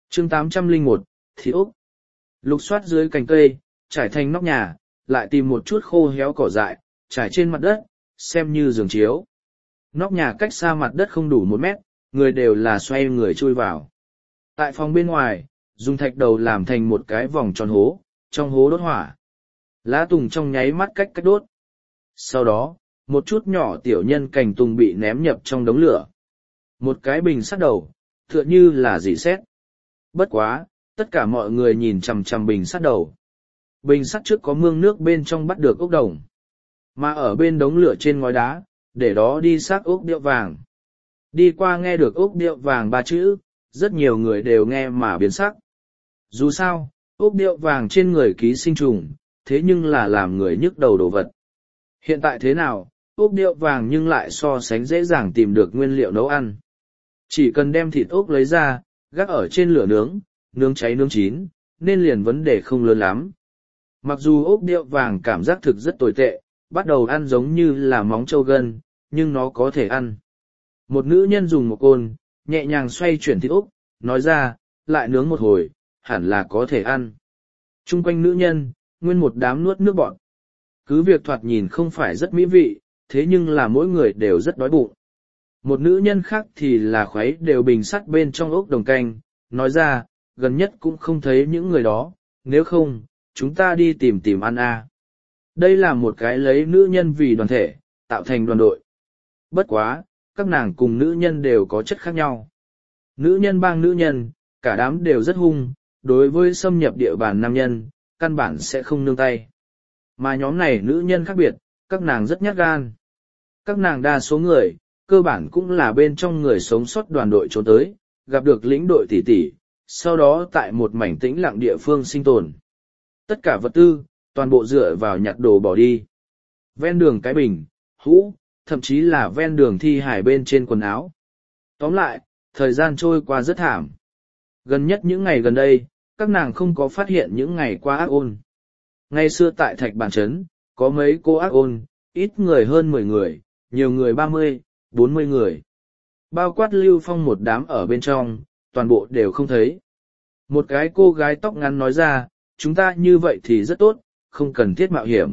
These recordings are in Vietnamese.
Chương 801, Thị Úc. Lục soát dưới cành cây, trải thành nóc nhà, lại tìm một chút khô héo cỏ dại, trải trên mặt đất, xem như giường chiếu. Nóc nhà cách xa mặt đất không đủ 1 mét, người đều là xoay người chui vào. Tại phòng bên ngoài, dùng thạch đầu làm thành một cái vòng tròn hố, trong hố đốt hỏa. Lá tùng trong nháy mắt cách đốt. Sau đó, một chút nhỏ tiểu nhân cành tùng bị ném nhập trong đống lửa. Một cái bình sắt đầu, tựa như là dỉ sét. Bất quá, tất cả mọi người nhìn chằm chằm bình sắt đầu. Bình sắt trước có mương nước bên trong bắt được ốc đồng. Mà ở bên đống lửa trên ngói đá, để đó đi xác ốc điệu vàng. Đi qua nghe được ốc điệu vàng 3 chữ, rất nhiều người đều nghe mà biến sắc. Dù sao, ốc điệu vàng trên người ký sinh trùng, thế nhưng là làm người nhức đầu đồ vật. Hiện tại thế nào, ốc điệu vàng nhưng lại so sánh dễ dàng tìm được nguyên liệu nấu ăn. Chỉ cần đem thịt ốc lấy ra, gác ở trên lửa nướng, nướng cháy nướng chín, nên liền vấn đề không lớn lắm. Mặc dù ốc điệu vàng cảm giác thực rất tồi tệ, bắt đầu ăn giống như là móng trâu gân, nhưng nó có thể ăn. Một nữ nhân dùng một côn, nhẹ nhàng xoay chuyển thịt ốc, nói ra, lại nướng một hồi, hẳn là có thể ăn. Trung quanh nữ nhân, nguyên một đám nuốt nước bọt. Cứ việc thoạt nhìn không phải rất mỹ vị, thế nhưng là mỗi người đều rất đói bụng. Một nữ nhân khác thì là khuấy đều bình sắt bên trong ốc đồng canh, nói ra, gần nhất cũng không thấy những người đó, nếu không, chúng ta đi tìm ăn a. Đây là một cái lấy nữ nhân vì đoàn thể, tạo thành đoàn đội. Bất quá, các nàng cùng nữ nhân đều có chất khác nhau. Nữ nhân bang nữ nhân, cả đám đều rất hung, đối với xâm nhập địa bàn nam nhân, căn bản sẽ không nương tay. Mà nhóm này nữ nhân khác biệt, các nàng rất nhát gan. Các nàng đa số người, cơ bản cũng là bên trong người sống sót đoàn đội trốn tới, gặp được lĩnh đội tỷ tỷ, sau đó tại một mảnh tĩnh lặng địa phương sinh tồn. Tất cả vật tư, toàn bộ dựa vào nhặt đồ bỏ đi. Ven đường cái bình, hũ, thậm chí là ven đường thi hải bên trên quần áo. Tóm lại, thời gian trôi qua rất thảm. Gần nhất những ngày gần đây, các nàng không có phát hiện những ngày qua ác ôn. Ngày xưa tại Thạch Bản Trấn, có mấy cô ác ôn, ít người hơn 10 người, nhiều người 30, 40 người. Bao quát Lưu Phong một đám ở bên trong, toàn bộ đều không thấy. Một cái cô gái tóc ngắn nói ra, chúng ta như vậy thì rất tốt, không cần thiết mạo hiểm.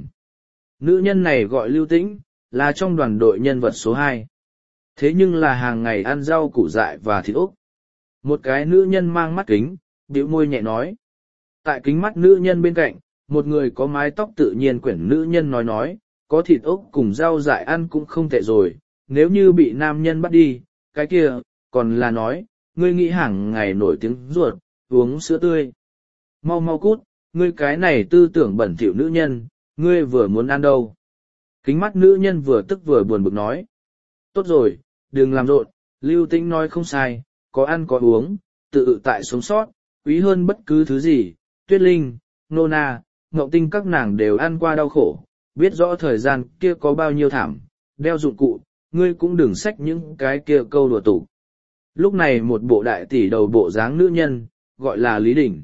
Nữ nhân này gọi Lưu Tĩnh, là trong đoàn đội nhân vật số 2. Thế nhưng là hàng ngày ăn rau củ dại và thịt ốc. Một cái nữ nhân mang mắt kính, bĩu môi nhẹ nói. Tại kính mắt nữ nhân bên cạnh, một người có mái tóc tự nhiên quyển nữ nhân nói, có thịt ốc cùng rau dại ăn cũng không tệ rồi, nếu như bị nam nhân bắt đi, cái kia, còn là nói, ngươi nghĩ hàng ngày nổi tiếng ruột, uống sữa tươi. Mau mau cút, ngươi cái này tư tưởng bẩn thỉu nữ nhân, ngươi vừa muốn ăn đâu. Kính mắt nữ nhân vừa tức vừa buồn bực nói. Tốt rồi, đừng làm rộn, Lưu Tĩnh nói không sai, có ăn có uống, tự tại sống sót, quý hơn bất cứ thứ gì, Tuyết Linh, Nona, Ngộng Tinh các nàng đều ăn qua đau khổ, biết rõ thời gian kia có bao nhiêu thảm, đeo dụng cụ, ngươi cũng đừng xách những cái kia câu đùa tủ. Lúc này một bộ đại tỷ đầu bộ dáng nữ nhân, gọi là Lý Đình.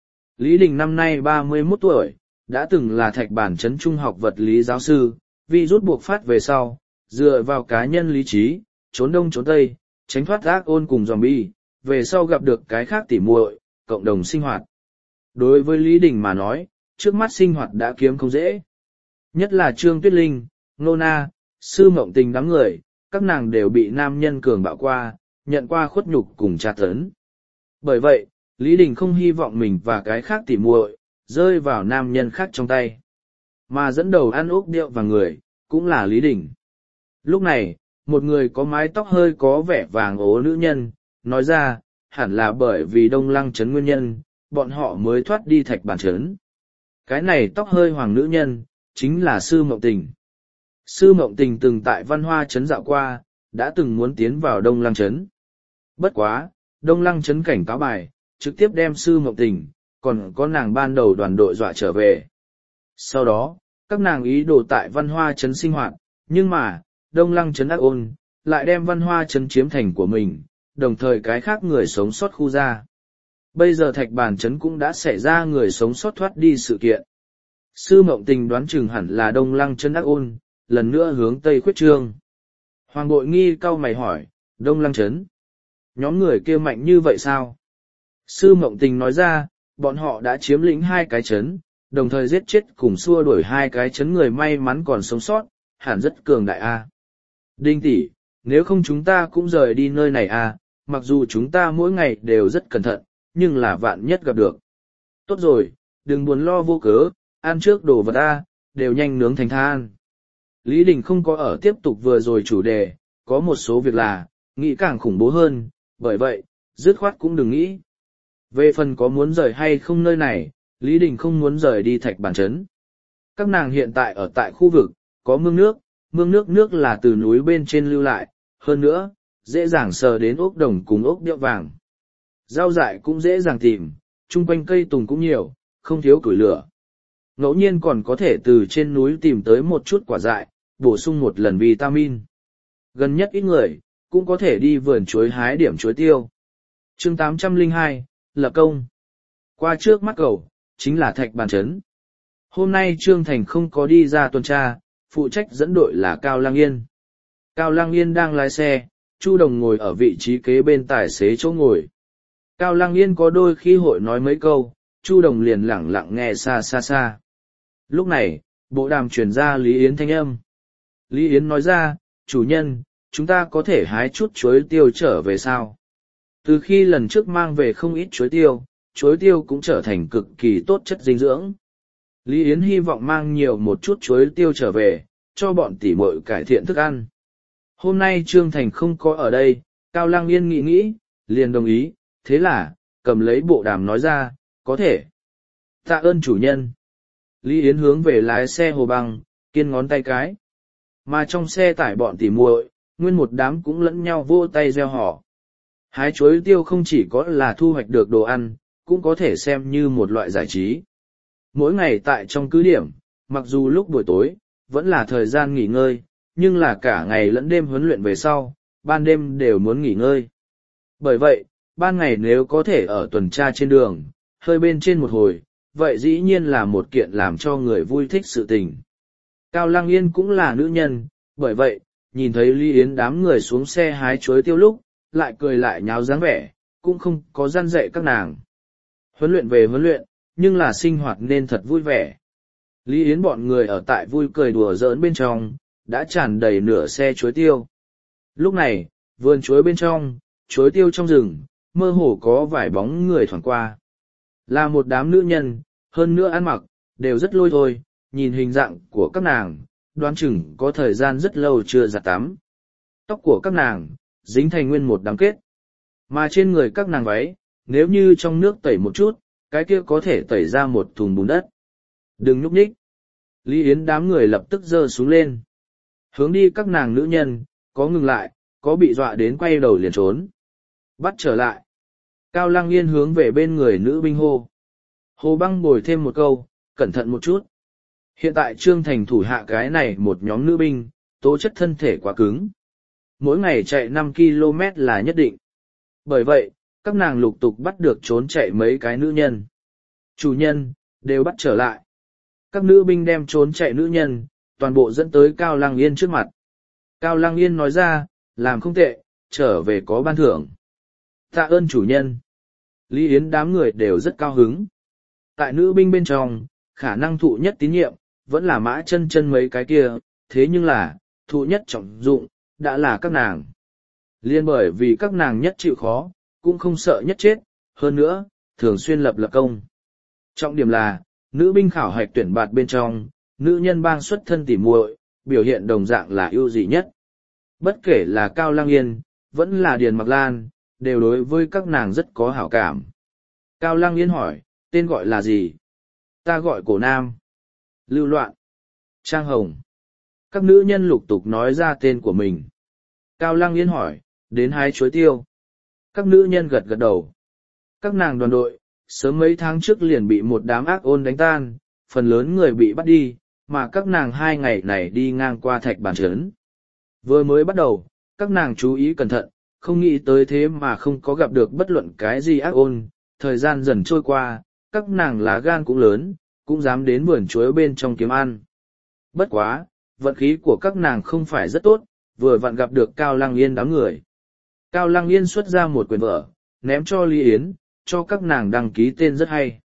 Lý Đình năm nay 31 tuổi, đã từng là Thạch Bản Trấn trung học vật lý giáo sư, vì rút buộc phát về sau, dựa vào cá nhân lý trí, trốn đông trốn tây, tránh thoát ác ôn cùng zombie, về sau gặp được cái khác tỉ muội, cộng đồng sinh hoạt. Đối với Lý Đình mà nói, trước mắt sinh hoạt đã kiếm không dễ. Nhất là Trương Tuyết Linh, Nona, Sư Mộng Tình đám người, các nàng đều bị nam nhân cường bạo qua, nhận qua khuất nhục cùng tra tấn. Bởi vậy, Lý Đình không hy vọng mình và cái khác tỉ muội rơi vào nam nhân khác trong tay. Mà dẫn đầu ăn ốc điệu và người, cũng là Lý Đình. Lúc này, một người có mái tóc hơi có vẻ vàng ố nữ nhân, nói ra, hẳn là bởi vì Đông Lăng Trấn nguyên nhân, bọn họ mới thoát đi Thạch Bản Trấn. Cái này tóc hơi hoàng nữ nhân, chính là Sư Mộng Tình. Sư Mộng Tình từng tại Văn Hoa Trấn dạo qua, đã từng muốn tiến vào Đông Lăng Trấn. Bất quá, Đông Lăng Trấn cảnh cáo bài, trực tiếp đem Sư Mộng Tình, còn có nàng ban đầu đoàn đội dọa trở về. Sau đó, các nàng ý đồ tại Văn Hoa Trấn sinh hoạt, nhưng mà, Đông Lăng Trấn ác ôn, lại đem Văn Hoa Trấn chiếm thành của mình, đồng thời cái khác người sống sót khu ra. Bây giờ Thạch Bản Trấn cũng đã xảy ra người sống sót thoát đi sự kiện. Sư Mộng Tình đoán chừng hẳn là Đông Lăng Trấn ác ôn, lần nữa hướng Tây khuyết trương. Hoàng Bội Nghi cau mày hỏi, Đông Lăng Trấn, nhóm người kia mạnh như vậy sao? Sư Mộng Tình nói ra, bọn họ đã chiếm lĩnh 2 cái trấn, đồng thời giết chết cùng xua đuổi 2 cái trấn người may mắn còn sống sót, hẳn rất cường đại a. Đinh tỷ, nếu không chúng ta cũng rời đi nơi này a, mặc dù chúng ta mỗi ngày đều rất cẩn thận, nhưng là vạn nhất gặp được. Tốt rồi, đừng buồn lo vô cớ, ăn trước đồ vật a, đều nhanh nướng thành than. Lý Đình không có ở tiếp tục vừa rồi chủ đề, có một số việc là, nghĩ càng khủng bố hơn, bởi vậy, dứt khoát cũng đừng nghĩ. Về phần có muốn rời hay không nơi này, Lý Đình không muốn rời đi Thạch Bản Trấn. Các nàng hiện tại ở tại khu vực, có mương nước là từ núi bên trên lưu lại, hơn nữa, dễ dàng sờ đến ốc đồng cùng ốc đĩa vàng. Rau dại cũng dễ dàng tìm, chung quanh cây tùng cũng nhiều, không thiếu củi lửa. Ngẫu nhiên còn có thể từ trên núi tìm tới một chút quả dại, bổ sung một lần vitamin. Gần nhất ít người, cũng có thể đi vườn chuối hái điểm chuối tiêu. Chương 802, lập công. Qua trước mắt cầu, chính là Thạch Bản Trấn. Hôm nay Trương Thành không có đi ra tuần tra, phụ trách dẫn đội là Cao Lang Yên. Cao Lang Yên đang lái xe, Chu Đồng ngồi ở vị trí kế bên tài xế chỗ ngồi. Cao Lang Yên có đôi khi hội nói mấy câu, Chu Đồng liền lẳng lặng nghe xa xa xa. Lúc này, bộ đàm truyền ra Lý Yến thanh âm. Lý Yến nói ra, chủ nhân, chúng ta có thể hái chút chuối tiêu trở về sao? Từ khi lần trước mang về không ít chuối tiêu cũng trở thành cực kỳ tốt chất dinh dưỡng. Lý Yến hy vọng mang nhiều một chút chuối tiêu trở về, cho bọn tỉ muội cải thiện thức ăn. Hôm nay Trương Thành không có ở đây, Cao Lang Yên nghĩ, liền đồng ý, thế là, cầm lấy bộ đàm nói ra, có thể. Tạ ơn chủ nhân. Lý Yến hướng về lái xe Hồ Băng, kiên ngón tay cái. Mà trong xe tải bọn tỉ muội, nguyên một đám cũng lẫn nhau vô tay gieo họ. Hái chuối tiêu không chỉ có là thu hoạch được đồ ăn, cũng có thể xem như một loại giải trí. Mỗi ngày tại trong cứ điểm, mặc dù lúc buổi tối, vẫn là thời gian nghỉ ngơi, nhưng là cả ngày lẫn đêm huấn luyện về sau, ban đêm đều muốn nghỉ ngơi. Bởi vậy, ban ngày nếu có thể ở tuần tra trên đường, hơi bên trên một hồi, vậy dĩ nhiên là một kiện làm cho người vui thích sự tình. Cao Lang Yên cũng là nữ nhân, bởi vậy, nhìn thấy Lý Yến đám người xuống xe hái chuối tiêu lúc, lại cười lại nháo dáng vẻ, cũng không có gian dạy các nàng. Huấn luyện về huấn luyện, nhưng là sinh hoạt nên thật vui vẻ. Lý Yến bọn người ở tại vui cười đùa giỡn bên trong, đã tràn đầy nửa xe chuối tiêu. Lúc này, vườn chuối bên trong, chuối tiêu trong rừng, mơ hồ có vài bóng người thoảng qua. Là một đám nữ nhân, hơn nữa ăn mặc, đều rất lôi thôi, nhìn hình dạng của các nàng, đoán chừng có thời gian rất lâu chưa giặt tắm. Tóc của các nàng, dính thành nguyên một đám kết. Mà trên người các nàng váy, nếu như trong nước tẩy một chút, cái kia có thể tẩy ra một thùng bùn đất. Đừng nhúc nhích. Lý Yến đám người lập tức giơ xuống lên. Hướng đi các nàng nữ nhân, có ngừng lại, có bị dọa đến quay đầu liền trốn. Bắt trở lại. Cao Lang Yên hướng về bên người nữ binh hô. Hồ Băng bồi thêm một câu, cẩn thận một chút. Hiện tại Trương Thành thủ hạ cái này một nhóm nữ binh, tố chất thân thể quá cứng. Mỗi ngày chạy 5 km là nhất định. Bởi vậy, các nàng lục tục bắt được trốn chạy mấy cái nữ nhân. Chủ nhân, đều bắt trở lại. Các nữ binh đem trốn chạy nữ nhân, toàn bộ dẫn tới Cao Lang Yên trước mặt. Cao Lang Yên nói ra, làm không tệ, trở về có ban thưởng. Tạ ơn chủ nhân. Lý Yến đám người đều rất cao hứng. Tại nữ binh bên trong, khả năng thụ nhất tín nhiệm, vẫn là Mã Chân Chân mấy cái kia, thế nhưng là, thụ nhất trọng dụng, đã là các nàng. Liên bởi vì các nàng nhất chịu khó, cũng không sợ nhất chết, hơn nữa, thường xuyên lập công. Trọng điểm là, nữ binh khảo hạch tuyển bạt bên trong, nữ nhân bang xuất thân tỉ muội, biểu hiện đồng dạng là ưu dị nhất. Bất kể là Cao Lang Yên, vẫn là Điền Mặc Lan, đều đối với các nàng rất có hảo cảm. Cao Lang Yên hỏi, tên gọi là gì? Ta gọi Cổ Nam. Lưu Loạn. Trang Hồng. Các nữ nhân lục tục nói ra tên của mình. Cao Lang Yên hỏi, đến hái chuối tiêu. Các nữ nhân gật gật đầu. Các nàng đoàn đội, sớm mấy tháng trước liền bị một đám ác ôn đánh tan, phần lớn người bị bắt đi, mà các nàng 2 ngày này đi ngang qua Thạch Bản Trấn. Vừa mới bắt đầu, các nàng chú ý cẩn thận, không nghĩ tới thế mà không có gặp được bất luận cái gì ác ôn. Thời gian dần trôi qua, các nàng lá gan cũng lớn, cũng dám đến vườn chuối bên trong kiếm ăn. Bất quá, vận khí của các nàng không phải rất tốt, vừa vặn gặp được Cao Lang Yên đám người. Cao Lang Yên xuất ra một quyển vở, ném cho Lý Yến, cho các nàng đăng ký tên rất hay.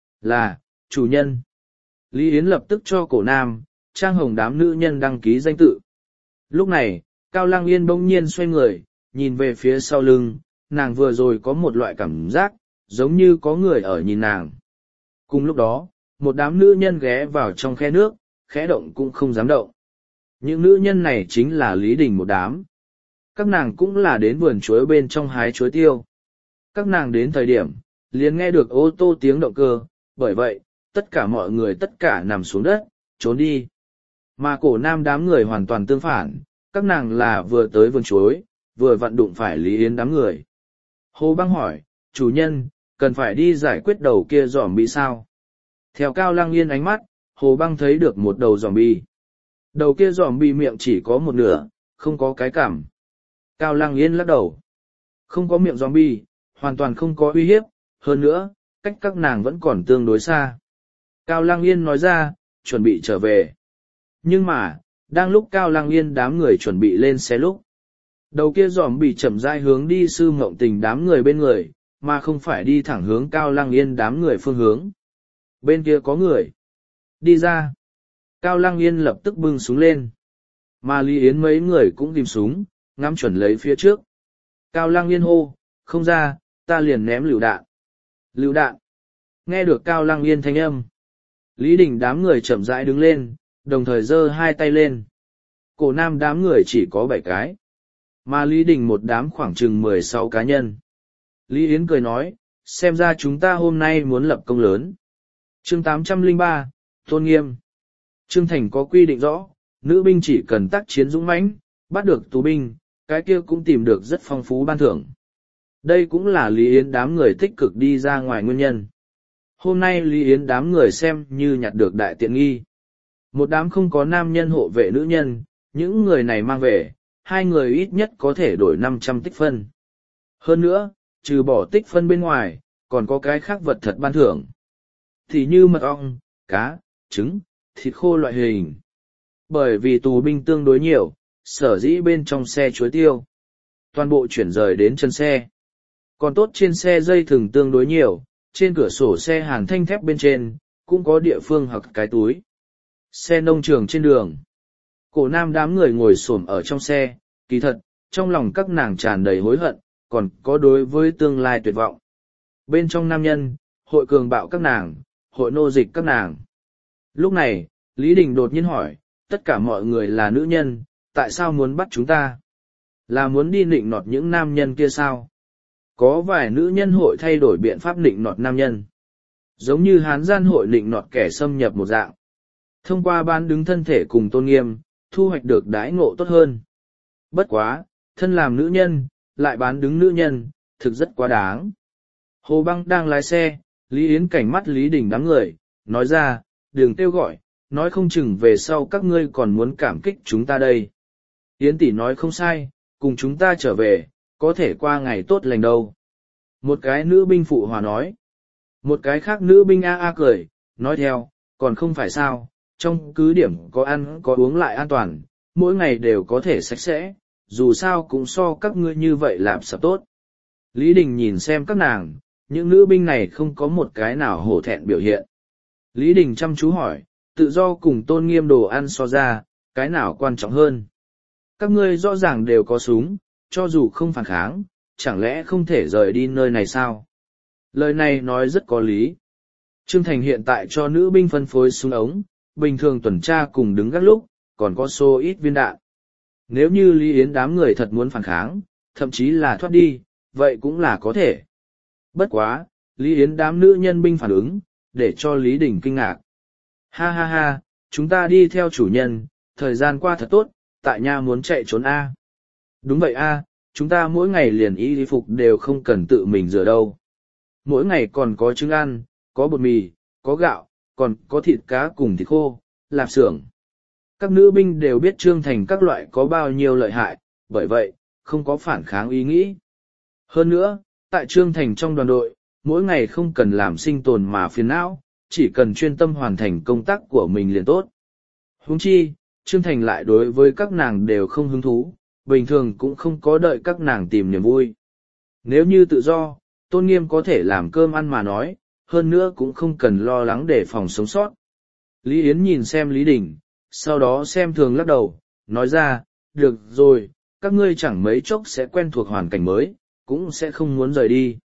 Là, chủ nhân. Lý Yến lập tức cho cổ nam, Trang Hồng đám nữ nhân đăng ký danh tự. Lúc này, Cao Lăng Yên bỗng nhiên xoay người, nhìn về phía sau lưng, nàng vừa rồi có một loại cảm giác, giống như có người ở nhìn nàng. Cùng lúc đó, một đám nữ nhân ghé vào trong khe nước, khẽ động cũng không dám động. Những nữ nhân này chính là Lý Đình một đám. Các nàng cũng là đến vườn chuối bên trong hái chuối tiêu. Các nàng đến thời điểm, liền nghe được ô tô tiếng động cơ, bởi vậy, tất cả mọi người tất cả nằm xuống đất, trốn đi. Mà cổ nam đám người hoàn toàn tương phản, các nàng là vừa tới vườn chuối, vừa vặn đụng phải Lý Yến đám người. Hồ Băng hỏi, chủ nhân, cần phải đi giải quyết đầu kia giỏm bị sao? Theo Cao Lăng Yên ánh mắt, Hồ Băng thấy được một đầu giỏm bị. Đầu kia giỏm bị miệng chỉ có một nửa, không có cái cảm. Cao Lăng Yên lắc đầu. Không có miệng giỏm bị, hoàn toàn không có uy hiếp, hơn nữa, cách các nàng vẫn còn tương đối xa. Cao Lăng Yên nói ra, chuẩn bị trở về. Nhưng mà, đang lúc Cao Lăng Yên đám người chuẩn bị lên xe lúc, đầu kia giỏm bị chậm rãi hướng đi Sư Mộng Tình đám người bên người, mà không phải đi thẳng hướng Cao Lăng Yên đám người phương hướng. Bên kia có người. Đi ra. Cao Lăng Yên lập tức bưng súng lên. Mà Lý Yến mấy người cũng tìm súng, ngắm chuẩn lấy phía trước. Cao Lăng Yên hô, không ra, ta liền ném lựu đạn. Lựu đạn. Nghe được Cao Lăng Yên thanh âm. Lý Đình đám người chậm rãi đứng lên, đồng thời giơ hai tay lên. Cổ nam đám người chỉ có 7 cái. Mà Lý Đình một đám khoảng chừng 16 cá nhân. Lý Yến cười nói, xem ra chúng ta hôm nay muốn lập công lớn. Chương 803, Tôn Nghiêm. Trương Thành có quy định rõ, nữ binh chỉ cần tác chiến dũng mãnh, bắt được tù binh, cái kia cũng tìm được rất phong phú ban thưởng. Đây cũng là Lý Yến đám người tích cực đi ra ngoài nguyên nhân. Hôm nay Lý Yến đám người xem như nhặt được đại tiện nghi. Một đám không có nam nhân hộ vệ nữ nhân, những người này mang về, 2 người ít nhất có thể đổi 500 tích phân. Hơn nữa, trừ bỏ tích phân bên ngoài, còn có cái khác vật thật ban thưởng. Thì như mật ong, cá, trứng, thịt khô loại hình. Bởi vì tù binh tương đối nhiều, sở dĩ bên trong xe chuối tiêu. Toàn bộ chuyển rời đến chân xe. Còn tốt trên xe dây thừng tương đối nhiều, trên cửa sổ xe hàn thanh thép bên trên, cũng có địa phương hoặc cái túi. Xe nông trường trên đường. Cổ nam đám người ngồi xổm ở trong xe, kỳ thật, trong lòng các nàng tràn đầy hối hận, còn có đối với tương lai tuyệt vọng. Bên trong nam nhân, hội cường bạo các nàng, hội nô dịch các nàng. Lúc này, Lý Đình đột nhiên hỏi, tất cả mọi người là nữ nhân, tại sao muốn bắt chúng ta? Là muốn đi nịnh nọt những nam nhân kia sao? Có vài nữ nhân hội thay đổi biện pháp nịnh nọt nam nhân. Giống như Hán gian hội nịnh nọt kẻ xâm nhập một dạng. Thông qua bán đứng thân thể cùng tôn nghiêm, thu hoạch được đãi ngộ tốt hơn. Bất quá, thân làm nữ nhân, lại bán đứng nữ nhân, thực rất quá đáng. Hồ Băng đang lái xe, Lý Yến cảnh mắt Lý Đình đám người, nói ra, đừng kêu gọi, nói không chừng về sau các ngươi còn muốn cảm kích chúng ta đây. Yến tỷ nói không sai, cùng chúng ta trở về, có thể qua ngày tốt lành đâu. Một cái nữ binh phụ hòa nói. Một cái khác nữ binh a cười, nói theo, còn không phải sao, trong cứ điểm có ăn có uống lại an toàn, mỗi ngày đều có thể sạch sẽ, dù sao cũng so các ngươi như vậy làm sập tốt. Lý Đình nhìn xem các nàng, những nữ binh này không có một cái nào hổ thẹn biểu hiện. Lý Đình chăm chú hỏi, tự do cùng tôn nghiêm đồ ăn so ra, cái nào quan trọng hơn? Các ngươi rõ ràng đều có súng, cho dù không phản kháng, chẳng lẽ không thể rời đi nơi này sao? Lời này nói rất có lý. Trương Thành hiện tại cho nữ binh phân phối súng ống, bình thường tuần tra cùng đứng gác lúc, còn có số ít viên đạn. Nếu như Lý Yến đám người thật muốn phản kháng, thậm chí là thoát đi, vậy cũng là có thể. Bất quá, Lý Yến đám nữ nhân binh phản ứng, để cho Lý Đình kinh ngạc. Ha ha ha, chúng ta đi theo chủ nhân, thời gian qua thật tốt, tại nhà muốn chạy trốn A. Đúng vậy A, chúng ta mỗi ngày liền y phục đều không cần tự mình rửa đâu. Mỗi ngày còn có trứng ăn, có bột mì, có gạo, còn có thịt cá cùng thịt khô, lạp xưởng. Các nữ binh đều biết Trương Thành các loại có bao nhiêu lợi hại, bởi vậy, không có phản kháng ý nghĩ. Hơn nữa, tại Trương Thành trong đoàn đội, mỗi ngày không cần làm sinh tồn mà phiền não, chỉ cần chuyên tâm hoàn thành công tác của mình liền tốt. Huống chi, Trương Thành lại đối với các nàng đều không hứng thú, bình thường cũng không có đợi các nàng tìm niềm vui. Nếu như tự do, Tôn Nghiêm có thể làm cơm ăn mà nói, hơn nữa cũng không cần lo lắng để phòng sống sót. Lý Yến nhìn xem Lý Đình, sau đó xem thường lắc đầu, nói ra, được rồi, các ngươi chẳng mấy chốc sẽ quen thuộc hoàn cảnh mới, cũng sẽ không muốn rời đi.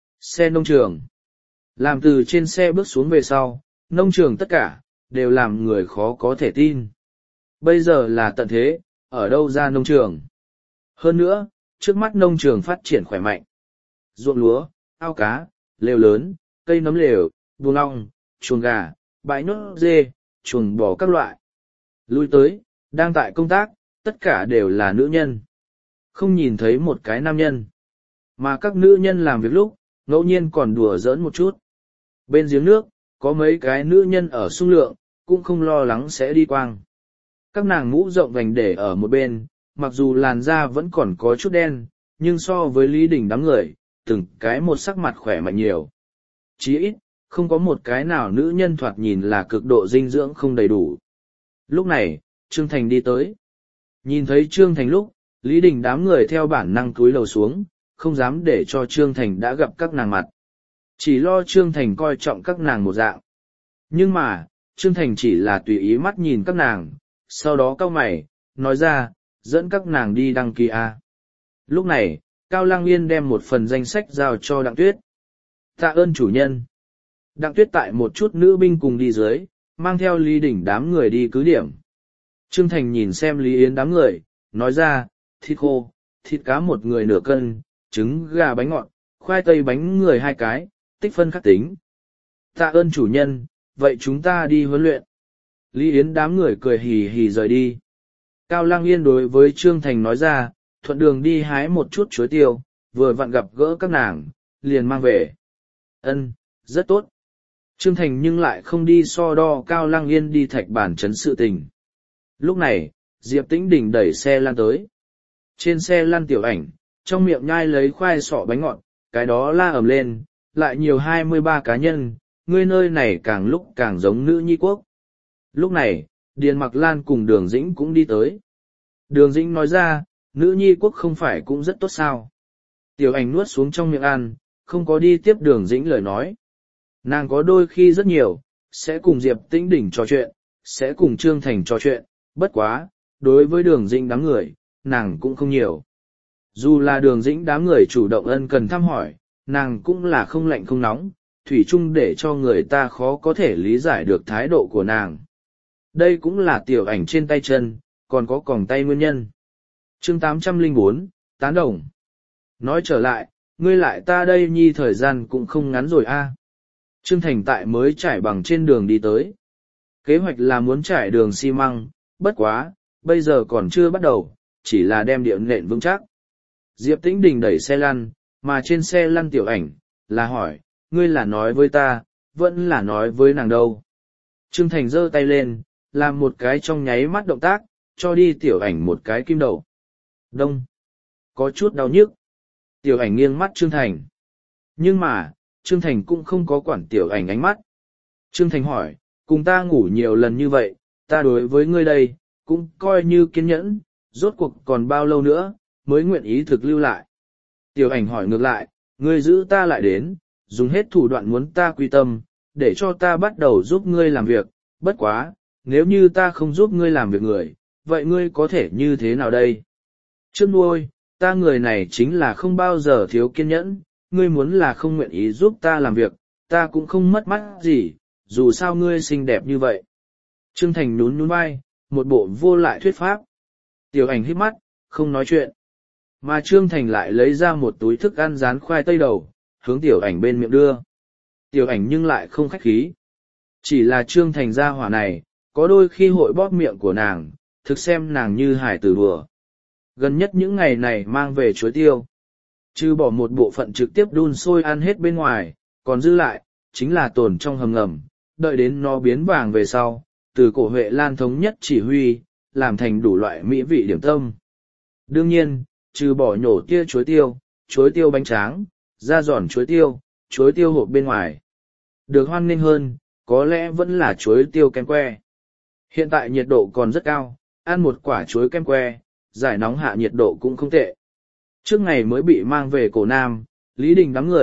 Xe nông trường. Làm từ trên xe bước xuống về sau, nông trường tất cả, đều làm người khó có thể tin. Bây giờ là tận thế, ở đâu ra nông trường? Hơn nữa, trước mắt nông trường phát triển khỏe mạnh. Ruộng lúa, ao cá, lều lớn, cây nấm lều, buồng ong, chuồng gà, bãi nhốt dê, chuồng bò các loại. Lui tới, đang tại công tác, tất cả đều là nữ nhân. Không nhìn thấy một cái nam nhân. Mà các nữ nhân làm việc lúc, ngẫu nhiên còn đùa giỡn một chút. Bên giếng nước, có mấy cái nữ nhân ở sung lượng, cũng không lo lắng sẽ đi quang. Các nàng mũ rộng vành để ở một bên, mặc dù làn da vẫn còn có chút đen, nhưng so với Lý Đình đám người, từng cái một sắc mặt khỏe mạnh nhiều. Chí ít, không có một cái nào nữ nhân thoạt nhìn là cực độ dinh dưỡng không đầy đủ. Lúc này, Trương Thành đi tới. Nhìn thấy Trương Thành lúc, Lý Đình đám người theo bản năng cúi đầu xuống, không dám để cho Trương Thành đã gặp các nàng mặt. Chỉ lo Trương Thành coi trọng các nàng một dạng. Nhưng mà, Trương Thành chỉ là tùy ý mắt nhìn các nàng, sau đó cau mày, nói ra, dẫn các nàng đi đăng ký A. Lúc này, Cao Lang Yên đem một phần danh sách giao cho Đặng Tuyết. Tạ ơn chủ nhân. Đặng Tuyết tại một chút nữ binh cùng đi dưới, mang theo Lý Đình đám người đi cứ điểm. Trương Thành nhìn xem Lý Yến đám người, nói ra, thịt khô, thịt cá một người nửa cân, trứng gà bánh ngọt, khoai tây bánh người 2 cái, tích phân khắc tính. Tạ ơn chủ nhân, vậy chúng ta đi huấn luyện. Lý Yến đám người cười hì hì rời đi. Cao Lang Yên đối với Trương Thành nói ra, thuận đường đi hái một chút chuối tiêu, vừa vặn gặp gỡ các nàng, liền mang về. Ân, rất tốt. Trương Thành nhưng lại không đi so đo Cao Lang Yên đi thạch bản chấn sự tình. Lúc này, Diệp Tĩnh Đình đẩy xe lăn tới. Trên xe lăn Tiểu Ảnh, trong miệng nhai lấy khoai sọ bánh ngọt, cái đó la ầm lên, lại nhiều 23 cá nhân, ngươi nơi này càng lúc càng giống nữ nhi quốc. Lúc này, Điền Mặc Lan cùng Đường Dĩnh cũng đi tới. Đường Dĩnh nói ra, nữ nhi quốc không phải cũng rất tốt sao. Tiểu Ảnh nuốt xuống trong miệng ăn, không có đi tiếp Đường Dĩnh lời nói. Nàng có đôi khi rất nhiều, sẽ cùng Diệp Tĩnh Đình trò chuyện, sẽ cùng Trương Thành trò chuyện, bất quá, đối với Đường Dĩnh đám người, nàng cũng không nhiều. Dù là Đường Dĩnh đám người chủ động ân cần thăm hỏi, nàng cũng là không lạnh không nóng, thủy chung để cho người ta khó có thể lý giải được thái độ của nàng. Đây cũng là Tiểu Ảnh trên tay chân, còn có còng tay nguyên nhân. Chương 804, tán đồng. Nói trở lại, ngươi lại ta đây nhi thời gian cũng không ngắn rồi a. Trương Thành tại mới trải bằng trên đường đi tới. Kế hoạch là muốn trải đường xi măng, bất quá, bây giờ còn chưa bắt đầu, chỉ là đem địa nện vững chắc. Diệp Tĩnh Đình đẩy xe lăn, mà trên xe lăn Tiểu Ảnh, là hỏi, ngươi là nói với ta, vẫn là nói với nàng đâu. Trương Thành giơ tay lên, làm một cái trong nháy mắt động tác, cho đi Tiểu Ảnh một cái kim đầu. Đông. Có chút đau nhức. Tiểu Ảnh nghiêng mắt Trương Thành. Nhưng mà, Trương Thành cũng không có quản Tiểu Ảnh ánh mắt. Trương Thành hỏi, cùng ta ngủ nhiều lần như vậy, ta đối với ngươi đây, cũng coi như kiên nhẫn, rốt cuộc còn bao lâu nữa, mới nguyện ý thực lưu lại. Tiểu Ảnh hỏi ngược lại, ngươi giữ ta lại đến, dùng hết thủ đoạn muốn ta quy tâm, để cho ta bắt đầu giúp ngươi làm việc, bất quá, nếu như ta không giúp ngươi làm việc người, vậy ngươi có thể như thế nào đây? Trước nuôi, ta người này chính là không bao giờ thiếu kiên nhẫn, ngươi muốn là không nguyện ý giúp ta làm việc, ta cũng không mất mắt gì, dù sao ngươi xinh đẹp như vậy. Trương Thành nhún nhún vai, một bộ vô lại thuyết pháp. Tiểu Ảnh hít mắt, không nói chuyện. Mà Trương Thành lại lấy ra một túi thức ăn rán khoai tây đầu, hướng Tiểu Ảnh bên miệng đưa. Tiểu Ảnh nhưng lại không khách khí. Chỉ là Trương Thành ra hỏa này, có đôi khi hội bóp miệng của nàng, thực xem nàng như hải tử đùa. Gần nhất những ngày này mang về chuối tiêu. Chứ bỏ một bộ phận trực tiếp đun sôi ăn hết bên ngoài, còn dư lại, chính là tồn trong hầm ngầm, đợi đến nó biến vàng về sau, từ cổ Huệ Lan thống nhất chỉ huy, làm thành đủ loại mỹ vị điểm tâm. Đương nhiên, trừ bỏ nhổ tia chuối tiêu bánh tráng, da giòn chuối tiêu hộp bên ngoài. Được hoan nghênh hơn, có lẽ vẫn là chuối tiêu kem que. Hiện tại nhiệt độ còn rất cao, ăn một quả chuối kem que, giải nóng hạ nhiệt độ cũng không tệ. Trước ngày mới bị mang về cổ Nam, Lý Đình đám người,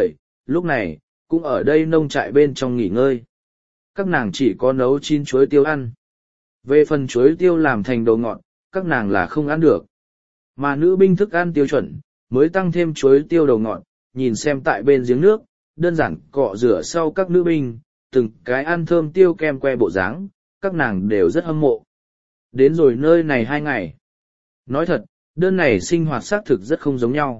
lúc này, cũng ở đây nông trại bên trong nghỉ ngơi. Các nàng chỉ có nấu chín chuối tiêu ăn. Về phần chuối tiêu làm thành đồ ngọt, các nàng là không ăn được. Mà nữ binh thức ăn tiêu chuẩn, mới tăng thêm chuối tiêu đồ ngọt, nhìn xem tại bên giếng nước, đơn giản cọ rửa sau các nữ binh, từng cái ăn thơm tiêu kem que bộ dáng, các nàng đều rất hâm mộ. Đến rồi nơi này 2 ngày. Nói thật, đơn này sinh hoạt xác thực rất không giống nhau.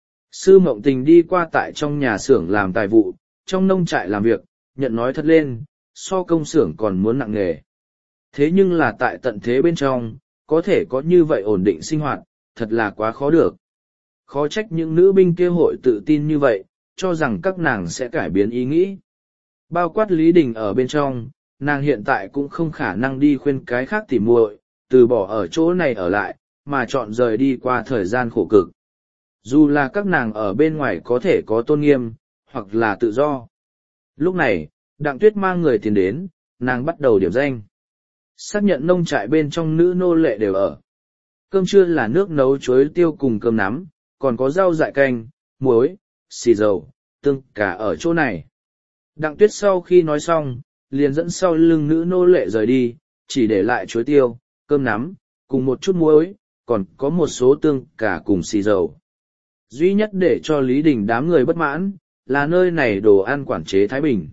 Sư Mộng Tình đi qua tại trong nhà xưởng làm tài vụ, trong nông trại làm việc, nhận nói thật lên, so công xưởng còn muốn nặng nề. Thế nhưng là tại tận thế bên trong, có thể có như vậy ổn định sinh hoạt, thật là quá khó được. Khó trách những nữ binh kia hội tự tin như vậy, cho rằng các nàng sẽ cải biến ý nghĩ. Bao quát Lý Đình ở bên trong, nàng hiện tại cũng không khả năng đi khuyên cái khác tỉ muội, từ bỏ ở chỗ này ở lại, mà chọn rời đi qua thời gian khổ cực. Dù là các nàng ở bên ngoài có thể có tôn nghiêm, hoặc là tự do. Lúc này, Đặng Tuyết mang người tiền đến, nàng bắt đầu điểm danh. Xác nhận nông trại bên trong nữ nô lệ đều ở. Cơm trưa là nước nấu chuối tiêu cùng cơm nắm, còn có rau dại canh, muối, xì dầu, tương cả ở chỗ này. Đặng Tuyết sau khi nói xong, liền dẫn sau lưng nữ nô lệ rời đi, chỉ để lại chuối tiêu, cơm nắm, cùng một chút muối, còn có một số tương cả cùng xì dầu. Duy nhất để cho Lý Đình đám người bất mãn, là nơi này đồ ăn quản chế Thái Bình.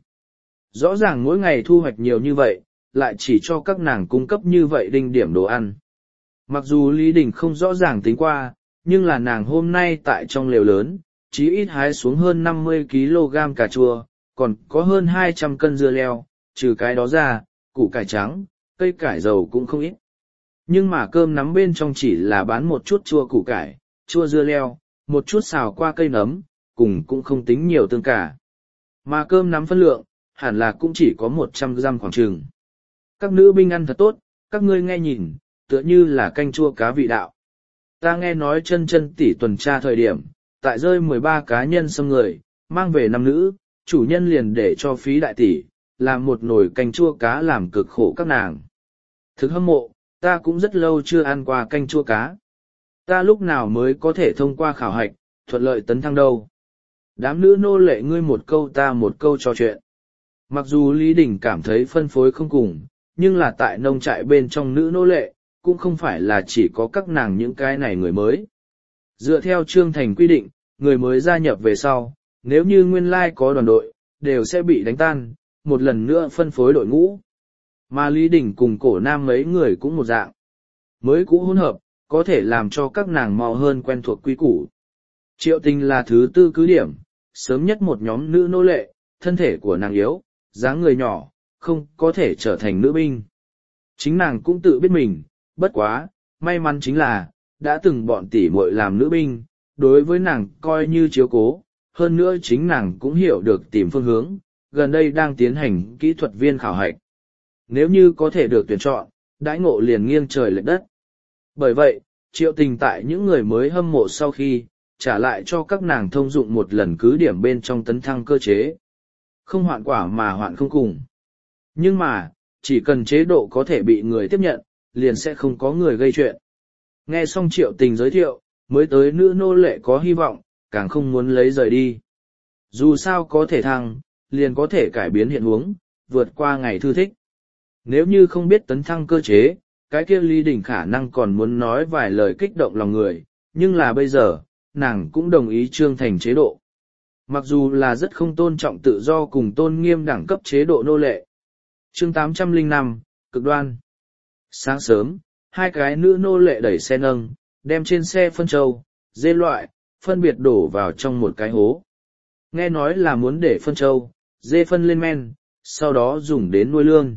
Rõ ràng mỗi ngày thu hoạch nhiều như vậy, lại chỉ cho các nàng cung cấp như vậy đinh điểm đồ ăn. Mặc dù Lý Đình không rõ ràng tính qua, nhưng là nàng hôm nay tại trong lều lớn, chí ít hái xuống hơn 50 kg cà chua, còn có hơn 200 cân dưa leo, trừ cái đó ra, củ cải trắng, cây cải dầu cũng không ít. Nhưng mà cơm nắm bên trong chỉ là bán một chút chua củ cải, chua dưa leo, một chút xào qua cây nấm, cùng cũng không tính nhiều tương cả. Mà cơm nắm phân lượng, hẳn là cũng chỉ có 100 gram khoảng chừng. Các nữ binh ăn thật tốt, các ngươi nghe nhìn, tựa như là canh chua cá vị đạo. Ta nghe nói chân chân tỷ tuần tra thời điểm, tại rơi 13 cá nhân xâm người, mang về 5 nữ, chủ nhân liền để cho phí đại tỷ, làm một nồi canh chua cá làm cực khổ các nàng. Thực hâm mộ, ta cũng rất lâu chưa ăn qua canh chua cá. Ta lúc nào mới có thể thông qua khảo hạch, thuận lợi tấn thăng đâu. Đám nữ nô lệ ngươi một câu ta một câu trò chuyện. Mặc dù Lý Đình cảm thấy phân phối không cùng, nhưng là tại nông trại bên trong nữ nô lệ, cũng không phải là chỉ có các nàng những cái này người mới. Dựa theo chương thành quy định, người mới gia nhập về sau, nếu như nguyên lai có đoàn đội, đều sẽ bị đánh tan, một lần nữa phân phối đội ngũ. Mà Lý Đình cùng Cổ Nam mấy người cũng một dạng. Mới cũ hỗn hợp, có thể làm cho các nàng mau hơn quen thuộc quy củ. Triệu Tình là thứ 4 cứ điểm, sớm nhất một nhóm nữ nô lệ, thân thể của nàng yếu, dáng người nhỏ, không có thể trở thành nữ binh. Chính nàng cũng tự biết mình, bất quá, may mắn chính là, đã từng bọn tỷ muội làm nữ binh, đối với nàng coi như chiếu cố, hơn nữa chính nàng cũng hiểu được tìm phương hướng, gần đây đang tiến hành kỹ thuật viên khảo hạch. Nếu như có thể được tuyển chọn, đãi ngộ liền nghiêng trời lệch đất. Bởi vậy, Triệu Tình tại những người mới hâm mộ sau khi, trả lại cho các nàng thông dụng một lần cứ điểm bên trong tấn thăng cơ chế. Không hoạn quả mà hoạn không cùng. Nhưng mà, chỉ cần chế độ có thể bị người tiếp nhận, liền sẽ không có người gây chuyện. Nghe xong Triệu Tình giới thiệu, mới tới nữ nô lệ có hy vọng, càng không muốn lấy rời đi. Dù sao có thể thăng, liền có thể cải biến hiện huống, vượt qua ngày thư thích. Nếu như không biết tấn thăng cơ chế, cái kia Lý Đình khả năng còn muốn nói vài lời kích động lòng người, nhưng là bây giờ, nàng cũng đồng ý trương thành chế độ. Mặc dù là rất không tôn trọng tự do cùng tôn nghiêm đẳng cấp chế độ nô lệ. Chương 805, cực đoan. Sáng sớm, 2 cái nữ nô lệ đẩy xe nâng, đem trên xe phân trâu, dê loại, phân biệt đổ vào trong một cái hố. Nghe nói là muốn để phân trâu, dê phân lên men, sau đó dùng đến nuôi lương.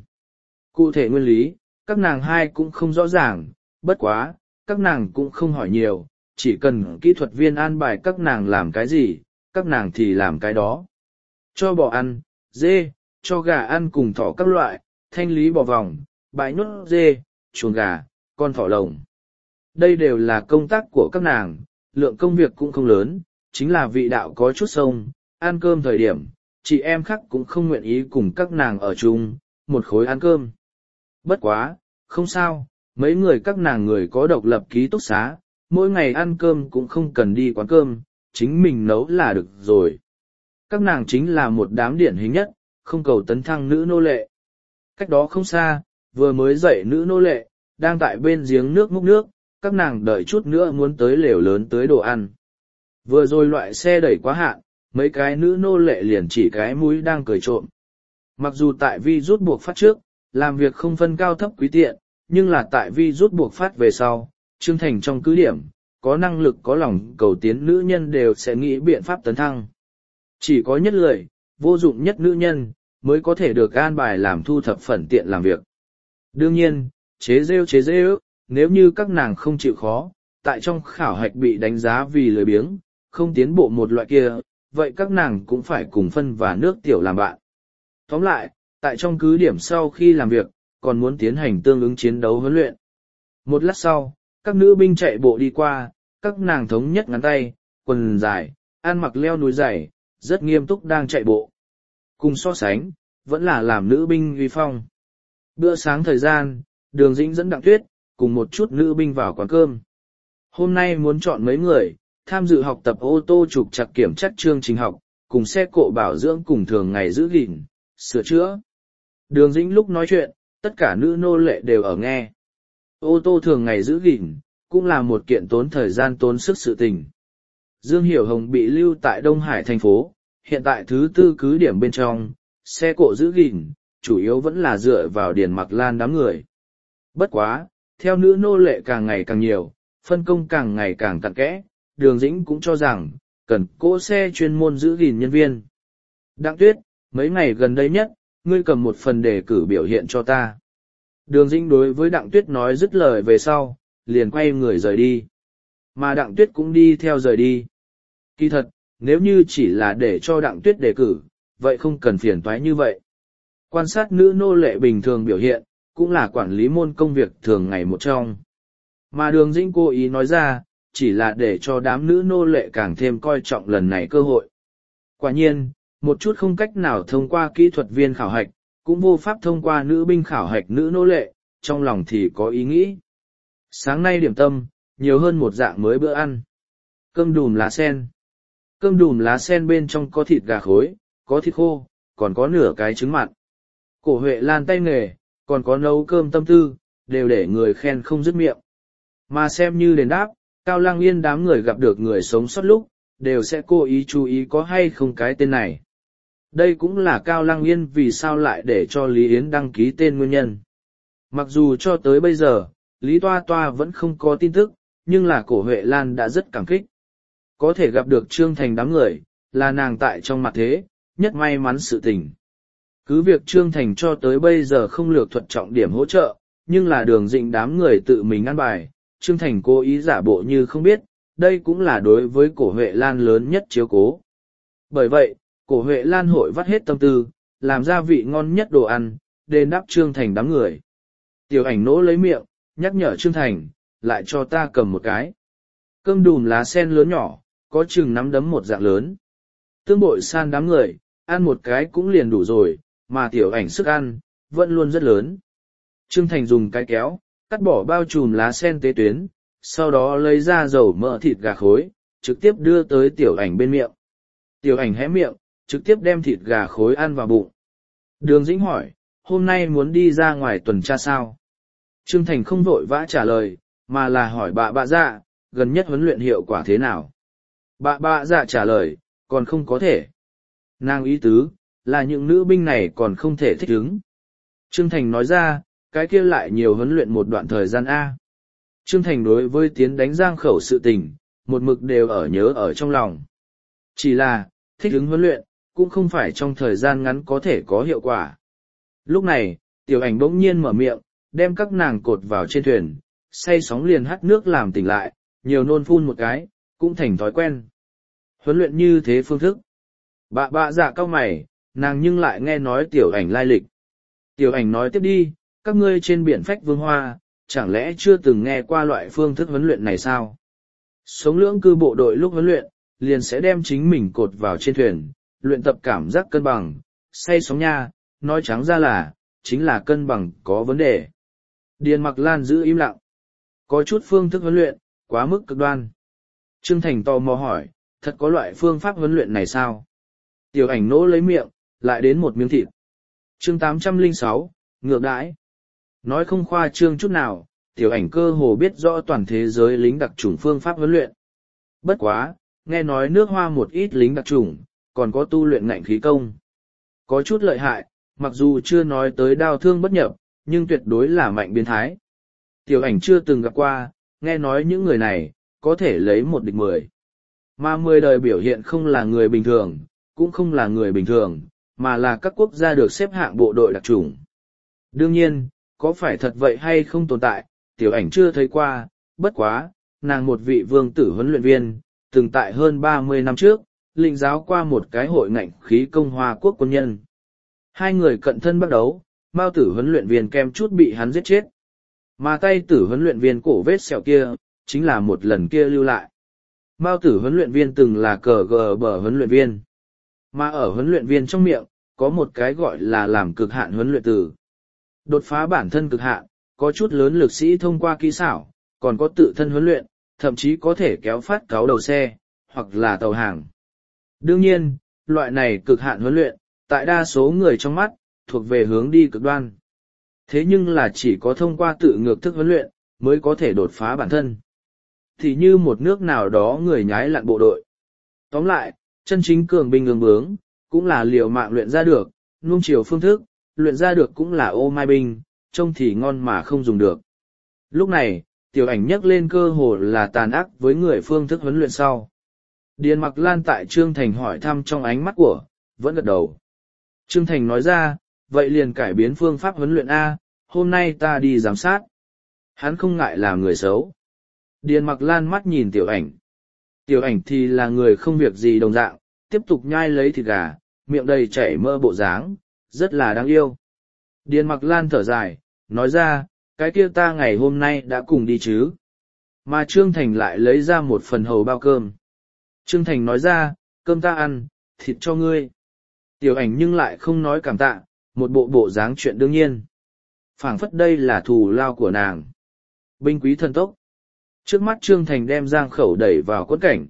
Cụ thể nguyên lý, các nàng hai cũng không rõ ràng, bất quá, các nàng cũng không hỏi nhiều, chỉ cần kỹ thuật viên an bài các nàng làm cái gì, các nàng thì làm cái đó. Cho bò ăn, dê, cho gà ăn cùng thỏ các loại, thanh lý bò vòng, bãi nhốt dê, chuồng gà, con thỏ lồng. Đây đều là công tác của các nàng, lượng công việc cũng không lớn, chính là vị đạo có chút sông, ăn cơm thời điểm, chị em khác cũng không nguyện ý cùng các nàng ở chung, một khối ăn cơm. Bất quá, không sao, mấy người các nàng người có độc lập ký túc xá, mỗi ngày ăn cơm cũng không cần đi quán cơm, chính mình nấu là được rồi. Các nàng chính là một đám điển hình nhất, không cầu tấn thăng nữ nô lệ. Cách đó không xa, vừa mới dậy nữ nô lệ, đang tại bên giếng nước múc nước, các nàng đợi chút nữa muốn tới lều lớn tới đồ ăn. Vừa rồi loại xe đẩy quá hạn, mấy cái nữ nô lệ liền chỉ cái mũi đang cười trộm. Mặc dù tại vi rút buộc phát trước, làm việc không phân cao thấp quý tiện, nhưng là tại vi rút buộc phát về sau, Trương Thành trong cứ điểm, có năng lực có lòng cầu tiến nữ nhân đều sẽ nghĩ biện pháp tấn thăng. Chỉ có nhất lười, vô dụng nhất nữ nhân, mới có thể được an bài làm thu thập phận tiện làm việc. Đương nhiên, chế rêu, nếu như các nàng không chịu khó, tại trong khảo hạch bị đánh giá vì lười biếng, không tiến bộ một loại kia, vậy các nàng cũng phải cùng phân và nước tiểu làm bạn. Tóm lại, tại trong cứ điểm sau khi làm việc, còn muốn tiến hành tương ứng chiến đấu huấn luyện. Một lát sau, các nữ binh chạy bộ đi qua, các nàng thống nhất ngắn tay, quần dài, ăn mặc leo núi dày, rất nghiêm túc đang chạy bộ. Cùng so sánh, vẫn là làm nữ binh uy phong. Bữa sáng thời gian, Đường Dĩnh dẫn Đặng Tuyết, cùng một chút nữ binh vào quán cơm. Hôm nay muốn chọn mấy người, tham dự học tập ô tô trục trặc kiểm tra chương trình học, cùng xe cộ bảo dưỡng cùng thường ngày giữ gìn, sửa chữa. Đường Dĩnh lúc nói chuyện, tất cả nữ nô lệ đều ở nghe. Ô tô thường ngày giữ gìn, cũng là một kiện tốn thời gian tốn sức sự tình. Dương Hiểu Hồng bị lưu tại Đông Hải thành phố, hiện tại thứ tư cứ điểm bên trong, xe cộ giữ gìn, chủ yếu vẫn là dựa vào Điền Mặc Lan đám người. Bất quá, theo nữ nô lệ càng ngày càng nhiều, phân công càng ngày càng cặn kẽ, Đường Dĩnh cũng cho rằng, cần cỗ xe chuyên môn giữ gìn nhân viên. Đặng Tuyết, mấy ngày gần đây nhất, ngươi cầm một phần đề cử biểu hiện cho ta. Đường Dĩnh đối với Đặng Tuyết nói dứt lời về sau, liền quay người rời đi. Mà Đặng Tuyết cũng đi theo rời đi. Kỳ thật, nếu như chỉ là để cho Đặng Tuyết đề cử, vậy không cần phiền toái như vậy. Quan sát nữ nô lệ bình thường biểu hiện, cũng là quản lý môn công việc thường ngày một trong. Mà Đường Dĩnh cố ý nói ra, chỉ là để cho đám nữ nô lệ càng thêm coi trọng lần này cơ hội. Quả nhiên, một chút không cách nào thông qua kỹ thuật viên khảo hạch, cũng vô pháp thông qua nữ binh khảo hạch nữ nô lệ, trong lòng thì có ý nghĩ. Sáng nay điểm tâm, nhiều hơn một dạng mới bữa ăn. Cơm đùm lá sen. Cơm đùm lá sen bên trong có thịt gà khối, có thịt khô, còn có nửa cái trứng mặn. Cổ Huệ Lan tay nghề, còn có nấu cơm tâm tư, đều để người khen không dứt miệng. Mà xem như đền đáp, Cao Lăng Yên đám người gặp được người sống sót lúc, đều sẽ cố ý chú ý có hay không cái tên này. Đây cũng là Cao Lăng Yên vì sao lại để cho Lý Yến đăng ký tên nguyên nhân. Mặc dù cho tới bây giờ, Lý Toa Toa vẫn không có tin tức, nhưng là Cổ Huệ Lan đã rất cảm kích. Có thể gặp được Trương Thành đám người, là nàng tại trong mặt thế, nhất may mắn sự tình. Cứ việc Trương Thành cho tới bây giờ không lược thuật trọng điểm hỗ trợ, nhưng là Đường Dĩnh đám người tự mình ăn bài, Trương Thành cố ý giả bộ như không biết, đây cũng là đối với Cổ Huệ Lan lớn nhất chiếu cố. Bởi vậy, Cổ Huệ Lan hội vắt hết tâm tư, làm ra vị ngon nhất đồ ăn, đền đáp Trương Thành đám người. Tiểu Ảnh nỗ lấy miệng, nhắc nhở Trương Thành, lại cho ta cầm một cái. Cơm đùm lá sen lớn nhỏ, có chừng nắm đấm một dạng lớn. Tương Bội San đám người, ăn một cái cũng liền đủ rồi, mà Tiểu Ảnh sức ăn, vẫn luôn rất lớn. Trương Thành dùng cái kéo, cắt bỏ bao trùm lá sen tế tuyến, sau đó lấy ra dầu mỡ thịt gà khối, trực tiếp đưa tới Tiểu Ảnh bên miệng. Tiểu Ảnh hé miệng, trực tiếp đem thịt gà khối ăn vào bụng. Đường Dĩnh hỏi, hôm nay muốn đi ra ngoài tuần tra sao? Trương Thành không vội vã trả lời, mà là hỏi bà dạ, gần nhất huấn luyện hiệu quả thế nào? Bà dạ trả lời, còn không có thể. Nàng ý tứ, là những nữ binh này còn không thể thích ứng. Trương Thành nói ra, cái kia lại nhiều huấn luyện một đoạn thời gian A. Trương Thành đối với tiến đánh Giang Khẩu sự tình, một mực đều ở nhớ ở trong lòng. Chỉ là, thích ứng huấn luyện, cũng không phải trong thời gian ngắn có thể có hiệu quả. Lúc này, Tiểu Ảnh bỗng nhiên mở miệng, đem các nàng cột vào trên thuyền, say sóng liền hắt nước làm tỉnh lại, nhiều nôn phun một cái, cũng thành thói quen. Huấn luyện như thế phương thức. Bà dạ cao mày, nàng nhưng lại nghe nói Tiểu Ảnh lai lịch. Tiểu Ảnh nói tiếp đi, các ngươi trên biển Phách Vương Hoa, chẳng lẽ chưa từng nghe qua loại phương thức huấn luyện này sao? Sống lưỡng cư bộ đội lúc huấn luyện, liền sẽ đem chính mình cột vào trên thuyền, luyện tập cảm giác cân bằng, say sóng nha, nói trắng ra là, chính là cân bằng có vấn đề. Điền Mặc Lan giữ im lặng. Có chút phương thức huấn luyện, quá mức cực đoan. Trương Thành tò mò hỏi, thật có loại phương pháp huấn luyện này sao? Tiểu ảnh nỗ lấy miệng, lại đến một miếng thịt. Chương 806, ngược đãi. Nói không khoa trương chút nào, tiểu ảnh cơ hồ biết rõ toàn thế giới lính đặc chủng phương pháp huấn luyện. Bất quá, nghe nói nước Hoa một ít lính đặc chủng, còn có tu luyện ngạnh khí công. Có chút lợi hại, mặc dù chưa nói tới đao thương bất nhập, nhưng tuyệt đối là mạnh biến thái. Tiểu ảnh chưa từng gặp qua, nghe nói những người này, có thể lấy một địch 10. Mà 10 đời biểu hiện không là người bình thường, cũng không là người bình thường, mà là các quốc gia được xếp hạng bộ đội đặc chủng. Đương nhiên, có phải thật vậy hay không tồn tại, tiểu ảnh chưa thấy qua, bất quá, nàng một vị vương tử huấn luyện viên, từng tại hơn 30 năm trước, lĩnh giáo qua một cái hội ngạnh khí công Hoa Quốc quân nhân. Hai người cận thân bắt đấu, Mao tử huấn luyện viên kem chút bị hắn giết chết. Mà tay tử huấn luyện viên cổ vết sẹo kia, chính là một lần kia lưu lại. Mao tử huấn luyện viên từng là cờ gờ bờ huấn luyện viên. Mà ở huấn luyện viên trong miệng, có một cái gọi là làm cực hạn huấn luyện tử. Đột phá bản thân cực hạn, có chút lớn lực sĩ thông qua kỹ xảo, còn có tự thân huấn luyện, thậm chí có thể kéo phát cáo đầu xe, hoặc là tàu hàng. Đương nhiên, loại này cực hạn huấn luyện, tại đa số người trong mắt, thuộc về hướng đi cực đoan. Thế nhưng là chỉ có thông qua tự ngược thức huấn luyện, mới có thể đột phá bản thân. Thì như một nước nào đó người nhái lặn bộ đội. Tóm lại, chân chính cường binh ương bướng, cũng là liều mạng luyện ra được, nuông chiều phương thức, luyện ra được cũng là ô mai binh, trông thì ngon mà không dùng được. Lúc này, tiểu ảnh nhắc lên cơ hồ là tàn ác với người phương thức huấn luyện sau. Điền Mặc Lan tại Trương Thành hỏi thăm trong ánh mắt của, vẫn gật đầu. Trương Thành nói ra, vậy liền cải biến phương pháp huấn luyện A, hôm nay ta đi giám sát. Hắn không ngại làm người xấu. Điền Mặc Lan mắt nhìn tiểu ảnh. Tiểu ảnh thì là người không việc gì đồng dạng, tiếp tục nhai lấy thịt gà, miệng đầy chảy mỡ bộ dáng, rất là đáng yêu. Điền Mặc Lan thở dài, nói ra, cái kia ta ngày hôm nay đã cùng đi chứ. Mà Trương Thành lại lấy ra một phần hầu bao cơm. Trương Thành nói ra, cơm ta ăn, thịt cho ngươi. Tiểu ảnh nhưng lại không nói cảm tạ, một bộ bộ dáng chuyện đương nhiên. Phảng phất đây là thù lao của nàng. Binh quý thần tốc. Trước mắt Trương Thành đem Giang Khẩu đẩy vào quẫn cảnh.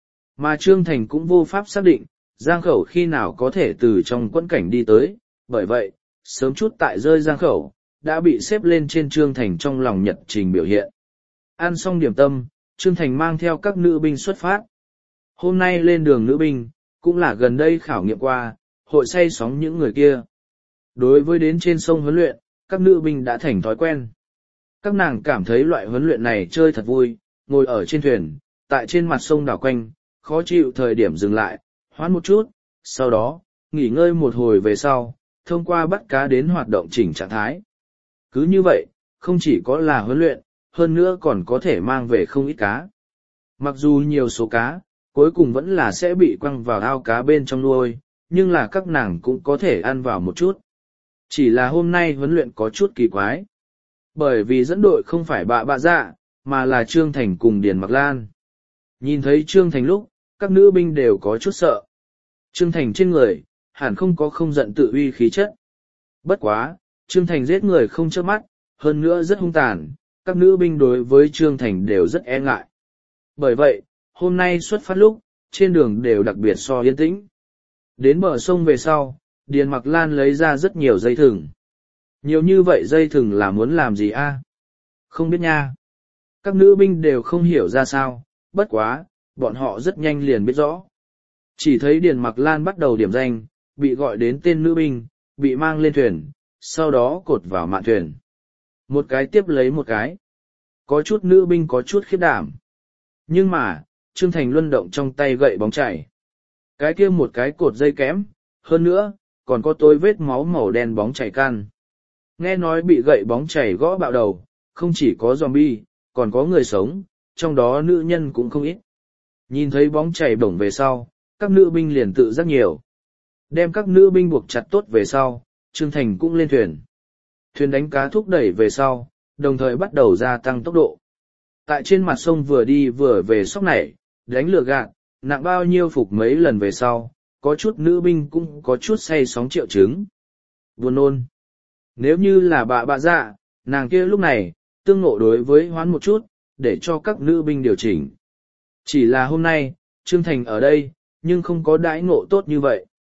Mà Trương Thành cũng vô pháp xác định, Giang Khẩu khi nào có thể từ trong quẫn cảnh đi tới, bởi vậy, sớm chút tại rơi Giang Khẩu, đã bị xếp lên trên Trương Thành trong lòng nhật trình biểu hiện. Ăn xong điểm tâm, Trương Thành mang theo các nữ binh xuất phát. Hôm nay lên đường nữ binh, cũng là gần đây khảo nghiệm qua, hội say sóng những người kia. Đối với đến trên sông huấn luyện, các nữ binh đã thành thói quen. Các nàng cảm thấy loại huấn luyện này chơi thật vui, ngồi ở trên thuyền, tại trên mặt sông đảo quanh, khó chịu thời điểm dừng lại, hoãn một chút, sau đó, nghỉ ngơi một hồi về sau, thông qua bắt cá đến hoạt động chỉnh trạng thái. Cứ như vậy, không chỉ có là huấn luyện, hơn nữa còn có thể mang về không ít cá. Mặc dù nhiều số cá, cuối cùng vẫn là sẽ bị quăng vào ao cá bên trong nuôi, nhưng là các nàng cũng có thể ăn vào một chút. Chỉ là hôm nay huấn luyện có chút kỳ quái. Bởi vì dẫn đội không phải bạ dạ, mà là Trương Thành cùng Điền Mặc Lan. Nhìn thấy Trương Thành lúc, các nữ binh đều có chút sợ. Trương Thành trên người, hẳn không có không giận tự uy khí chất. Bất quá, Trương Thành giết người không chớp mắt, hơn nữa rất hung tàn, các nữ binh đối với Trương Thành đều rất e ngại. Bởi vậy, hôm nay xuất phát lúc, trên đường đều đặc biệt so yên tĩnh. Đến bờ sông về sau, Điền Mặc Lan lấy ra rất nhiều dây thừng. Nhiều như vậy dây thừng là muốn làm gì a? Không biết nha. Các nữ binh đều không hiểu ra sao, bất quá, bọn họ rất nhanh liền biết rõ. Chỉ thấy Điền Mặc Lan bắt đầu điểm danh, bị gọi đến tên nữ binh, bị mang lên thuyền, sau đó cột vào mạn thuyền. Một cái tiếp lấy một cái. Có chút nữ binh có chút khiếp đảm. Nhưng mà, Trương Thành luân động trong tay gậy bóng chảy. Cái kia một cái cột dây kẽm, hơn nữa, còn có tối vết máu màu đen bóng chảy can. Nghe nói bị gậy bóng chảy gõ bạo đầu, không chỉ có zombie, còn có người sống, trong đó nữ nhân cũng không ít. Nhìn thấy bóng chảy bổng về sau, các nữ binh liền tự giác nhiều. Đem các nữ binh buộc chặt tốt về sau, Trương Thành cũng lên thuyền. Thuyền đánh cá thúc đẩy về sau, đồng thời bắt đầu gia tăng tốc độ. Tại trên mặt sông vừa đi vừa về sóc nảy, đánh lừa gạt, nặng bao nhiêu phục mấy lần về sau, có chút nữ binh cũng có chút say sóng triệu chứng. Buồn nôn. Nếu như là bạ dạ, nàng kia lúc này, tương ngộ đối với hoán một chút, để cho các nữ binh điều chỉnh. Chỉ là hôm nay, Trương Thành ở đây, nhưng không có đãi ngộ tốt như vậy.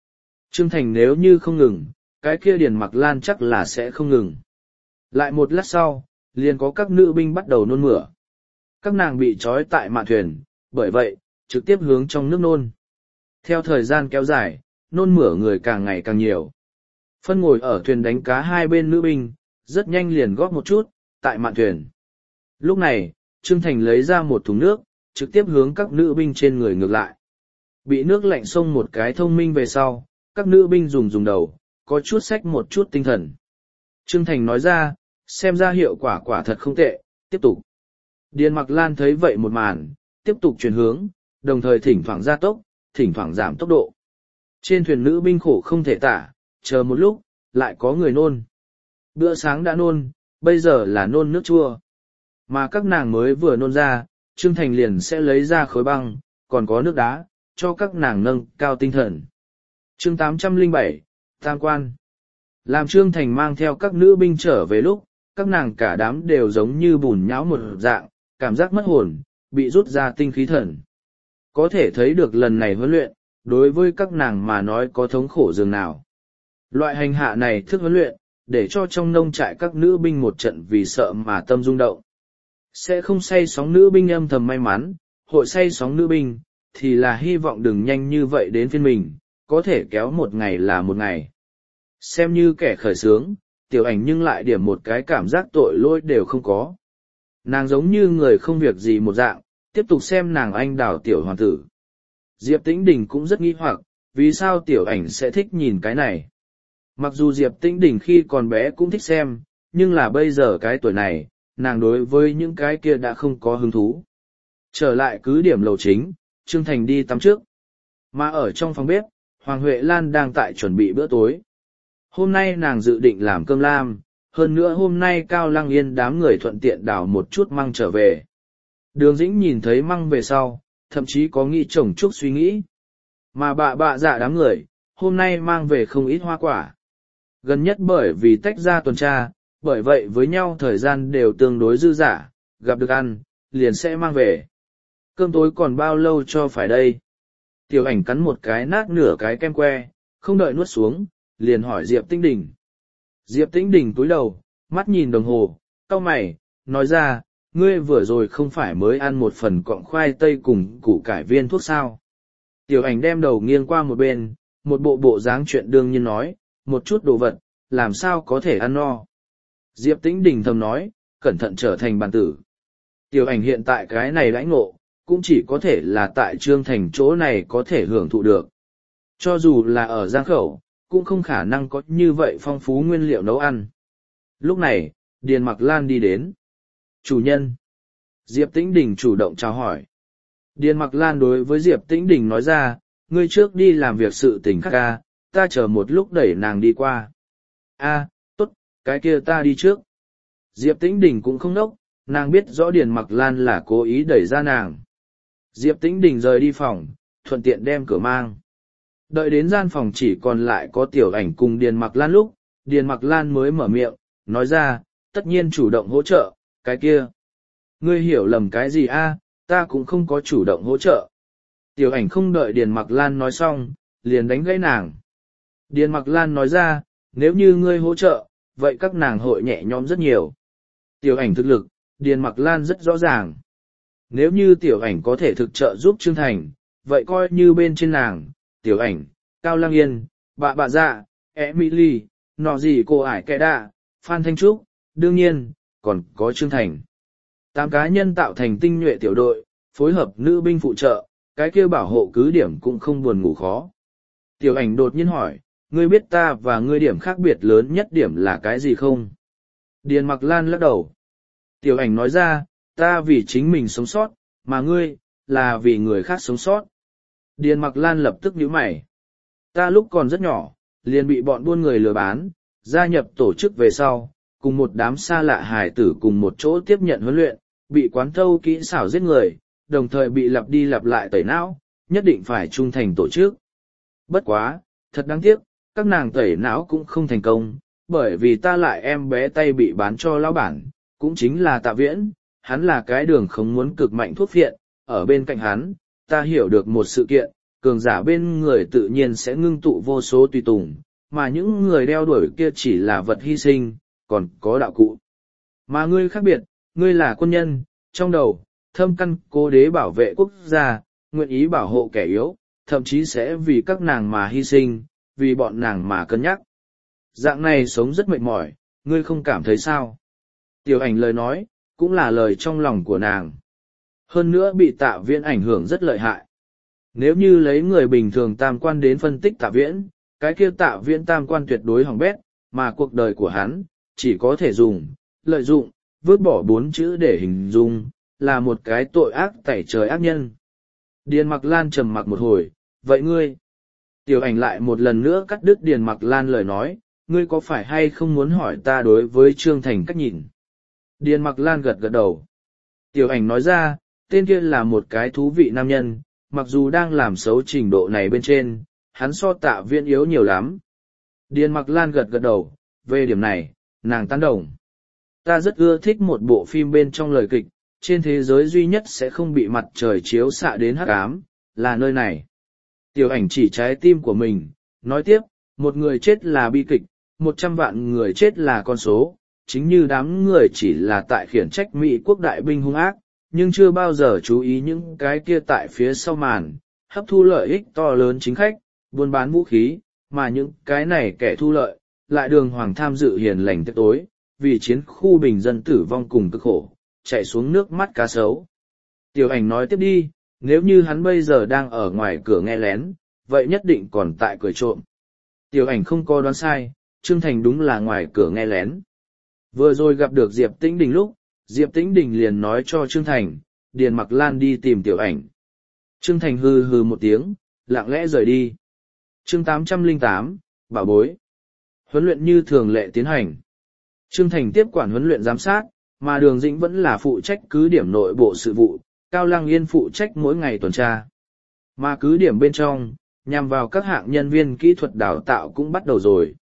Trương Thành nếu như không ngừng, cái kia Điền Mặc Lan chắc là sẽ không ngừng. Lại một lát sau, liền có các nữ binh bắt đầu nôn mửa. Các nàng bị trói tại mạn thuyền, bởi vậy, trực tiếp hướng trong nước nôn. Theo thời gian kéo dài, nôn mửa người càng ngày càng nhiều. Phân ngồi ở thuyền đánh cá hai bên nữ binh, rất nhanh liền góp một chút, tại mạn thuyền. Lúc này, Trương Thành lấy ra một thùng nước, trực tiếp hướng các nữ binh trên người ngược lại. Bị nước lạnh xông một cái thông minh về sau, các nữ binh dùng đầu, có chút xách một chút tinh thần. Trương Thành nói ra, xem ra hiệu quả quả thật không tệ, tiếp tục. Điền Mặc Lan thấy vậy một màn, tiếp tục chuyển hướng, đồng thời thỉnh thoảng gia tốc, thỉnh thoảng giảm tốc độ. Trên thuyền nữ binh khổ không thể tả, chờ một lúc, lại có người nôn. Bữa sáng đã nôn, bây giờ là nôn nước chua. Mà các nàng mới vừa nôn ra, Trương Thành liền sẽ lấy ra khối băng, còn có nước đá, cho các nàng nâng cao tinh thần. Chương 807, Tam Quan. Làm Trương Thành mang theo các nữ binh trở về lúc, các nàng cả đám đều giống như bùn nhão một dạng, cảm giác mất hồn, bị rút ra tinh khí thần. Có thể thấy được lần này huấn luyện, đối với các nàng mà nói có thống khổ dường nào. Loại hành hạ này thức huấn luyện, để cho trong nông trại các nữ binh một trận vì sợ mà tâm rung động. Sẽ không say sóng nữ binh âm thầm may mắn, hội say sóng nữ binh, thì là hy vọng đừng nhanh như vậy đến phiên mình, có thể kéo một ngày là một ngày. Xem như kẻ khởi sướng, Tiểu Ảnh nhưng lại điểm một cái cảm giác tội lỗi đều không có. Nàng giống như người không việc gì một dạng, tiếp tục xem nàng anh đào tiểu hoàng tử. Diệp Tĩnh Đình cũng rất nghi hoặc, vì sao Tiểu Ảnh sẽ thích nhìn cái này. Mặc dù Diệp Tĩnh Đình khi còn bé cũng thích xem, nhưng là bây giờ cái tuổi này, nàng đối với những cái kia đã không có hứng thú. Trở lại cứ điểm lầu chính, Trương Thành đi tắm trước. Mà ở trong phòng bếp, Hoàng Huệ Lan đang tại chuẩn bị bữa tối. Hôm nay nàng dự định làm cơm lam, hơn nữa hôm nay Cao Lăng Yên đám người thuận tiện đào một chút măng trở về. Đường Dĩnh nhìn thấy măng về sau, thậm chí có nghĩ chồng chút suy nghĩ. Mà bạ dạ đám người, hôm nay mang về không ít hoa quả. Gần nhất bởi vì tách ra tuần tra, bởi vậy với nhau thời gian đều tương đối dư dả, gặp được ăn, liền sẽ mang về. Cơm tối còn bao lâu cho phải đây? Tiểu Ảnh cắn một cái nát nửa cái kem que, không đợi nuốt xuống, liền hỏi Diệp Tĩnh Đình. Diệp Tĩnh Đình cúi đầu, mắt nhìn đồng hồ, cau mày, nói ra, ngươi vừa rồi không phải mới ăn một phần cọng khoai tây cùng củ cải viên thuốc sao? Tiểu Ảnh đem đầu nghiêng qua một bên, một bộ dáng chuyện đương nhiên nói, một chút đồ vật, làm sao có thể ăn no? Diệp Tĩnh Đình thầm nói, cẩn thận trở thành bàn tử. Tiểu Ảnh hiện tại cái này đãi ngộ, cũng chỉ có thể là tại Trương Thành chỗ này có thể hưởng thụ được. Cho dù là ở Giang Khẩu, cũng không khả năng có như vậy phong phú nguyên liệu nấu ăn. Lúc này, Điền Mặc Lan đi đến. Chủ nhân. Diệp Tĩnh Đình chủ động chào hỏi. Điền Mặc Lan đối với Diệp Tĩnh Đình nói ra, ngươi trước đi làm việc sự tình khác ca, ta chờ một lúc đẩy nàng đi qua. Tốt, cái kia ta đi trước. Diệp Tĩnh Đình cũng không nốc, nàng biết rõ Điền Mặc Lan là cố ý đẩy ra nàng. Diệp Tĩnh Đình rời đi phòng, thuận tiện đem cửa mang. Đợi đến gian phòng chỉ còn lại có Tiểu Ảnh cùng Điền Mặc Lan lúc, Điền Mặc Lan mới mở miệng, nói ra, tất nhiên chủ động hỗ trợ, cái kia. Ngươi hiểu lầm cái gì a? Ta cũng không có chủ động hỗ trợ. Tiểu Ảnh không đợi Điền Mặc Lan nói xong, liền đánh gãy nàng. Điền Mặc Lan nói ra, nếu như ngươi hỗ trợ, vậy các nàng hội nhẹ nhõm rất nhiều. Tiểu Ảnh thực lực, Điền Mặc Lan rất rõ ràng. Nếu như Tiểu Ảnh có thể thực trợ giúp Trương Thành, vậy coi như bên trên nàng, Tiểu Ảnh, Cao Lăng Yên, bạ dạ, Emily, nọ gì cô ải kẻ đạ, Phan Thanh Trúc, đương nhiên, còn có Trương Thành. 8 cá nhân tạo thành tinh nhuệ tiểu đội, phối hợp nữ binh phụ trợ, cái kia bảo hộ cứ điểm cũng không buồn ngủ khó. Tiểu Ảnh đột nhiên hỏi, ngươi biết ta và ngươi điểm khác biệt lớn nhất điểm là cái gì không? Điền Mặc Lan lắc đầu. Tiểu Ảnh nói ra, ta vì chính mình sống sót, mà ngươi, là vì người khác sống sót. Điền Mặc Lan lập tức nhíu mày. Ta lúc còn rất nhỏ, liền bị bọn buôn người lừa bán, gia nhập tổ chức về sau, cùng một đám xa lạ hài tử cùng một chỗ tiếp nhận huấn luyện, bị quán thâu kỹ xảo giết người, đồng thời bị lặp đi lặp lại tẩy não, nhất định phải trung thành tổ chức. Bất quá, thật đáng tiếc, các nàng tẩy não cũng không thành công, bởi vì ta lại em bé tay bị bán cho lão bản, cũng chính là Tạ Viễn, hắn là cái đường không muốn cực mạnh thuốc phiện, ở bên cạnh hắn, ta hiểu được một sự kiện, cường giả bên người tự nhiên sẽ ngưng tụ vô số tùy tùng, mà những người đeo đuổi kia chỉ là vật hy sinh, còn có đạo cụ. Mà ngươi khác biệt, ngươi là quân nhân, trong đầu, thâm căn cố đế bảo vệ quốc gia, nguyện ý bảo hộ kẻ yếu, thậm chí sẽ vì các nàng mà hy sinh, vì bọn nàng mà cân nhắc. Dạng này sống rất mệt mỏi, ngươi không cảm thấy sao? Tiểu ảnh lời nói, cũng là lời trong lòng của nàng. Hơn nữa bị Tạ Viễn ảnh hưởng rất lợi hại. Nếu như lấy người bình thường tam quan đến phân tích Tạ Viễn, cái kia Tạ Viễn tam quan tuyệt đối hỏng bét, mà cuộc đời của hắn, chỉ có thể dùng, lợi dụng, vứt bỏ 4 chữ để hình dung, là một cái tội ác tẩy trời ác nhân. Điền Mặc Lan trầm mặc một hồi, vậy ngươi? Tiểu ảnh lại một lần nữa cắt đứt Điền Mặc Lan lời nói, ngươi có phải hay không muốn hỏi ta đối với Trương Thành cách nhìn? Điền Mặc Lan gật gật đầu. Tiểu ảnh nói ra, tên kia là một cái thú vị nam nhân, mặc dù đang làm xấu trình độ này bên trên, hắn so Tạ Viễn yếu nhiều lắm. Điền Mặc Lan gật gật đầu, về điểm này, nàng tán đồng. Ta rất ưa thích một bộ phim bên trong lời kịch, trên thế giới duy nhất sẽ không bị mặt trời chiếu xạ đến hắc ám, là nơi này. Tiểu ảnh chỉ trái tim của mình, nói tiếp, một người chết là bi kịch, 100 vạn người chết là con số, chính như đám người chỉ là tại khiển trách Mỹ quốc đại binh hung ác, nhưng chưa bao giờ chú ý những cái kia tại phía sau màn, hấp thu lợi ích to lớn chính khách, buôn bán vũ khí, mà những cái này kẻ thu lợi, lại đường hoàng tham dự hiền lành tiệc tối, vì chiến khu bình dân tử vong cùng cực khổ, chạy xuống nước mắt cá sấu. Tiểu ảnh nói tiếp đi, nếu như hắn bây giờ đang ở ngoài cửa nghe lén, vậy nhất định còn tại cười trộm. Tiểu ảnh không có đoán sai, Trương Thành đúng là ngoài cửa nghe lén. Vừa rồi gặp được Diệp Tĩnh Đình lúc, Diệp Tĩnh Đình liền nói cho Trương Thành, Điền Mặc Lan đi tìm tiểu ảnh. Trương Thành hừ hừ một tiếng, lặng lẽ rời đi. Chương 808, bảo bối. Huấn luyện như thường lệ tiến hành. Trương Thành tiếp quản huấn luyện giám sát, mà Đường Dĩnh vẫn là phụ trách cứ điểm nội bộ sự vụ, Cao Lăng Yên phụ trách mỗi ngày tuần tra. Mà cứ điểm bên trong, nhằm vào các hạng nhân viên kỹ thuật đào tạo cũng bắt đầu rồi.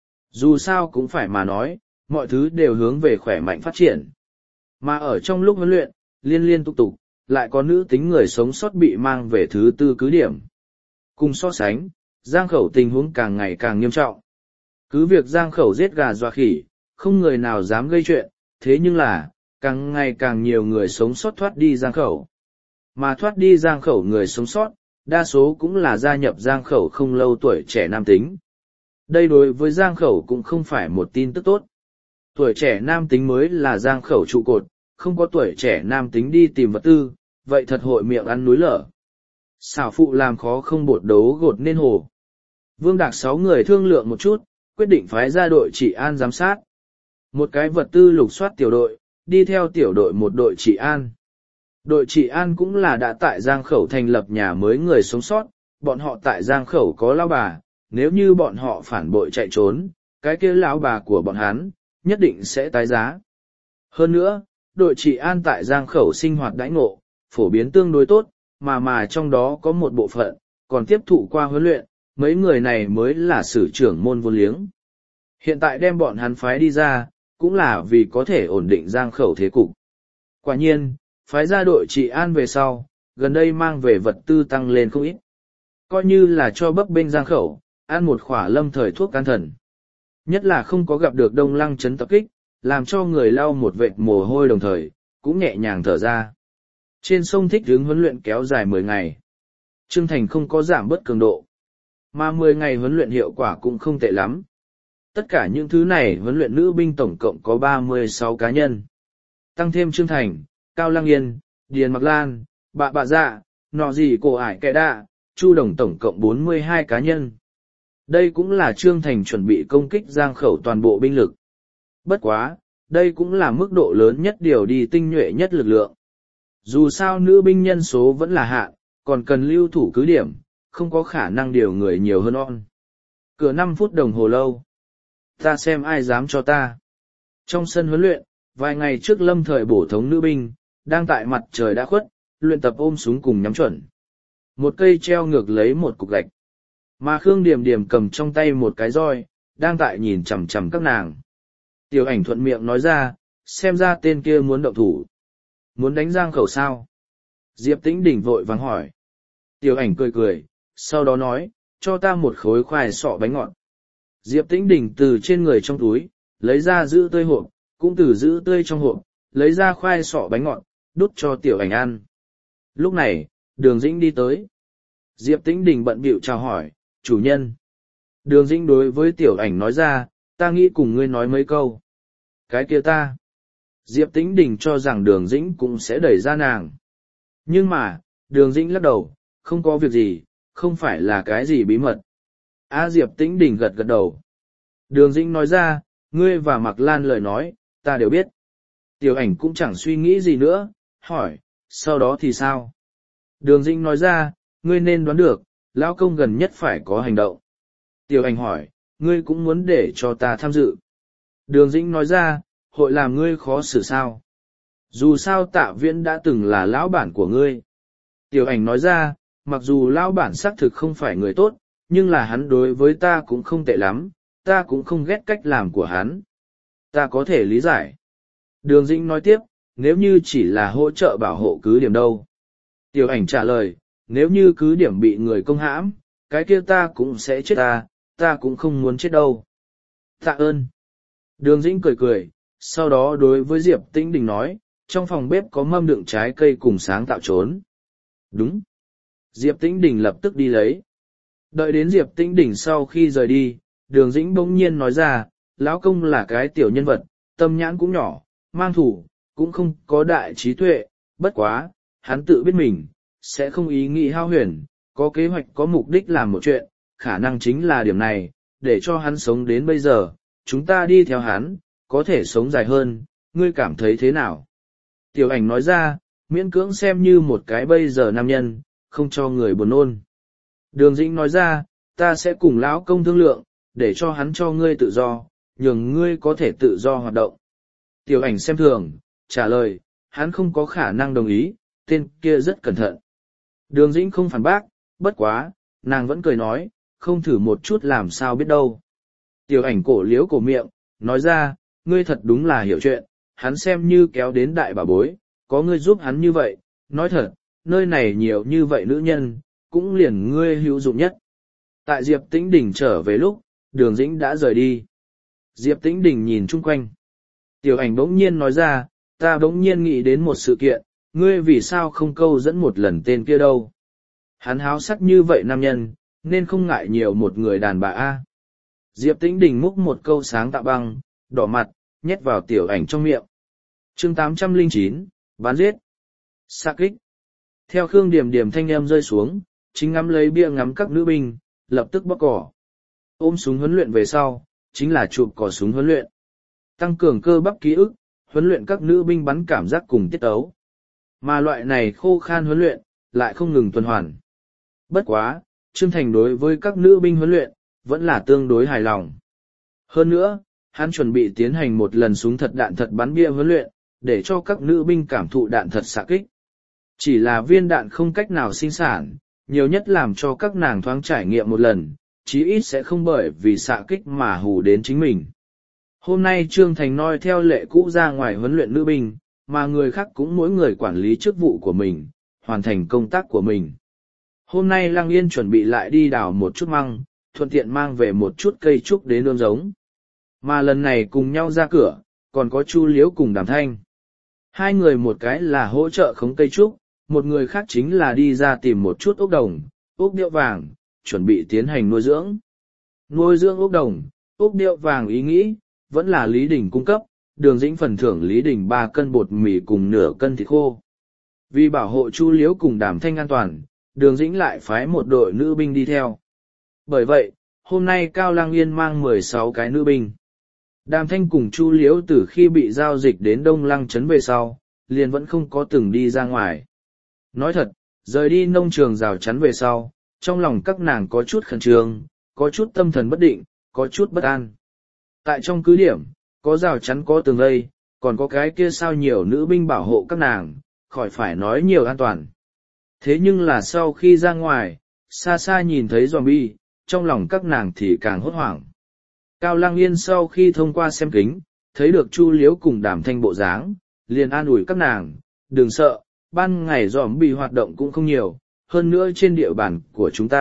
Dù sao cũng phải mà nói, mọi thứ đều hướng về khỏe mạnh phát triển. Mà ở trong lúc huấn luyện, liên tục, lại có nữ tính người sống sót bị mang về thứ 4 cứ điểm. Cùng so sánh, Giang Khẩu tình huống càng ngày càng nghiêm trọng. Cứ việc Giang Khẩu giết gà dọa khỉ, không người nào dám gây chuyện, thế nhưng là, càng ngày càng nhiều người sống sót thoát đi Giang Khẩu. Mà thoát đi Giang Khẩu người sống sót, đa số cũng là gia nhập Giang Khẩu không lâu tuổi trẻ nam tính. Đây đối với Giang Khẩu cũng không phải một tin tức tốt. Tuổi trẻ nam tính mới là Giang Khẩu trụ cột, không có tuổi trẻ nam tính đi tìm vật tư, vậy thật hội miệng ăn núi lở. Xảo phụ làm khó không bột đấu gột nên hồ. Vương Đạc 6 người thương lượng một chút, quyết định phái ra đội trị an giám sát. Một cái vật tư lục soát tiểu đội, đi theo tiểu đội một đội trị an. Đội trị an cũng là đã tại Giang Khẩu thành lập nhà mới người sống sót, bọn họ tại Giang Khẩu có lão bà, nếu như bọn họ phản bội chạy trốn, cái kia lão bà của bọn hắn, nhất định sẽ tái giá. Hơn nữa, đội trị an tại Giang Khẩu sinh hoạt đãi ngộ, phổ biến tương đối tốt, mà trong đó có một bộ phận, còn tiếp thụ qua huấn luyện, mấy người này mới là sử trưởng môn vô liếng. Hiện tại đem bọn hắn phái đi ra, cũng là vì có thể ổn định Giang Khẩu thế cục. Quả nhiên, phái ra đội trị an về sau, gần đây mang về vật tư tăng lên không ít. Coi như là cho bấp bênh Giang Khẩu, ăn một khỏa lâm thời thuốc can thần. Nhất là không có gặp được Đông Lăng chấn tập kích, làm cho người lau một vệt mồ hôi đồng thời, cũng nhẹ nhàng thở ra. Trên sông Thích Hướng huấn luyện kéo dài 10 ngày. Trương Thành không có giảm bớt cường độ. Mà 10 ngày huấn luyện hiệu quả cũng không tệ lắm. Tất cả những thứ này huấn luyện nữ binh tổng cộng có 36 cá nhân. Tăng thêm Trương Thành, Cao Lăng Yên, Điền Mặc Lan, Bạ Dạ, Nọ Gì Cổ Ải Kẻ Đạ, Chu Đồng tổng cộng 42 cá nhân. Đây cũng là Trương Thành chuẩn bị công kích Giang Khẩu toàn bộ binh lực. Bất quá, đây cũng là mức độ lớn nhất điều đi tinh nhuệ nhất lực lượng. Dù sao nữ binh nhân số vẫn là hạn, còn cần lưu thủ cứ điểm, không có khả năng điều người nhiều hơn on. Cửa 5 phút đồng hồ lâu. Ta xem ai dám cho ta. Trong sân huấn luyện, vài ngày trước lâm thời bổ thống nữ binh, đang tại mặt trời đã khuất, luyện tập ôm súng cùng nhắm chuẩn. Một cây treo ngược lấy một cục gạch. Mà Khương Điềm Điềm cầm trong tay một cái roi, đang tại nhìn chằm chằm các nàng. Tiểu ảnh thuận miệng nói ra, xem ra tên kia muốn động thủ. Muốn đánh Giang Khẩu sao? Diệp Tĩnh Đình vội vàng hỏi. Tiểu ảnh cười cười, sau đó nói, cho ta một khối khoai sọ bánh ngọt. Diệp Tĩnh Đình từ trên người trong túi, lấy ra giữ tươi hộp, cũng từ giữ tươi trong hộp, lấy ra khoai sọ bánh ngọt, đút cho Tiểu Ảnh ăn. Lúc này, Đường Dĩnh đi tới. Diệp Tĩnh Đình bận bịu chào hỏi, chủ nhân. Đường Dĩnh đối với Tiểu Ảnh nói ra, ta nghĩ cùng ngươi nói mấy câu. Cái kia ta. Diệp Tĩnh Đình cho rằng Đường Dĩnh cũng sẽ đẩy ra nàng. Nhưng mà, Đường Dĩnh lắc đầu, không có việc gì, không phải là cái gì bí mật. Diệp Tĩnh Đình gật gật đầu. Đường Dĩnh nói ra, ngươi và Mạc Lan lời nói, ta đều biết. Tiểu Ảnh cũng chẳng suy nghĩ gì nữa, hỏi, sau đó thì sao? Đường Dĩnh nói ra, ngươi nên đoán được, lão công gần nhất phải có hành động. Tiểu Ảnh hỏi, ngươi cũng muốn để cho ta tham dự. Đường Dĩnh nói ra, hội làm ngươi khó xử sao? Dù sao Tạ Viễn đã từng là lão bản của ngươi. Tiểu Ảnh nói ra, mặc dù lão bản xác thực không phải người tốt, nhưng là hắn đối với ta cũng không tệ lắm, ta cũng không ghét cách làm của hắn. Ta có thể lý giải. Đường Dĩnh nói tiếp, nếu như chỉ là hỗ trợ bảo hộ cứ điểm đâu. Tiểu Ảnh trả lời, nếu như cứ điểm bị người công hãm, cái kia ta cũng sẽ chết ta cũng không muốn chết đâu. Tạ ơn. Đường Dĩnh cười cười, sau đó đối với Diệp Tĩnh Đình nói, trong phòng bếp có mâm đựng trái cây cùng sáng tạo trốn. Đúng. Diệp Tĩnh Đình lập tức đi lấy. Đợi đến Diệp Tĩnh Đình sau khi rời đi, Đường Dĩnh bỗng nhiên nói ra, lão công là cái tiểu nhân vật, tâm nhãn cũng nhỏ, mang thủ, cũng không có đại trí tuệ, bất quá, hắn tự biết mình, sẽ không ý nghĩ hao huyền, có kế hoạch có mục đích làm một chuyện, khả năng chính là điểm này, để cho hắn sống đến bây giờ, chúng ta đi theo hắn, có thể sống dài hơn, ngươi cảm thấy thế nào? Tiểu Ảnh nói ra, miễn cưỡng xem như một cái bây giờ nam nhân, không cho người buồn nôn. Đường Dĩnh nói ra, ta sẽ cùng lão công thương lượng, để cho hắn cho ngươi tự do, nhường ngươi có thể tự do hoạt động. Tiểu Ảnh xem thường, trả lời, hắn không có khả năng đồng ý, tên kia rất cẩn thận. Đường Dĩnh không phản bác, bất quá, nàng vẫn cười nói, không thử một chút làm sao biết đâu. Tiểu Ảnh cổ liếu cổ miệng, nói ra, ngươi thật đúng là hiểu chuyện, hắn xem như kéo đến đại bà bối, có ngươi giúp hắn như vậy, nói thật, nơi này nhiều như vậy nữ nhân, cũng liền ngươi hữu dụng nhất. Tại Diệp Tĩnh Đình trở về lúc, Đường Dĩnh đã rời đi. Diệp Tĩnh Đình nhìn chung quanh. Tiểu Ảnh bỗng nhiên nói ra, ta bỗng nhiên nghĩ đến một sự kiện, ngươi vì sao không câu dẫn một lần tên kia đâu. Hắn háo sắc như vậy nam nhân, nên không ngại nhiều một người đàn bà a. Diệp Tĩnh Đình múc một câu sáng tạo băng, đỏ mặt, nhét vào Tiểu Ảnh trong miệng. Chương 809, bán giết. Xạ kích. Theo Khương Điềm Điềm thanh âm rơi xuống, chính ngắm lấy bia ngắm các nữ binh, lập tức bóc cỏ. Ôm súng huấn luyện về sau, chính là chụp cỏ súng huấn luyện. Tăng cường cơ bắp ký ức, huấn luyện các nữ binh bắn cảm giác cùng tiết tấu. Mà loại này khô khan huấn luyện, lại không ngừng tuần hoàn. Bất quá, Trương Thành đối với các nữ binh huấn luyện, vẫn là tương đối hài lòng. Hơn nữa, hắn chuẩn bị tiến hành một lần súng thật đạn thật bắn bia huấn luyện, để cho các nữ binh cảm thụ đạn thật xạ kích. Chỉ là viên đạn không cách nào sinh sản, nhiều nhất làm cho các nàng thoáng trải nghiệm một lần, chí ít sẽ không bởi vì xạ kích mà hù đến chính mình. Hôm nay Trương Thành noi theo lệ cũ ra ngoài huấn luyện nữ binh, mà người khác cũng mỗi người quản lý chức vụ của mình, hoàn thành công tác của mình. Hôm nay Lăng Yên chuẩn bị lại đi đào một chút măng, thuận tiện mang về một chút cây trúc đến ươm giống. Mà lần này cùng nhau ra cửa, còn có Chu Liếu cùng Đàm Thanh. Hai người một cái là hỗ trợ khống cây trúc, một người khác chính là đi ra tìm một chút ốc đồng, ốc điệu vàng, chuẩn bị tiến hành nuôi dưỡng. Nuôi dưỡng ốc đồng, ốc điệu vàng ý nghĩ, vẫn là Lý Đình cung cấp, Đường Dĩnh phần thưởng Lý Đình 3 cân bột mì cùng nửa cân thịt khô. Vì bảo hộ Chu Liếu cùng Đàm Thanh an toàn, Đường Dĩnh lại phái một đội nữ binh đi theo. Bởi vậy, hôm nay Cao Lang Yên mang 16 cái nữ binh. Đàm Thanh cùng Chu Liếu từ khi bị giao dịch đến Đông Lăng trấn về sau, liền vẫn không có từng đi ra ngoài. Nói thật, rời đi nông trường rào chắn về sau, trong lòng các nàng có chút khẩn trương, có chút tâm thần bất định, có chút bất an. Tại trong cứ điểm, có rào chắn có tường vây, còn có cái kia sao nhiều nữ binh bảo hộ các nàng, khỏi phải nói nhiều an toàn. Thế nhưng là sau khi ra ngoài, xa xa nhìn thấy zombie, trong lòng các nàng thì càng hốt hoảng. Cao Lăng Yên sau khi thông qua xem kính, thấy được Chu Liếu cùng Đàm Thanh bộ dáng, liền an ủi các nàng, đừng sợ, ban ngày zombie hoạt động cũng không nhiều, hơn nữa trên địa bàn của chúng ta,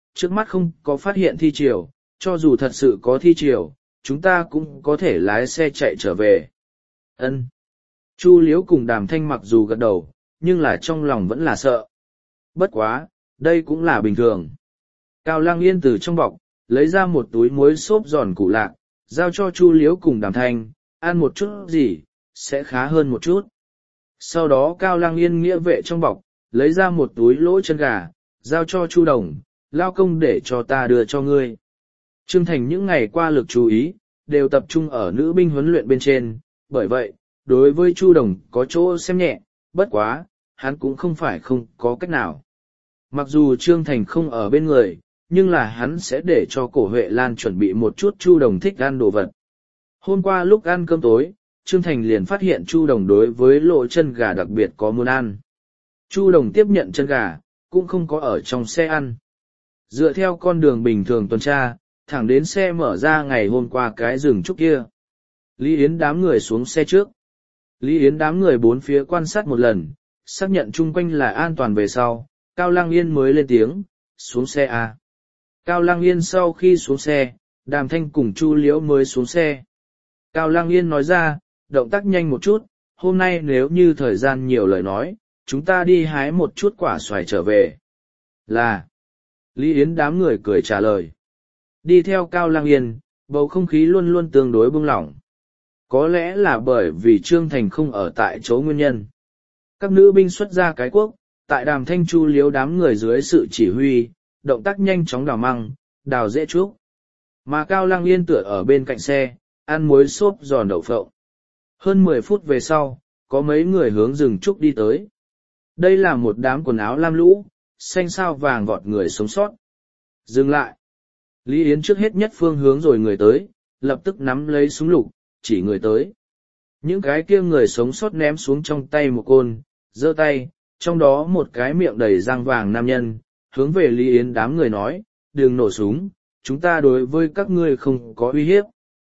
trước mắt không có phát hiện thi triều, cho dù thật sự có thi triều, chúng ta cũng có thể lái xe chạy trở về. Ân. Chu Liễu cùng Đàm Thanh mặc dù gật đầu, nhưng là trong lòng vẫn là sợ. Bất quá, đây cũng là bình thường. Cao Lăng Yên từ trong bọc, lấy ra một túi muối xốp giòn củ lạc, giao cho Chu Liễu cùng Đàm Thanh, ăn một chút gì, sẽ khá hơn một chút. Sau đó Cao Lăng Yên nghĩa vệ trong bọc, lấy ra một túi lỗ chân gà, giao cho Chu Đồng, lao công để cho ta đưa cho ngươi. Trương Thành những ngày qua lực chú ý, đều tập trung ở nữ binh huấn luyện bên trên, bởi vậy, đối với Chu Đồng có chỗ xem nhẹ, bất quá, hắn cũng không phải không có cách nào. Mặc dù Trương Thành không ở bên người, nhưng là hắn sẽ để cho Cổ Huệ Lan chuẩn bị một chút Chu Đồng thích ăn đồ vật. Hôm qua lúc ăn cơm tối, Trương Thành liền phát hiện Chu Đồng đối với lỗ chân gà đặc biệt có muốn ăn. Chu Đồng tiếp nhận chân gà, cũng không có ở trong xe ăn. Dựa theo con đường bình thường tuần tra, thẳng đến xe mở ra ngày hôm qua cái rừng trúc kia. Lý Yến đám người xuống xe trước. Lý Yến đám người bốn phía quan sát một lần, xác nhận chung quanh là an toàn về sau, Cao Lăng Yên mới lên tiếng, xuống xe à. Cao Lăng Yên sau khi xuống xe, Đàm Thanh cùng Chu Liễu mới xuống xe. Cao Lăng Yên nói ra, động tác nhanh một chút, hôm nay nếu như thời gian nhiều lời nói, chúng ta đi hái một chút quả xoài trở về. Là. Lý Yến đám người cười trả lời. Đi theo Cao Lăng Yên, bầu không khí luôn luôn tương đối buông lỏng. Có lẽ là bởi vì Trương Thành không ở tại chỗ nguyên nhân. Các nữ binh xuất ra cái quốc, tại Đàm Thanh Chu Liếu đám người dưới sự chỉ huy, động tác nhanh chóng đào măng, đào dễ trúc. Mà Cao Lăng Yên tựa ở bên cạnh xe, ăn muối xốp giòn đậu phộng. Hơn 10 phút về sau, có mấy người hướng rừng trúc đi tới. Đây là một đám quần áo lam lũ, xanh sao vàng vọt người sống sót. Dừng lại. Lý Yến trước hết nhất phương hướng rồi người tới, lập tức nắm lấy súng lục, chỉ người tới. Những cái kia người sống sót ném xuống trong tay một côn, giơ tay, trong đó một cái miệng đầy răng vàng nam nhân, hướng về Lý Yến đám người nói, đừng nổ súng, chúng ta đối với các ngươi không có uy hiếp.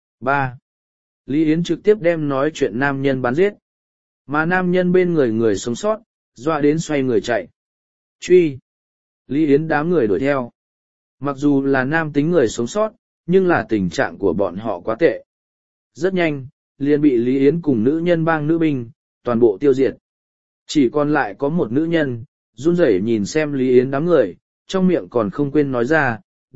3. Lý Yến trực tiếp đem nói chuyện nam nhân bắn giết. Mà nam nhân bên người sống sót, dọa đến xoay người chạy. Truy. Lý Yến đám người đuổi theo. Mặc dù là nam tính người sống sót, nhưng là tình trạng của bọn họ quá tệ. Rất nhanh, liền bị Lý Yến cùng nữ nhân bang nữ binh, toàn bộ tiêu diệt. Chỉ còn lại có một nữ nhân, run rẩy nhìn xem Lý Yến đám người, trong miệng còn không quên nói ra,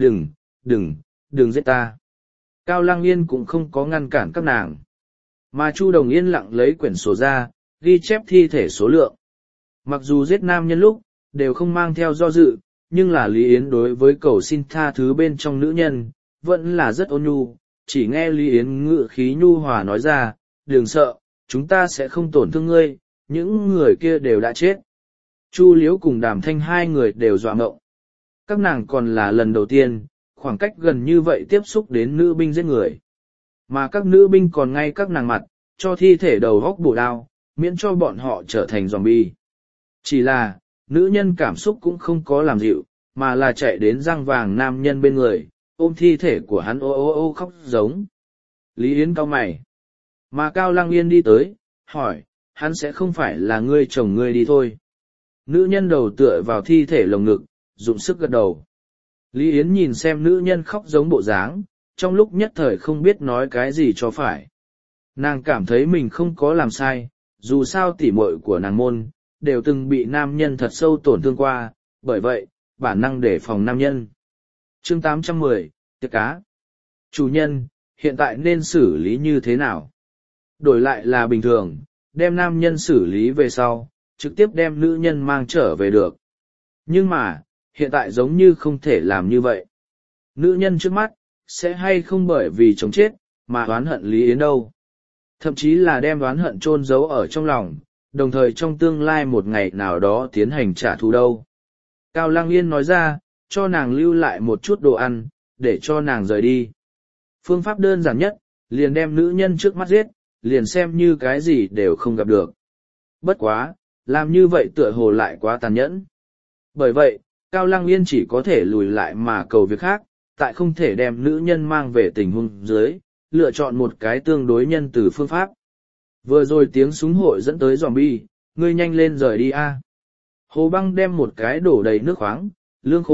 đừng giết ta. Cao Lăng Yên cũng không có ngăn cản các nàng. Mà Chu Đồng yên lặng lấy quyển sổ ra, ghi chép thi thể số lượng. Mặc dù giết nam nhân lúc, đều không mang theo do dự, nhưng là Lý Yến đối với cầu xin tha thứ bên trong nữ nhân, vẫn là rất ôn nhu, chỉ nghe Lý Yến ngự khí nhu hòa nói ra, đừng sợ, chúng ta sẽ không tổn thương ngươi, những người kia đều đã chết. Chu Liễu cùng Đàm Thanh hai người đều dọa ngộng. Các nàng còn là lần đầu tiên, khoảng cách gần như vậy tiếp xúc đến nữ binh giết người. Mà các nữ binh còn ngay các nàng mặt, cho thi thể đầu góc bổ đao, miễn cho bọn họ trở thành zombie. Chỉ là, nữ nhân cảm xúc cũng không có làm dịu, mà là chạy đến răng vàng nam nhân bên người, ôm thi thể của hắn ô ô ô khóc giống. Lý Yến cau mày. Mà Cao Lăng Yên đi tới, hỏi, hắn sẽ không phải là ngươi chồng ngươi đi thôi. Nữ nhân đầu tựa vào thi thể lồng ngực, dụng sức gật đầu. Lý Yến nhìn xem nữ nhân khóc giống bộ dáng, trong lúc nhất thời không biết nói cái gì cho phải. Nàng cảm thấy mình không có làm sai, dù sao tỉ muội của nàng môn, đều từng bị nam nhân thật sâu tổn thương qua, bởi vậy, bản năng đề phòng nam nhân. Chương 810, tiệc cá. Chủ nhân, hiện tại nên xử lý như thế nào? Đổi lại là bình thường, đem nam nhân xử lý về sau, trực tiếp đem nữ nhân mang trở về được. Nhưng mà, hiện tại giống như không thể làm như vậy. Nữ nhân trước mắt, sẽ hay không bởi vì chồng chết, mà oán hận Lý Yến đâu. Thậm chí là đem oán hận chôn giấu ở trong lòng, đồng thời trong tương lai một ngày nào đó tiến hành trả thù đâu. Cao Lăng Yên nói ra, cho nàng lưu lại một chút đồ ăn, để cho nàng rời đi. Phương pháp đơn giản nhất, liền đem nữ nhân trước mắt giết, liền xem như cái gì đều không gặp được. Bất quá, làm như vậy tựa hồ lại quá tàn nhẫn. Bởi vậy, Cao Lăng Yên chỉ có thể lùi lại mà cầu việc khác, tại không thể đem nữ nhân mang về tình huống dưới, lựa chọn một cái tương đối nhân từ phương pháp. Vừa rồi tiếng súng hội dẫn tới zombie, ngươi nhanh lên rời đi a. Hồ Băng đem một cái đổ đầy nước khoáng, lương khô,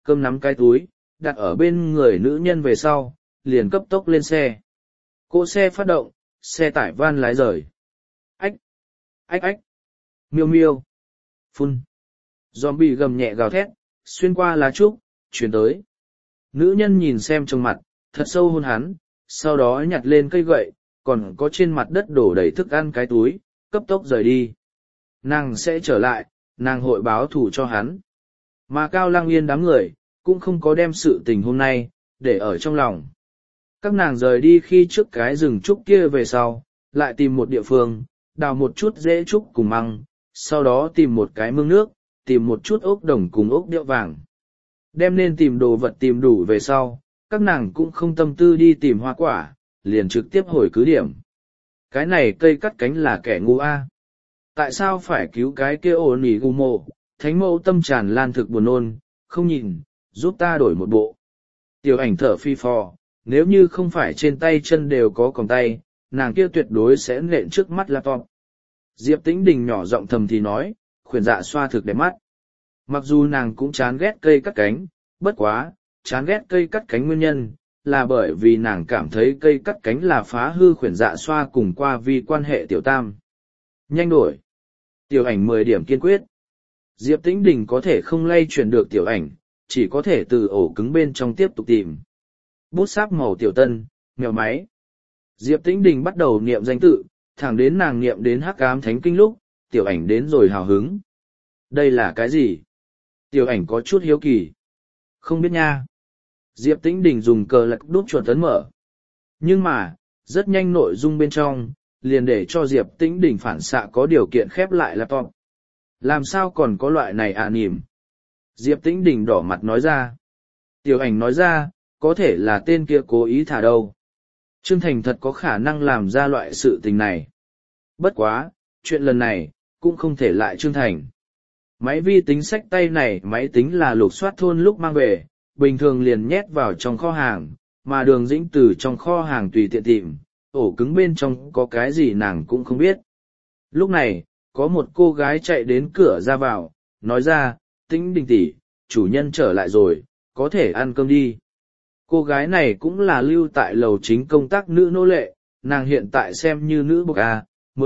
cơm nắm cái túi, đặt ở bên người nữ nhân về sau, liền cấp tốc lên xe. Cỗ xe phát động, xe tải van lái rời. Ách! Ách ách! Miêu miêu! Phun! Zombie gầm nhẹ gào thét, xuyên qua lá trúc, chuyển tới. Nữ nhân nhìn xem trong mặt, thật sâu hôn hắn, sau đó nhặt lên cây gậy, còn có trên mặt đất đổ đầy thức ăn cái túi, cấp tốc rời đi. Nàng sẽ trở lại, nàng hội báo thù cho hắn. Mà Cao Lăng Yên đám người, cũng không có đem sự tình hôm nay, để ở trong lòng. Các nàng rời đi khi trước cái rừng trúc kia về sau, lại tìm một địa phương, đào một chút rễ trúc cùng măng, sau đó tìm một cái mương nước, tìm một chút ốc đồng cùng ốc đĩa vàng. Đem nên tìm đồ vật tìm đủ về sau, các nàng cũng không tâm tư đi tìm hoa quả, liền trực tiếp hồi cứ điểm. Cái này cây cắt cánh là kẻ ngu a. Tại sao phải cứu cái kia ổ nỉ gu mộ, thánh mẫu tâm tràn lan thực buồn nôn, không nhìn, giúp ta đổi một bộ. Tiểu ảnh thở phi phò, nếu như không phải trên tay chân đều có còng tay, nàng kia tuyệt đối sẽ nện trước mắt laptop. Diệp Tĩnh Đình nhỏ giọng thầm thì nói, khuyển dạ xoa thực đẹp mắt. Mặc dù nàng cũng chán ghét cây cắt cánh, bất quá, chán ghét cây cắt cánh nguyên nhân, là bởi vì nàng cảm thấy cây cắt cánh là phá hư khuyển dạ xoa cùng qua vi quan hệ tiểu tam. Nhanh đổi. Tiểu ảnh 10 điểm kiên quyết. Diệp Tĩnh Đình có thể không lay chuyển được tiểu ảnh, chỉ có thể từ ổ cứng bên trong tiếp tục tìm. Bút sáp màu tiểu tân, mèo máy. Diệp Tĩnh Đình bắt đầu niệm danh tự, thẳng đến nàng niệm đến hắc ám thánh kinh lúc, tiểu ảnh đến rồi hào hứng. Đây là cái gì? Tiểu ảnh có chút hiếu kỳ. Không biết nha. Diệp Tĩnh Đình dùng cờ lạc đút chuột tấn mở. Nhưng mà, rất nhanh nội dung bên trong, liền để cho Diệp Tĩnh Đình phản xạ có điều kiện khép lại laptop. Làm sao còn có loại này nỉm? Diệp Tĩnh Đình đỏ mặt nói ra. Tiểu ảnh nói ra, có thể là tên kia cố ý thả đâu. Trương Thành thật có khả năng làm ra loại sự tình này. Bất quá, chuyện lần này, cũng không thể lại Trương Thành. Máy vi tính sách tay này máy tính là Lục Soát thôn lúc mang về, bình thường liền nhét vào trong kho hàng, mà Đường Dĩnh từ trong kho hàng tùy tiện tìm, ổ cứng bên trong có cái gì nàng cũng không biết. Lúc này, có một cô gái chạy đến cửa ra vào, nói ra, Tĩnh Đình tỷ, chủ nhân trở lại rồi, có thể ăn cơm đi. Cô gái này cũng là lưu tại lầu chính công tác nữ nô lệ, nàng hiện tại xem như nữ bộc A,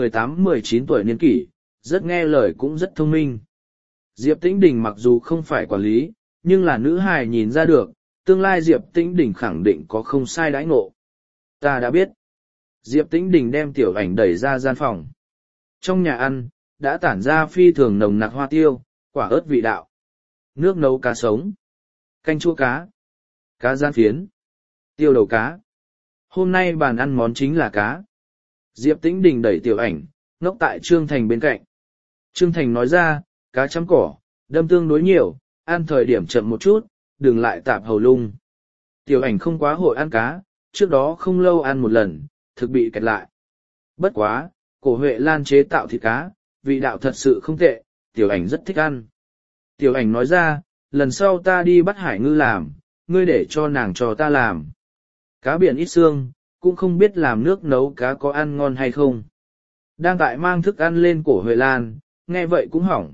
18-19 tuổi niên kỷ, rất nghe lời cũng rất thông minh. Diệp Tĩnh Đình mặc dù không phải quản lý, nhưng là nữ hài nhìn ra được, tương lai Diệp Tĩnh Đình khẳng định có không sai đãi ngộ. Ta đã biết. Diệp Tĩnh Đình đem tiểu ảnh đẩy ra gian phòng. Trong nhà ăn, đã tản ra phi thường nồng nặc hoa tiêu, quả ớt vị đạo. Nước nấu cá sống. Canh chua cá. Cá rán phiến. Tiêu đầu cá. Hôm nay bàn ăn món chính là cá. Diệp Tĩnh Đình đẩy tiểu ảnh, ngốc tại Trương Thành bên cạnh. Trương Thành nói ra, cá chấm cỏ, đâm tương đối nhiều, ăn thời điểm chậm một chút, đừng lại tạp hầu lung. Tiểu ảnh không quá hội ăn cá, trước đó không lâu ăn một lần, thực bị kẹt lại. Bất quá, cổ Huệ Lan chế tạo thịt cá, vị đạo thật sự không tệ, tiểu ảnh rất thích ăn. Tiểu ảnh nói ra, lần sau ta đi bắt hải ngư làm, ngươi để cho nàng cho ta làm. Cá biển ít xương, cũng không biết làm nước nấu cá có ăn ngon hay không. Đang tại mang thức ăn lên cổ Huệ Lan, nghe vậy cũng hỏng.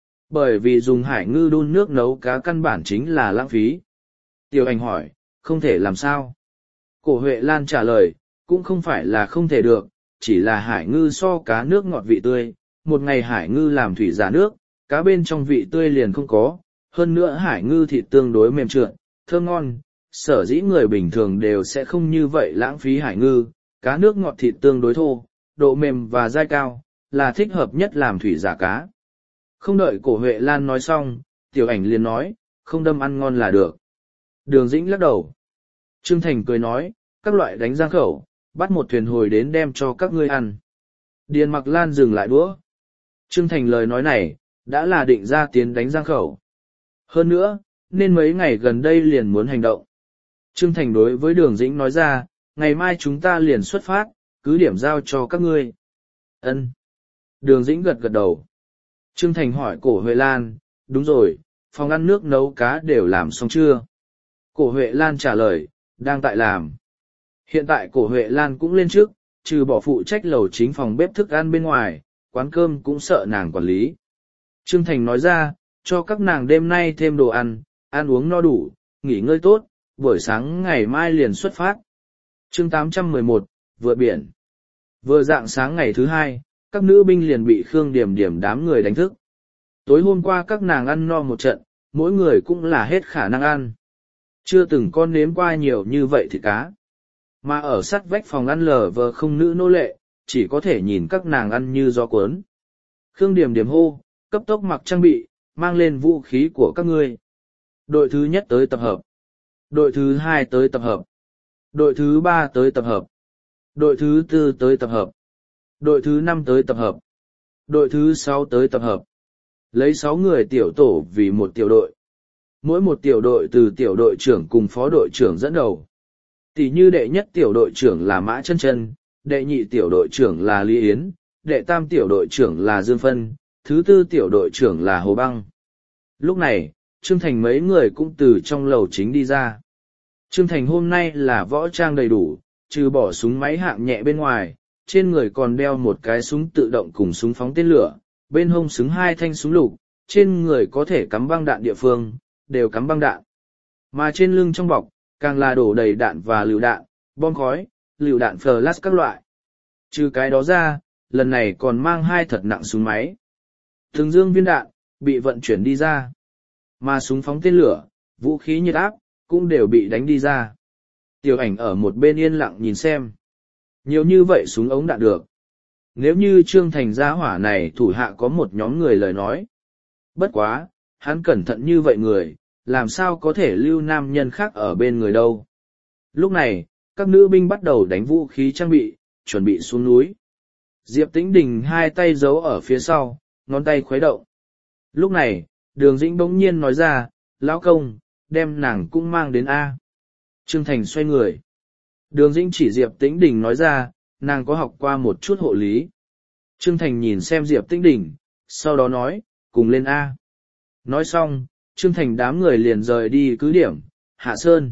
Bởi vì dùng hải ngư đun nước nấu cá căn bản chính là lãng phí. Tiểu ảnh hỏi, không thể làm sao? Cổ Huệ Lan trả lời, cũng không phải là không thể được, chỉ là hải ngư so cá nước ngọt vị tươi. Một ngày hải ngư làm thủy giả nước, cá bên trong vị tươi liền không có. Hơn nữa hải ngư thịt tương đối mềm trượt, thơm ngon. Sở dĩ người bình thường đều sẽ không như vậy lãng phí hải ngư. Cá nước ngọt thịt tương đối thô, độ mềm và dai cao, là thích hợp nhất làm thủy giả cá. Không đợi cổ Huệ Lan nói xong, tiểu ảnh liền nói, không đâm ăn ngon là được. Đường Dĩnh lắc đầu. Trương Thành cười nói, các loại đánh giang khẩu, bắt một thuyền hồi đến đem cho các ngươi ăn. Điền Mặc Lan dừng lại đũa. Trương Thành lời nói này, đã là định ra tiến đánh giang khẩu. Hơn nữa, nên mấy ngày gần đây liền muốn hành động. Trương Thành đối với Đường Dĩnh nói ra, ngày mai chúng ta liền xuất phát, cứ điểm giao cho các ngươi. Ân. Đường Dĩnh gật gật đầu. Trương Thành hỏi cổ Huệ Lan, đúng rồi, phòng ăn nước nấu cá đều làm xong chưa? Cổ Huệ Lan trả lời, đang tại làm. Hiện tại cổ Huệ Lan cũng lên trước, trừ bỏ phụ trách lầu chính phòng bếp thức ăn bên ngoài, quán cơm cũng sợ nàng quản lý. Trương Thành nói ra, cho các nàng đêm nay thêm đồ ăn, ăn uống no đủ, nghỉ ngơi tốt, buổi sáng ngày mai liền xuất phát. Chương 811, vượt biển. Vừa rạng sáng ngày thứ hai, các nữ binh liền bị Khương Điểm Điểm đám người đánh thức. Tối hôm qua các nàng ăn no một trận, mỗi người cũng là hết khả năng ăn. Chưa từng con nếm qua nhiều như vậy thịt cá. Mà ở sát vách phòng ăn lờ vờ không nữ nô lệ, chỉ có thể nhìn các nàng ăn như gió cuốn. Khương Điểm Điểm hô, cấp tốc mặc trang bị, mang lên vũ khí của các ngươi. Đội thứ nhất tới tập hợp. Đội thứ hai tới tập hợp. Đội thứ ba tới tập hợp. Đội thứ tư tới tập hợp. Đội thứ năm tới tập hợp. Đội thứ sáu tới tập hợp. Lấy 6 người tiểu tổ vì một tiểu đội. Mỗi một tiểu đội từ tiểu đội trưởng cùng phó đội trưởng dẫn đầu. Tỷ như đệ nhất tiểu đội trưởng là Mã Chân Chân, đệ nhị tiểu đội trưởng là Lý Yến, đệ tam tiểu đội trưởng là Dương Phân, thứ tư tiểu đội trưởng là Hồ Băng. Lúc này, Trương Thành mấy người cũng từ trong lầu chính đi ra. Trương Thành hôm nay là võ trang đầy đủ, trừ bỏ súng máy hạng nhẹ bên ngoài, trên người còn đeo một cái súng tự động cùng súng phóng tên lửa, bên hông xứng 2 thanh súng lục, trên người có thể cắm băng đạn địa phương, đều cắm băng đạn. Mà trên lưng trong bọc, càng là đổ đầy đạn và lựu đạn, bom khói, lựu đạn flash các loại. Trừ cái đó ra, lần này còn mang 2 thật nặng súng máy. Từng dương viên đạn, bị vận chuyển đi ra. Mà súng phóng tên lửa, vũ khí nhiệt áp, cũng đều bị đánh đi ra. Tiểu Ảnh ở một bên yên lặng nhìn xem. Nhiều như vậy súng ống đạn được. Nếu như Trương Thành gia hỏa này thủ hạ có một nhóm người lời nói. Bất quá, hắn cẩn thận như vậy người, làm sao có thể lưu nam nhân khác ở bên người đâu. Lúc này, các nữ binh bắt đầu đánh vũ khí trang bị, chuẩn bị xuống núi. Diệp Tĩnh Đình 2 tay giấu ở phía sau, ngón tay khuấy động. Lúc này, Đường Dĩnh bỗng nhiên nói ra, lão công, đem nàng cũng mang đến A. Trương Thành xoay người. Đường Dĩnh chỉ Diệp Tĩnh Đình nói ra, nàng có học qua một chút hộ lý. Trương Thành nhìn xem Diệp Tĩnh Đình, sau đó nói, cùng lên A. Nói xong, Trương Thành đám người liền rời đi cứ điểm, Hạ Sơn.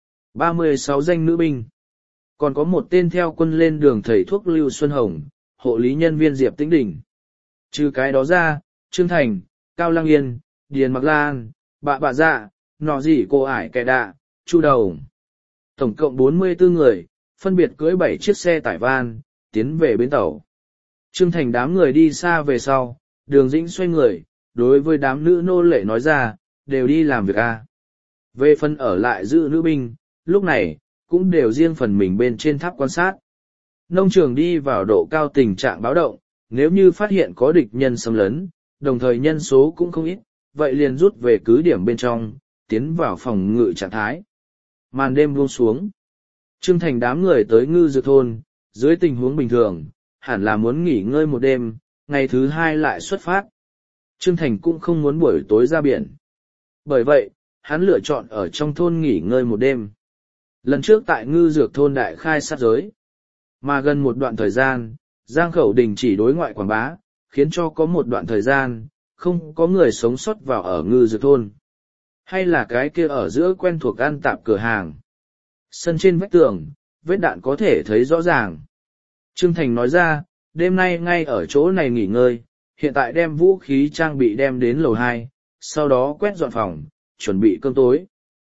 36 danh nữ binh. Còn có một tên theo quân lên đường thầy thuốc Lưu Xuân Hồng, hộ lý nhân viên Diệp Tĩnh Đình. Trừ cái đó ra, Trương Thành, Cao Lăng Yên, Điền Mặc Lan, Bạ Dạ, Nọ Dỉ Cô Ải Kẻ Đạ, Chu Đầu. Tổng cộng 44 người, phân biệt cưỡi 7 chiếc xe tải van, tiến về bến tàu. Trương Thành đám người đi xa về sau, Đường Dĩnh xoay người, đối với đám nữ nô lệ nói ra, đều đi làm việc A. Về phần ở lại giữ nữ binh, lúc này, cũng đều riêng phần mình bên trên tháp quan sát. Nông trường đi vào độ cao tình trạng báo động, nếu như phát hiện có địch nhân xâm lấn, đồng thời nhân số cũng không ít, vậy liền rút về cứ điểm bên trong, tiến vào phòng ngự trạng thái. Màn đêm buông xuống. Trương Thành đám người tới Ngư Dược thôn, dưới tình huống bình thường, hẳn là muốn nghỉ ngơi một đêm, ngày thứ 2 lại xuất phát. Trương Thành cũng không muốn buổi tối ra biển. Bởi vậy, hắn lựa chọn ở trong thôn nghỉ ngơi một đêm. Lần trước tại Ngư Dược thôn đại khai sát giới. Mà gần một đoạn thời gian, Giang Khẩu đình chỉ đối ngoại quảng bá, khiến cho có một đoạn thời gian, không có người sống sót vào ở Ngư Dược thôn. Hay là cái kia ở giữa quen thuộc ăn tạp cửa hàng. Sân trên vách tường, vết đạn có thể thấy rõ ràng. Trương Thành nói ra, đêm nay ngay ở chỗ này nghỉ ngơi, hiện tại đem vũ khí trang bị đem đến lầu 2, sau đó quét dọn phòng, chuẩn bị cơm tối.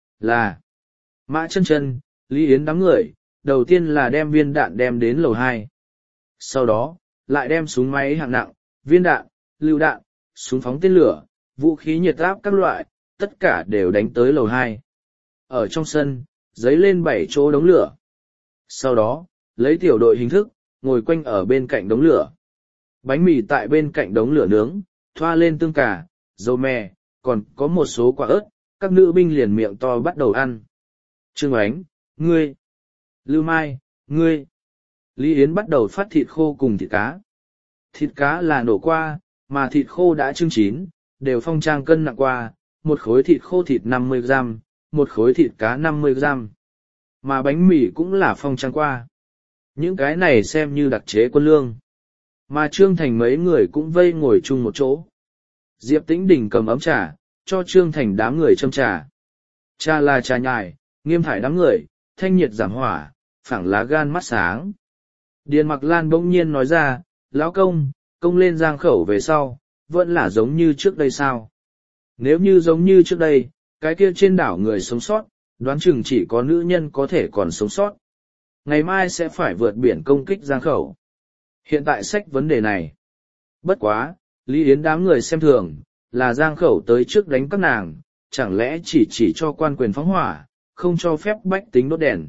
Là Mã Chân Chân, Lý Yến đám người, đầu tiên là đem viên đạn đem đến lầu 2. Sau đó, lại đem súng máy hạng nặng, viên đạn, lựu đạn, súng phóng tên lửa, vũ khí nhiệt áp các loại, tất cả đều đánh tới lầu 2. Ở trong sân, dấy lên 7 chỗ đống lửa. Sau đó, lấy tiểu đội hình thức, ngồi quanh ở bên cạnh đống lửa. Bánh mì tại bên cạnh đống lửa nướng, thoa lên tương cà, dầu mè, còn có một số quả ớt, các nữ binh liền miệng to bắt đầu ăn. Trương Ánh, ngươi. Lưu Mai, ngươi. Lý Yến bắt đầu phát thịt khô cùng thịt cá. Thịt cá là nổ qua, mà thịt khô đã chưng chín, đều phong trang cân nặng qua, một khối thịt khô thịt 50 gram, một khối thịt cá 50 gram. Mà bánh mì cũng là phong trang qua. Những cái này xem như đặc chế quân lương. Mà Trương Thành mấy người cũng vây ngồi chung một chỗ. Diệp Tĩnh Đình cầm ấm trà, cho Trương Thành đám người châm trà. Trà là trà nhài, nghiêm thải đám người, thanh nhiệt giảm hỏa, phảng lá gan mắt sáng. Điền Mặc Lan bỗng nhiên nói ra, lão công, công lên Giang Khẩu về sau, vẫn là giống như trước đây sao? Nếu như giống như trước đây, cái kia trên đảo người sống sót, đoán chừng chỉ có nữ nhân có thể còn sống sót. Ngày mai sẽ phải vượt biển công kích Giang Khẩu. Hiện tại xách vấn đề này. Bất quá, Lý Yến đám người xem thường, là Giang Khẩu tới trước đánh các nàng, chẳng lẽ chỉ cho quan quyền phóng hỏa, không cho phép bách tính đốt đèn.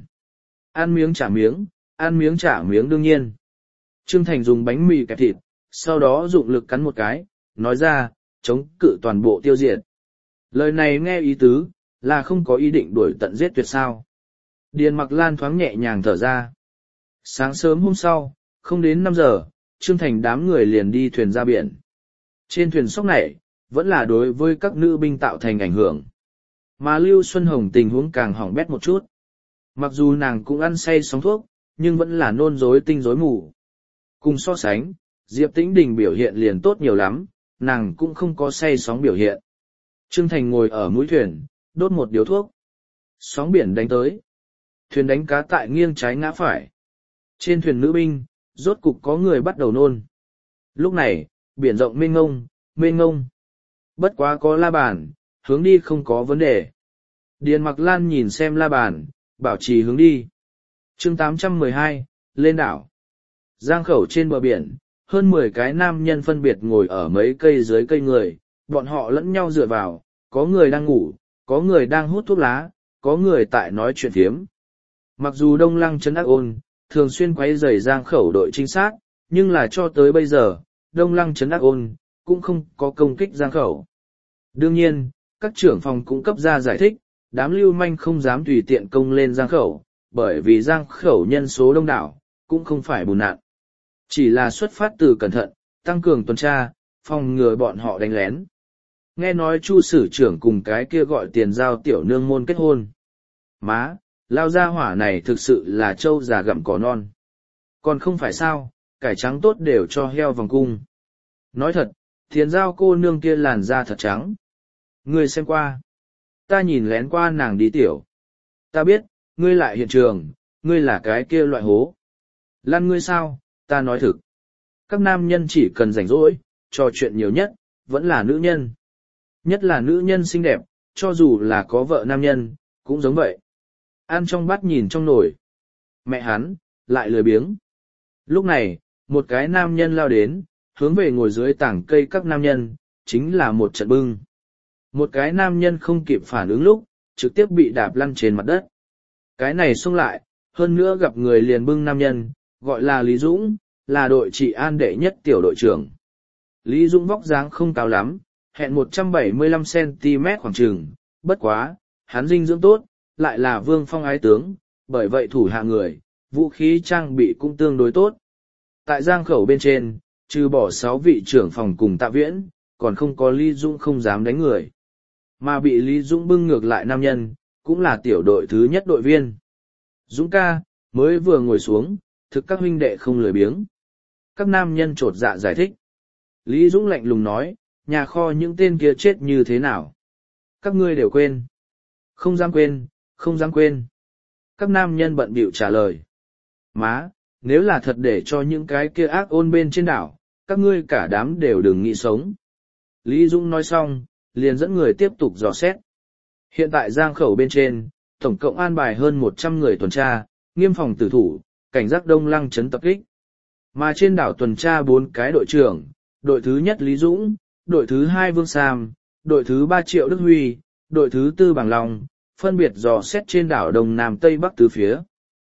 Ăn miếng trả miếng, ăn miếng trả miếng đương nhiên. Trương Thành dùng bánh mì kẹp thịt, sau đó dụng lực cắn một cái, nói ra, chống cự toàn bộ tiêu diệt. Lời này nghe ý tứ, là không có ý định đuổi tận giết tuyệt sao. Điền Mặc Lan thoáng nhẹ nhàng thở ra. Sáng sớm hôm sau, không đến 5 giờ, Trương Thành đám người liền đi thuyền ra biển. Trên thuyền sóc này, vẫn là đối với các nữ binh tạo thành ảnh hưởng. Mà Lưu Xuân Hồng tình huống càng hỏng bét một chút. Mặc dù nàng cũng ăn say sóng thuốc, nhưng vẫn là nôn rối tinh rối mù. Cùng so sánh, Diệp Tĩnh Đình biểu hiện liền tốt nhiều lắm, nàng cũng không có say sóng biểu hiện. Trương Thành ngồi ở mũi thuyền, đốt một điếu thuốc. Sóng biển đánh tới. Thuyền đánh cá tại nghiêng trái ngã phải. Trên thuyền nữ binh, rốt cục có người bắt đầu nôn. Lúc này, biển rộng mênh ngông, mênh ngông. Bất quá có la bàn, hướng đi không có vấn đề. Điền Mặc Lan nhìn xem la bàn, bảo trì hướng đi. Chương 812, lên đảo. Giang Khẩu trên bờ biển, hơn 10 cái nam nhân phân biệt ngồi ở mấy cây dưới cây người, bọn họ lẫn nhau dựa vào, có người đang ngủ, có người đang hút thuốc lá, có người tại nói chuyện phiếm. Mặc dù Đông Lăng trấn Ác Ôn thường xuyên quấy rầy Giang Khẩu đội trinh sát, nhưng là cho tới bây giờ, Đông Lăng trấn Ác Ôn cũng không có công kích Giang Khẩu. Đương nhiên, các trưởng phòng cũng cấp ra giải thích, đám lưu manh không dám tùy tiện công lên Giang Khẩu, bởi vì Giang Khẩu nhân số đông đảo, cũng không phải bùn nạn. Chỉ là xuất phát từ cẩn thận, tăng cường tuần tra, phòng ngừa bọn họ đánh lén. Nghe nói Chu sử trưởng cùng cái kia gọi tiền giao tiểu nương môn kết hôn. Má, lao ra hỏa này thực sự là trâu già gặm cỏ non. Còn không phải sao, cải trắng tốt đều cho heo vòng cung. Nói thật, tiền giao cô nương kia làn da thật trắng. Ngươi xem qua. Ta nhìn lén qua nàng đi tiểu. Ta biết, ngươi lại hiện trường, ngươi là cái kia loại hố. Lan ngươi sao, ta nói thực. Các nam nhân chỉ cần rảnh rỗi, trò chuyện nhiều nhất, vẫn là nữ nhân. Nhất là nữ nhân xinh đẹp, cho dù là có vợ nam nhân, cũng giống vậy. Ăn trong bát nhìn trong nồi. Mẹ hắn, lại lười biếng. Lúc này, một cái nam nhân lao đến, hướng về ngồi dưới tảng cây các nam nhân, chính là một trận bưng. Một cái nam nhân không kịp phản ứng lúc, trực tiếp bị đạp lăn trên mặt đất. Cái này xông lại, hơn nữa gặp người liền bưng nam nhân, gọi là Lý Dũng, là đội trị an đệ nhất tiểu đội trưởng. Lý Dũng vóc dáng không cao lắm, hẹn 175cm khoảng chừng, bất quá, hắn dinh dưỡng tốt, lại là vương phong ái tướng, bởi vậy thủ hạ người, vũ khí trang bị cũng tương đối tốt. Tại Giang Khẩu bên trên, trừ bỏ 6 vị trưởng phòng cùng Tạ Viễn, còn không có Lý Dũng không dám đánh người. Mà bị Lý Dũng bưng ngược lại nam nhân, cũng là tiểu đội thứ nhất đội viên. Dũng ca, mới vừa ngồi xuống, thực các huynh đệ không lười biếng. Các nam nhân trột dạ giải thích. Lý Dũng lạnh lùng nói, nhà kho những tên kia chết như thế nào? Các ngươi đều quên. Không dám quên, không dám quên. Các nam nhân bận bịu trả lời. Má, nếu là thật để cho những cái kia ác ôn bên trên đảo, các ngươi cả đám đều đừng nghĩ sống. Lý Dũng nói xong, liền dẫn người tiếp tục dò xét. Hiện tại Giang Khẩu bên trên, tổng cộng an bài hơn 100 người tuần tra, nghiêm phòng tử thủ, cảnh giác Đông Lăng trấn tập kích. Mà trên đảo tuần tra 4 cái đội trưởng, đội thứ nhất Lý Dũng, đội thứ 2 Vương Sam, đội thứ 3 Triệu Đức Huy, đội thứ 4 Bàng Long, phân biệt dò xét trên đảo Đông Nam Tây Bắc tứ phía.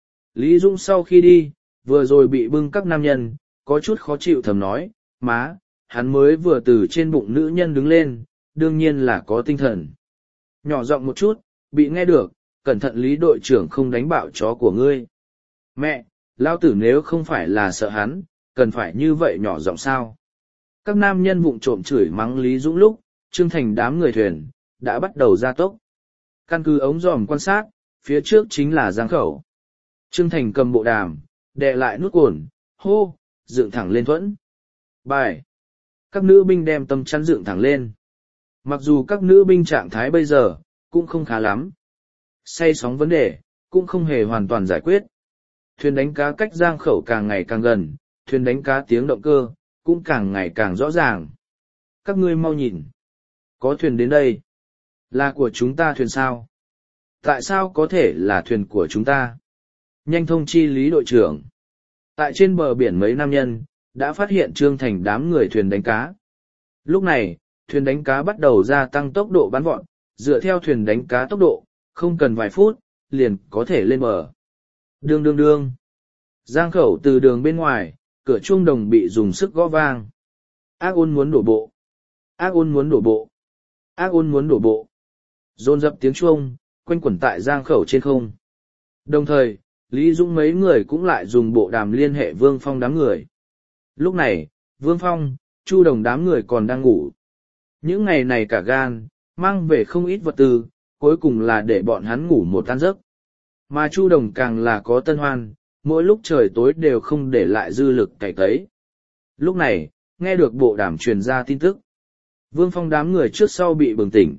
Lý Dũng sau khi đi, vừa rồi bị bưng các nam nhân, có chút khó chịu thầm nói, má, hắn mới vừa từ trên bụng nữ nhân đứng lên, đương nhiên là có tinh thần. Nhỏ giọng một chút, bị nghe được, cẩn thận Lý đội trưởng không đánh bạo chó của ngươi. Mẹ, lao tử nếu không phải là sợ hắn, cần phải như vậy nhỏ giọng sao? Các nam nhân vụng trộm chửi mắng Lý Dũng lúc, Trương Thành đám người thuyền, đã bắt đầu ra tốc. Căn cứ ống dòm quan sát, phía trước chính là Giang Khẩu. Trương Thành cầm bộ đàm, đè lại nút cồn, hô, dựng thẳng lên thuẫn. Bài. Các nữ binh đem tâm chắn dựng thẳng lên. Mặc dù các nữ binh trạng thái bây giờ, cũng không khá lắm. Say sóng vấn đề, cũng không hề hoàn toàn giải quyết. Thuyền đánh cá cách Giang Khẩu càng ngày càng gần, thuyền đánh cá tiếng động cơ, cũng càng ngày càng rõ ràng. Các ngươi mau nhìn. Có thuyền đến đây. Là của chúng ta thuyền sao? Tại sao có thể là thuyền của chúng ta? Nhanh thông chi Lý đội trưởng. Tại trên bờ biển mấy nam nhân, đã phát hiện Trương Thành đám người thuyền đánh cá. Lúc này, thuyền đánh cá bắt đầu gia tăng tốc độ bắn vọt, dựa theo thuyền đánh cá tốc độ, không cần vài phút, liền có thể lên bờ. Đương đương đương. Giang khẩu từ đường bên ngoài, cửa chuông đồng bị dùng sức gõ vang. Ác ôn muốn đổ bộ. Ác ôn muốn đổ bộ. Ác ôn muốn đổ bộ. Dồn dập tiếng chuông, quanh quẩn tại giang khẩu trên không. Đồng thời, Lý Dũng mấy người cũng lại dùng bộ đàm liên hệ Vương Phong đám người. Lúc này, Vương Phong, Chu Đồng đám người còn đang ngủ. Những ngày này cả gan, mang về không ít vật tư, cuối cùng là để bọn hắn ngủ một tan giấc. Mà Chu Đồng càng là có tân hoan, mỗi lúc trời tối đều không để lại dư lực cày cấy. Lúc này, nghe được bộ đàm truyền ra tin tức. Vương Phong đám người trước sau bị bừng tỉnh.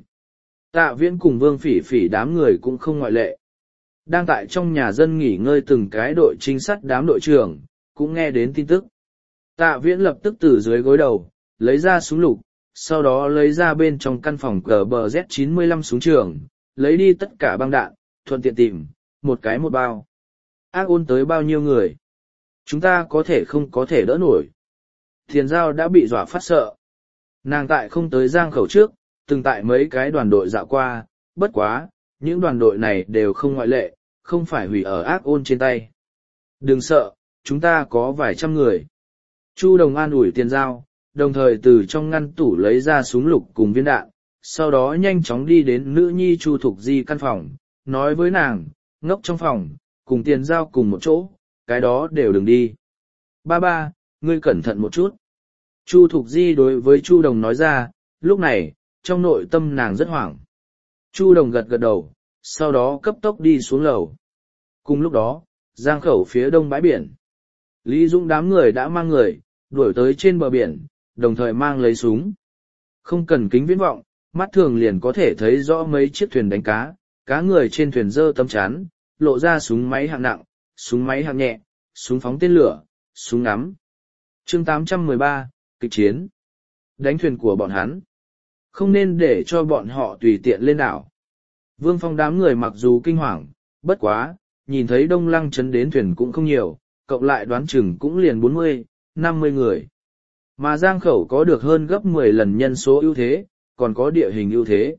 Tạ Viễn cùng Vương Phỉ Phỉ đám người cũng không ngoại lệ. Đang tại trong nhà dân nghỉ ngơi từng cái đội trinh sát đám đội trưởng, cũng nghe đến tin tức. Tạ Viễn lập tức từ dưới gối đầu, lấy ra súng lục, sau đó lấy ra bên trong căn phòng cờ bờ Z95 súng trường, lấy đi tất cả băng đạn, thuận tiện tìm, một cái một bao. Ác ôn tới bao nhiêu người? Chúng ta có thể không có thể đỡ nổi. Thiền Giao đã bị dọa phát sợ. Nàng tại không tới giang khẩu trước, từng tại mấy cái đoàn đội dạo qua, bất quá, những đoàn đội này đều không ngoại lệ, không phải hủy ở ác ôn trên tay. Đừng sợ, chúng ta có vài trăm người. Chu Đồng an ủi Tiền Giao, đồng thời từ trong ngăn tủ lấy ra súng lục cùng viên đạn, sau đó nhanh chóng đi đến nữ nhi Chu Thục Di căn phòng, nói với nàng, ngốc trong phòng, cùng Tiền Giao cùng một chỗ, cái đó đều đừng đi. Ba ba, ngươi cẩn thận một chút. Chu Thục Di đối với Chu Đồng nói ra, lúc này, trong nội tâm nàng rất hoảng. Chu Đồng gật gật đầu, sau đó cấp tốc đi xuống lầu. Cùng lúc đó, giang khẩu phía đông bãi biển. Lý Dũng đám người đã mang người, đuổi tới trên bờ biển, đồng thời mang lấy súng. Không cần kính viễn vọng, mắt thường liền có thể thấy rõ mấy chiếc thuyền đánh cá, cá người trên thuyền giơ tấm chắn, lộ ra súng máy hạng nặng, súng máy hạng nhẹ, súng phóng tên lửa, súng ngắm. Chương 813, kịch chiến. Đánh thuyền của bọn hắn. Không nên để cho bọn họ tùy tiện lên đảo. Vương Phong đám người mặc dù kinh hoàng, bất quá, nhìn thấy Đông Lăng chấn đến thuyền cũng không nhiều, cộng lại đoán chừng cũng liền 40, 50 người. Mà giang khẩu có được hơn gấp 10 lần nhân số ưu thế, còn có địa hình ưu thế.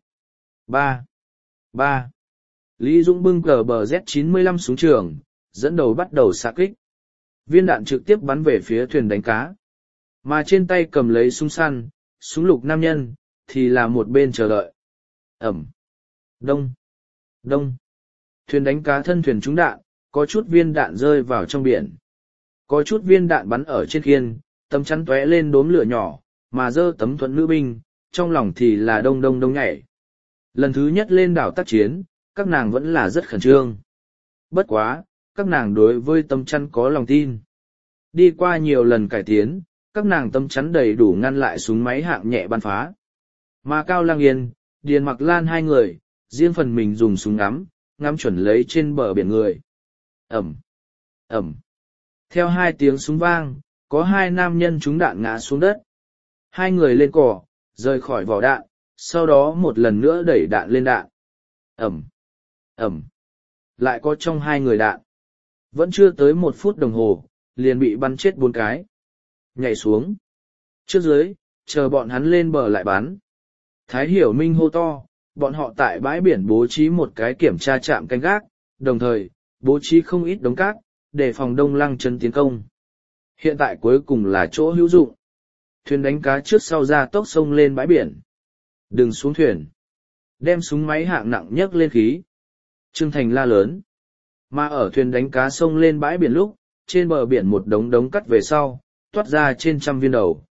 3. Lý Dũng bưng cờ bờ Z95 xuống trường, dẫn đầu bắt đầu xạ kích. Viên đạn trực tiếp bắn về phía thuyền đánh cá. Mà trên tay cầm lấy súng săn, súng lục nam nhân, thì là một bên chờ đợi. Ẩm. Đông. Đông. Thuyền đánh cá thân thuyền trúng đạn, có chút viên đạn rơi vào trong biển. Có chút viên đạn bắn ở trên khiên, tấm chắn tóe lên đốm lửa nhỏ, mà dơ tấm thuận nữ binh, trong lòng thì là đông đông đông nhảy. Lần thứ nhất lên đảo tác chiến, các nàng vẫn là rất khẩn trương. Bất quá, các nàng đối với tấm chắn có lòng tin. Đi qua nhiều lần cải tiến, các nàng tấm chắn đầy đủ ngăn lại súng máy hạng nhẹ bắn phá. Mà Cao Lang Yên, Điền Mặc Lan hai người, riêng phần mình dùng súng ngắm chuẩn lấy trên bờ biển người. Ẩm. Ẩm. Theo hai tiếng súng vang, có hai nam nhân trúng đạn ngã xuống đất. Hai người lên cỏ, rời khỏi vỏ đạn, sau đó một lần nữa đẩy đạn lên đạn. Ẩm. Ẩm. Lại có trong hai người đạn. Vẫn chưa tới 1 phút đồng hồ, liền bị bắn chết 4 cái. Nhảy xuống. Trước dưới, chờ bọn hắn lên bờ lại bắn. Thái Hiểu Minh hô to, bọn họ tại bãi biển bố trí một cái kiểm tra trạm canh gác, đồng thời, bố trí không ít đống cát, để phòng Đông Lăng chân tiến công. Hiện tại cuối cùng là chỗ hữu dụng. Thuyền đánh cá trước sau ra tốc sông lên bãi biển. Đừng xuống thuyền. Đem súng máy hạng nặng nhấc lên khí. Trương Thành la lớn. Mà ở thuyền đánh cá sông lên bãi biển lúc, trên bờ biển một đống cắt về sau, toát ra trên 100 viên đầu.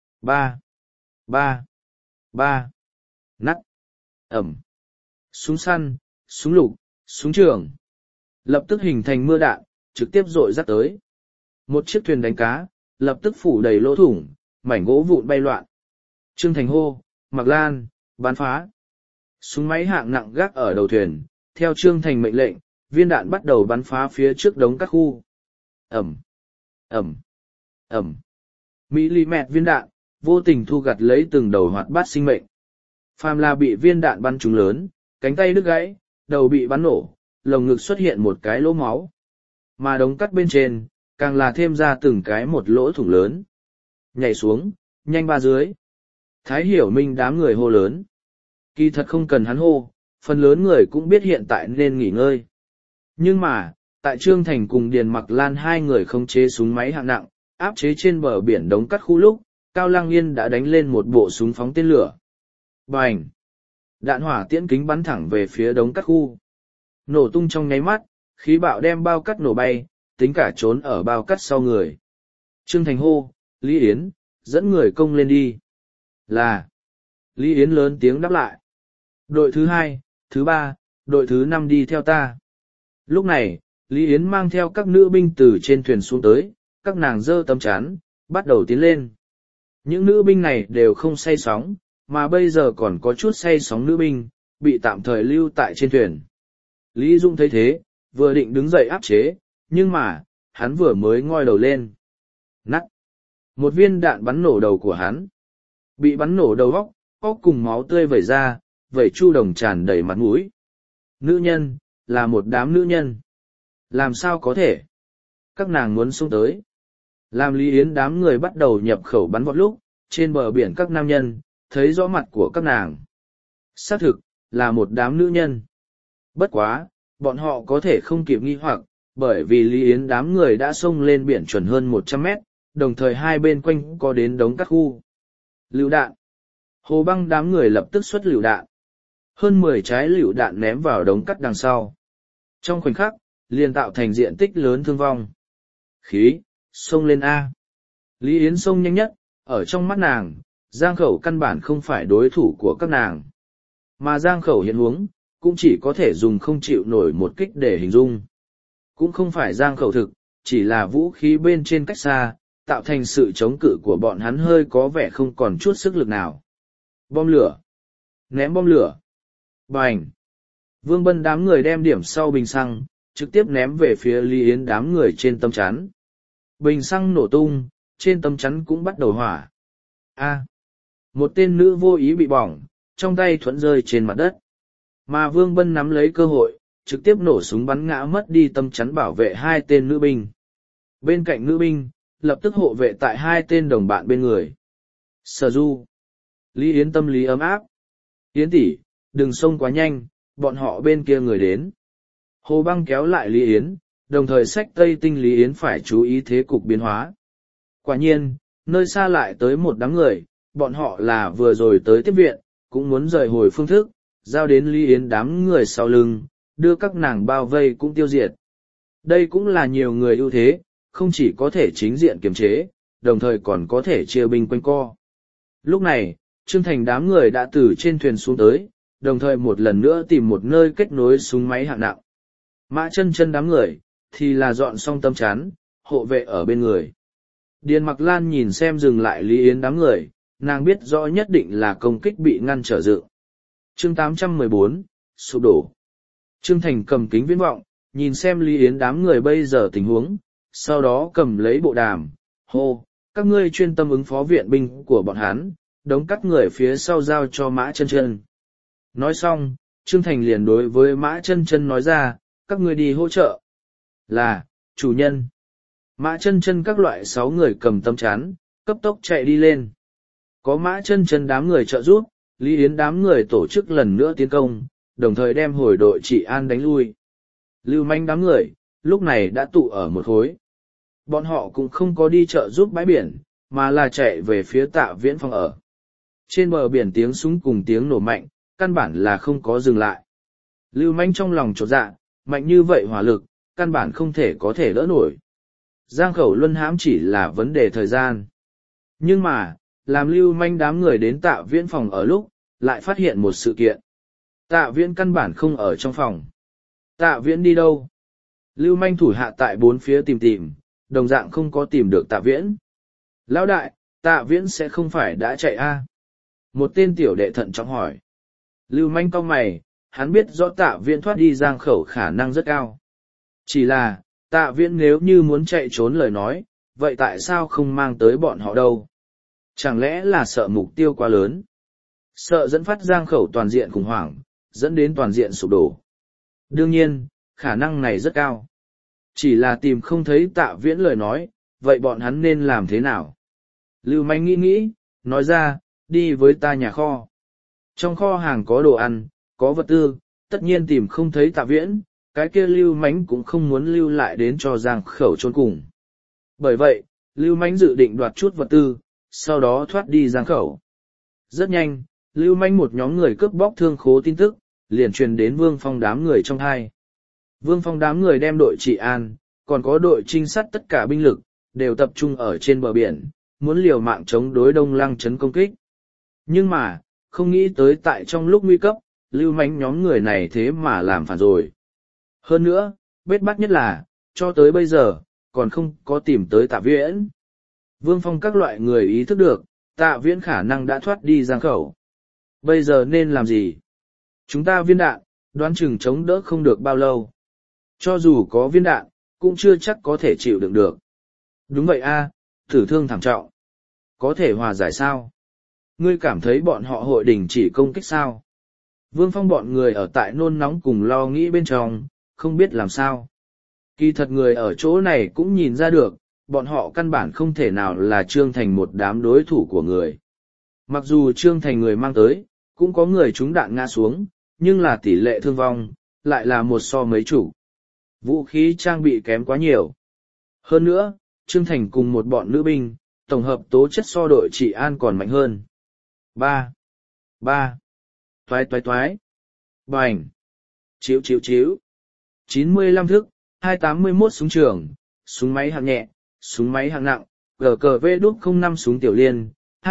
3. Nắt. Ẩm. Súng săn, súng lục, súng trường. Lập tức hình thành mưa đạn, trực tiếp rội rắc tới. Một chiếc thuyền đánh cá, lập tức phủ đầy lỗ thủng, mảnh gỗ vụn bay loạn. Trương Thành hô, Mặc Lan, bắn phá. Súng máy hạng nặng gác ở đầu thuyền, theo Trương Thành mệnh lệnh, viên đạn bắt đầu bắn phá phía trước đống các khu. Ẩm. Ẩm. Ẩm. Mỹ-li-mẹt viên đạn, vô tình thu gặt lấy từng đầu hoạt bát sinh mệnh. Phàm là bị viên đạn bắn trúng lớn, cánh tay đứt gãy, đầu bị bắn nổ, lồng ngực xuất hiện một cái lỗ máu. Mà đống cắt bên trên, càng là thêm ra từng cái một lỗ thủng lớn. Nhảy xuống, nhanh ba dưới. Thái Hiểu Minh đám người hô lớn. Kỳ thật không cần hắn hô, phần lớn người cũng biết hiện tại nên nghỉ ngơi. Nhưng mà, tại Trương Thành cùng Điền Mặc Lan hai người khống chế súng máy hạng nặng, áp chế trên bờ biển đống cắt khu lúc, Cao Lăng Yên đã đánh lên một bộ súng phóng tên lửa. Bành! Đạn hỏa tiễn kính bắn thẳng về phía đống cắt khu. Nổ tung trong nháy mắt, khí bạo đem bao cắt nổ bay, tính cả trốn ở bao cắt sau người. Trương Thành hô, Lý Yến, dẫn người công lên đi. Là. Lý Yến lớn tiếng đáp lại. Đội thứ 2, thứ 3, đội thứ 5 đi theo ta. Lúc này, Lý Yến mang theo các nữ binh từ trên thuyền xuống tới, các nàng giơ tấm chắn, bắt đầu tiến lên. Những nữ binh này đều không say sóng, mà bây giờ còn có chút say sóng nữ binh, bị tạm thời lưu tại trên thuyền. Lý Dung thấy thế, vừa định đứng dậy áp chế, nhưng mà, hắn vừa mới ngoi đầu lên. Nắt! Một viên đạn bắn nổ đầu của hắn. Bị bắn nổ đầu óc cùng máu tươi vẩy ra, vẩy chu đồng tràn đầy mặt mũi. Nữ nhân, là một đám nữ nhân. Làm sao có thể? Các nàng muốn xông tới. Làm Lý Yến đám người bắt đầu nhập khẩu bắn vọt lúc, trên bờ biển các nam nhân, thấy rõ mặt của các nàng. Xác thực, là một đám nữ nhân. Bất quá, bọn họ có thể không kịp nghi hoặc, bởi vì Lý Yến đám người đã xông lên biển chuẩn hơn 100 mét, đồng thời hai bên quanh có đến đống cắt khu. Lựu đạn. Hồ Băng đám người lập tức xuất lựu đạn. Hơn 10 trái lựu đạn ném vào đống cắt đằng sau. Trong khoảnh khắc, liền tạo thành diện tích lớn thương vong. Khí, xông lên A. Lý Yến xông nhanh nhất, ở trong mắt nàng, Giang Khẩu căn bản không phải đối thủ của các nàng. Mà Giang Khẩu hiện huống, cũng chỉ có thể dùng không chịu nổi một kích để hình dung. Cũng không phải Giang Khẩu thực, chỉ là vũ khí bên trên cách xa, tạo thành sự chống cự của bọn hắn hơi có vẻ không còn chút sức lực nào. Bom lửa. Ném bom lửa. Bành. Vương Bân đám người đem điểm sau bình xăng, trực tiếp ném về phía Lý Yến đám người trên tấm chắn. Bình xăng nổ tung, trên tấm chắn cũng bắt đầu hỏa. A. Một tên nữ vô ý bị bỏng, trong tay thuẫn rơi trên mặt đất. Mà Vương Bân nắm lấy cơ hội, trực tiếp nổ súng bắn ngã mất đi tấm chắn bảo vệ hai tên nữ binh. Bên cạnh nữ binh, lập tức hộ vệ tại hai tên đồng bạn bên người. Sở Du. Lý Yến tâm lý ấm áp. Yến tỷ, đừng xông quá nhanh, bọn họ bên kia người đến. Hồ Băng kéo lại Lý Yến, đồng thời xách Tây Tinh Lý Yến phải chú ý thế cục biến hóa. Quả nhiên, nơi xa lại tới một đám người, bọn họ là vừa rồi tới tiếp viện, cũng muốn rời hồi phương thức, giao đến Lý Yến đám người sau lưng, đưa các nàng bao vây cũng tiêu diệt. Đây cũng là nhiều người ưu thế, không chỉ có thể chính diện kiềm chế, đồng thời còn có thể chia binh quanh co. Lúc này, Trương Thành đám người đã từ trên thuyền xuống tới, đồng thời một lần nữa tìm một nơi kết nối súng máy hạng nặng. Mã Chân Chân đám người, thì là dọn xong tấm chắn, hộ vệ ở bên người. Điền Mặc Lan nhìn xem dừng lại Lý Yến đám người, nàng biết rõ nhất định là công kích bị ngăn trở dự. Chương 814, sụp đổ. Trương Thành cầm kính viễn vọng, nhìn xem Lý Yến đám người bây giờ tình huống, sau đó cầm lấy bộ đàm, hô, các ngươi chuyên tâm ứng phó viện binh của bọn hắn, đống cắt người phía sau giao cho Mã Chân Chân. Nói xong, Trương Thành liền đối với Mã Chân Chân nói ra, các ngươi đi hỗ trợ. Là, chủ nhân. Mã Chân Chân các loại 6 người cầm tấm chắn, cấp tốc chạy đi lên. Có Mã Chân Chân đám người trợ giúp, Lý Yến đám người tổ chức lần nữa tiến công, đồng thời đem hồi đội trị an đánh lui. Lưu manh đám người, lúc này đã tụ ở một khối. Bọn họ cũng không có đi trợ giúp bãi biển, mà là chạy về phía Tạ Viễn phòng ở. Trên bờ biển tiếng súng cùng tiếng nổ mạnh, căn bản là không có dừng lại. Lưu manh trong lòng chột dạ, mạnh như vậy hỏa lực, căn bản không thể có thể đỡ nổi. Giang Khẩu luân hãm chỉ là vấn đề thời gian. Nhưng mà, làm lưu manh đám người đến Tạ Viễn phòng ở lúc, lại phát hiện một sự kiện. Tạ Viễn căn bản không ở trong phòng. Tạ Viễn đi đâu? Lưu manh thủ hạ tại bốn phía tìm, đồng dạng không có tìm được Tạ Viễn. Lão đại, Tạ Viễn sẽ không phải đã chạy a? Một tên tiểu đệ thận trọng hỏi. Lưu manh cau mày, hắn biết rõ Tạ Viễn thoát đi Giang Khẩu khả năng rất cao. Chỉ là, Tạ Viễn nếu như muốn chạy trốn lời nói, vậy tại sao không mang tới bọn họ đâu? Chẳng lẽ là sợ mục tiêu quá lớn? Sợ dẫn phát Giang Khẩu toàn diện khủng hoảng, dẫn đến toàn diện sụp đổ. Đương nhiên, khả năng này rất cao. Chỉ là tìm không thấy Tạ Viễn lời nói, vậy bọn hắn nên làm thế nào? Lưu Manh nghĩ, nói ra, đi với ta nhà kho. Trong kho hàng có đồ ăn, có vật tư, tất nhiên tìm không thấy Tạ Viễn, cái kia Lưu Mánh cũng không muốn lưu lại đến cho Giang Khẩu chôn cùng. Bởi vậy, Lưu Mánh dự định đoạt chút vật tư, sau đó thoát đi Giang Khẩu. Rất nhanh, Lưu Mánh một nhóm người cướp bóc thương khố tin tức, liền truyền đến Vương Phong đám người trong hai. Vương Phong đám người đem đội trị an, còn có đội trinh sát tất cả binh lực, đều tập trung ở trên bờ biển, muốn liều mạng chống đối Đông Lăng trấn công kích. Nhưng mà, không nghĩ tới tại trong lúc nguy cấp, Lưu Mánh nhóm người này thế mà làm phản rồi. Hơn nữa, bết bắt nhất là, cho tới bây giờ, còn không có tìm tới Tạ Viễn. Vương Phong các loại người ý thức được, Tạ Viễn khả năng đã thoát đi Giang Khẩu. Bây giờ nên làm gì? Chúng ta viên đạn, đoán chừng chống đỡ không được bao lâu. Cho dù có viên đạn, cũng chưa chắc có thể chịu đựng được. Đúng vậy a, tử thương thảm trọng. Có thể hòa giải sao? Ngươi cảm thấy bọn họ hội đình chỉ công kích sao? Vương Phong bọn người ở tại nôn nóng cùng lo nghĩ bên trong, không biết làm sao. Kỳ thật người ở chỗ này cũng nhìn ra được, bọn họ căn bản không thể nào là Trương Thành một đám đối thủ của người. Mặc dù Trương Thành người mang tới, cũng có người trúng đạn ngã xuống, nhưng là tỷ lệ thương vong, lại là một so mấy chủ. Vũ khí trang bị kém quá nhiều. Hơn nữa, Trương Thành cùng một bọn nữ binh, tổng hợp tố chất so đội trị an còn mạnh hơn. 3. Toái. Bành. Chiếu. 95 thước, 281 súng trường, súng máy hạng nhẹ, súng máy hạng nặng, GKV-05 súng tiểu liên,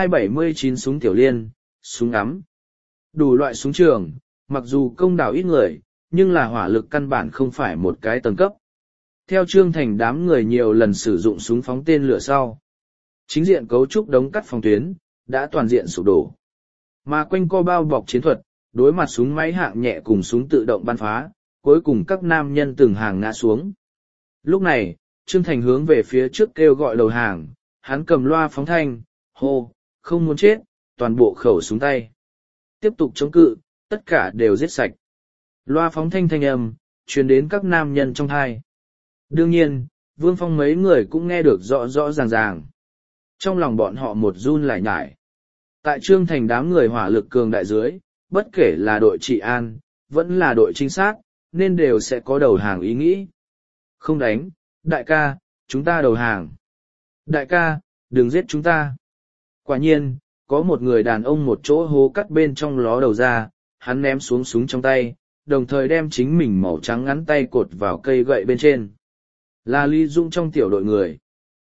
279 súng tiểu liên, súng ngắm. Đủ loại súng trường, mặc dù công đảo ít người, nhưng là hỏa lực căn bản không phải một cái tầng cấp. Theo Trương Thành đám người nhiều lần sử dụng súng phóng tên lửa sau. Chính diện cấu trúc đống cắt phòng tuyến, đã toàn diện sụp đổ. Mà quanh co bao bọc chiến thuật, đối mặt súng máy hạng nhẹ cùng súng tự động bắn phá, cuối cùng các nam nhân từng hàng ngã xuống. Lúc này, Trương Thành hướng về phía trước kêu gọi đầu hàng, hắn cầm loa phóng thanh, hô, không muốn chết, toàn bộ khẩu súng tay. Tiếp tục chống cự, tất cả đều giết sạch. Loa phóng thanh âm, truyền đến các nam nhân trong thai. Đương nhiên, Vương Phong mấy người cũng nghe được rõ ràng. Trong lòng bọn họ một run lại nhải. Tại Trương Thành đám người hỏa lực cường đại dưới, bất kể là đội trị an, vẫn là đội trinh sát, nên đều sẽ có đầu hàng ý nghĩ. Không đánh, đại ca, chúng ta đầu hàng. Đại ca, đừng giết chúng ta. Quả nhiên, có một người đàn ông một chỗ hố cắt bên trong ló đầu ra, hắn ném xuống súng trong tay, đồng thời đem chính mình màu trắng ngắn tay cột vào cây gậy bên trên. Là Lý Dũng trong tiểu đội người.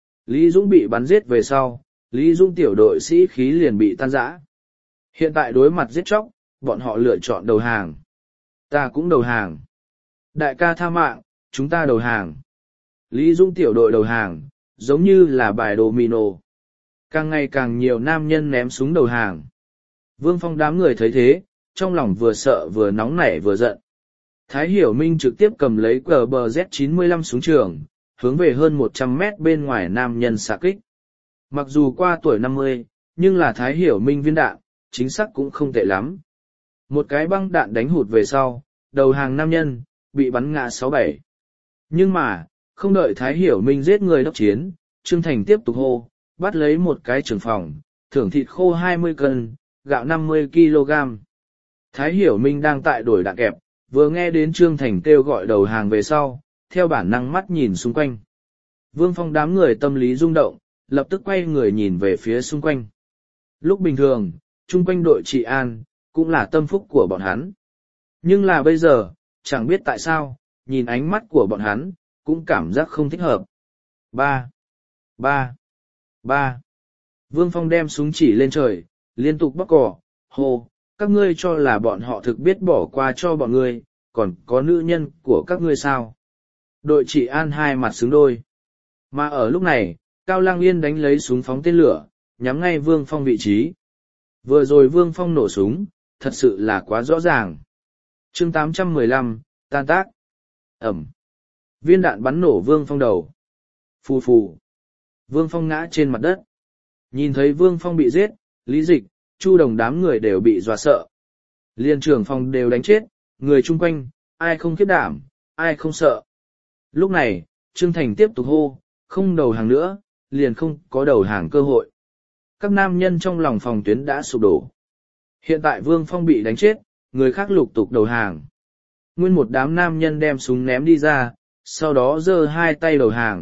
Lý Dũng bị bắn giết về sau, Lý Dũng tiểu đội sĩ khí liền bị tan rã. Hiện tại đối mặt giết chóc, bọn họ lựa chọn đầu hàng. Ta cũng đầu hàng. Đại ca tha mạng, chúng ta đầu hàng. Lý Dũng tiểu đội đầu hàng, giống như là bài domino. Càng ngày càng nhiều nam nhân ném súng đầu hàng. Vương Phong đám người thấy thế, trong lòng vừa sợ vừa nóng nảy vừa giận. Thái Hiểu Minh trực tiếp cầm lấy GBZ-95 súng trường, hướng về hơn 100 mét bên ngoài nam nhân xạ kích. Mặc dù qua tuổi 50, nhưng là Thái Hiểu Minh viên đạn, chính xác cũng không tệ lắm. Một cái băng đạn đánh hụt về sau, đầu hàng nam nhân, bị bắn ngã 6-7. Nhưng mà, không đợi Thái Hiểu Minh giết người đốc chiến, Trương Thành tiếp tục hô, bắt lấy một cái trưởng phòng, thưởng thịt khô 20 cân, gạo 50 kg. Thái Hiểu Minh đang tại đổi đạn kẹp, vừa nghe đến Trương Thành kêu gọi đầu hàng về sau, theo bản năng mắt nhìn xung quanh. Vương Phong đám người tâm lý rung động, lập tức quay người nhìn về phía xung quanh. Lúc bình thường, chung quanh đội trị an, cũng là tâm phúc của bọn hắn. Nhưng là bây giờ, chẳng biết tại sao, nhìn ánh mắt của bọn hắn, cũng cảm giác không thích hợp. 3. Vương Phong đem súng chỉ lên trời, liên tục bóc cò, hô, các ngươi cho là bọn họ thực biết bỏ qua cho bọn ngươi, còn có nữ nhân của các ngươi sao? Đội trị an hai mặt xứng đôi. Mà ở lúc này, Cao Lang Yên đánh lấy súng phóng tên lửa, nhắm ngay Vương Phong vị trí. Vừa rồi Vương Phong nổ súng, thật sự là quá rõ ràng. Chương 815, tan tác. Ẩm. Viên đạn bắn nổ Vương Phong đầu. Phù phù. Vương Phong ngã trên mặt đất. Nhìn thấy Vương Phong bị giết, Lý Dịch, Chu Đồng đám người đều bị dọa sợ. Liên trưởng phòng đều đánh chết, người chung quanh, ai không khiếp đảm, ai không sợ. Lúc này, Trương Thành tiếp tục hô, không đầu hàng nữa, liền không có đầu hàng cơ hội. Các nam nhân trong lòng phòng tuyến đã sụp đổ. Hiện tại Vương Phong bị đánh chết, người khác lục tục đầu hàng. Nguyên một đám nam nhân đem súng ném đi ra, sau đó giơ hai tay đầu hàng.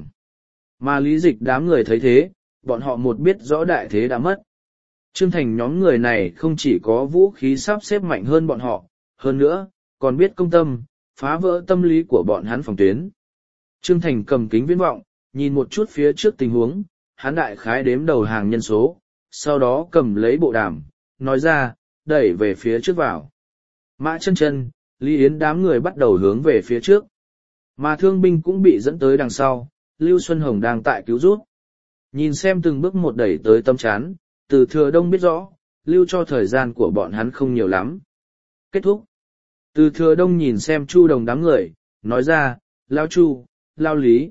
Mà Lý Dịch đám người thấy thế, bọn họ một biết rõ đại thế đã mất. Trương Thành nhóm người này không chỉ có vũ khí sắp xếp mạnh hơn bọn họ, hơn nữa, còn biết công tâm, phá vỡ tâm lý của bọn hắn phòng tuyến. Trương Thành cầm kính viễn vọng, nhìn một chút phía trước tình huống, hắn đại khái đếm đầu hàng nhân số, sau đó cầm lấy bộ đàm, nói ra, đẩy về phía trước vào. Mã Chân Chân, Lý Yến đám người bắt đầu hướng về phía trước. Mà thương binh cũng bị dẫn tới đằng sau, Lưu Xuân Hồng đang tại cứu rút. Nhìn xem từng bước một đẩy tới tâm chán, Từ Thừa Đông biết rõ, lưu cho thời gian của bọn hắn không nhiều lắm. Kết thúc. Từ Thừa Đông nhìn xem Chu Đồng đám người, nói ra, Lao Chu, Lao Lý,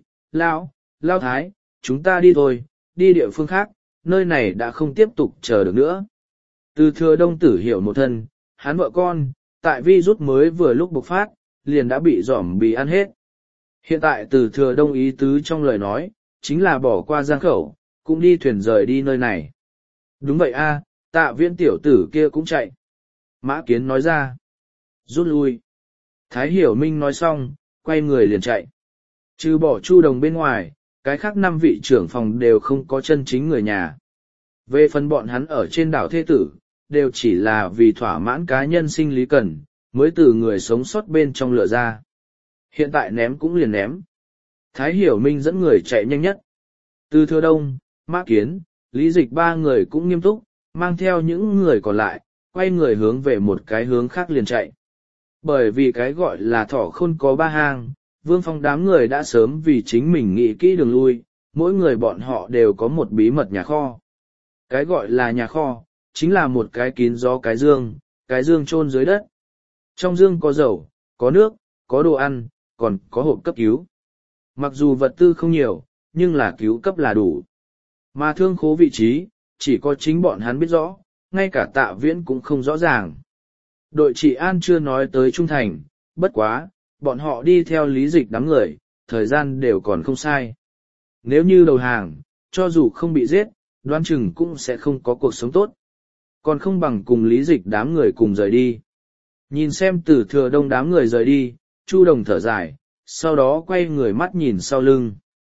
Lao Thái, chúng ta đi thôi, đi địa phương khác, nơi này đã không tiếp tục chờ được nữa. Từ Thừa Đông tử hiểu một thân, hắn vợ con, tại virus mới vừa lúc bộc phát, liền đã bị giỏm bị ăn hết. Hiện tại Từ Thừa Đông ý tứ trong lời nói, chính là bỏ qua Giang Khẩu, cũng đi thuyền rời đi nơi này. Đúng vậy a, Tạ Viễn tiểu tử kia cũng chạy. Mã Kiến nói ra. Rút lui. Thái Hiểu Minh nói xong, quay người liền chạy. Trừ bỏ Chu Đồng bên ngoài, cái khác 5 vị trưởng phòng đều không có chân chính người nhà. Về phần bọn hắn ở trên đảo Thê Tử, đều chỉ là vì thỏa mãn cá nhân sinh lý cần, mới từ người sống sót bên trong lựa ra. Hiện tại ném cũng liền ném. Thái Hiểu Minh dẫn người chạy nhanh nhất. Từ Thừa Đông, Mã Kiến, Lý Dịch 3 người cũng nghiêm túc, mang theo những người còn lại, quay người hướng về một cái hướng khác liền chạy. Bởi vì cái gọi là thỏ khôn có 3 hang, Vương Phong đám người đã sớm vì chính mình nghĩ kỹ đường lui, mỗi người bọn họ đều có một bí mật nhà kho. Cái gọi là nhà kho, chính là một cái kín gió cái dương chôn dưới đất. Trong dương có dầu, có nước, có đồ ăn, còn có hộp cấp cứu. Mặc dù vật tư không nhiều, nhưng là cứu cấp là đủ. Mà thương khố vị trí, chỉ có chính bọn hắn biết rõ, ngay cả Tạ Viễn cũng không rõ ràng. Đội trị an chưa nói tới trung thành, bất quá, bọn họ đi theo Lý Dịch đám người, thời gian đều còn không sai. Nếu như đầu hàng, cho dù không bị giết, đoán chừng cũng sẽ không có cuộc sống tốt. Còn không bằng cùng Lý Dịch đám người cùng rời đi. Nhìn xem Từ Thừa Đông đám người rời đi, Chu Đồng thở dài, sau đó quay người mắt nhìn sau lưng.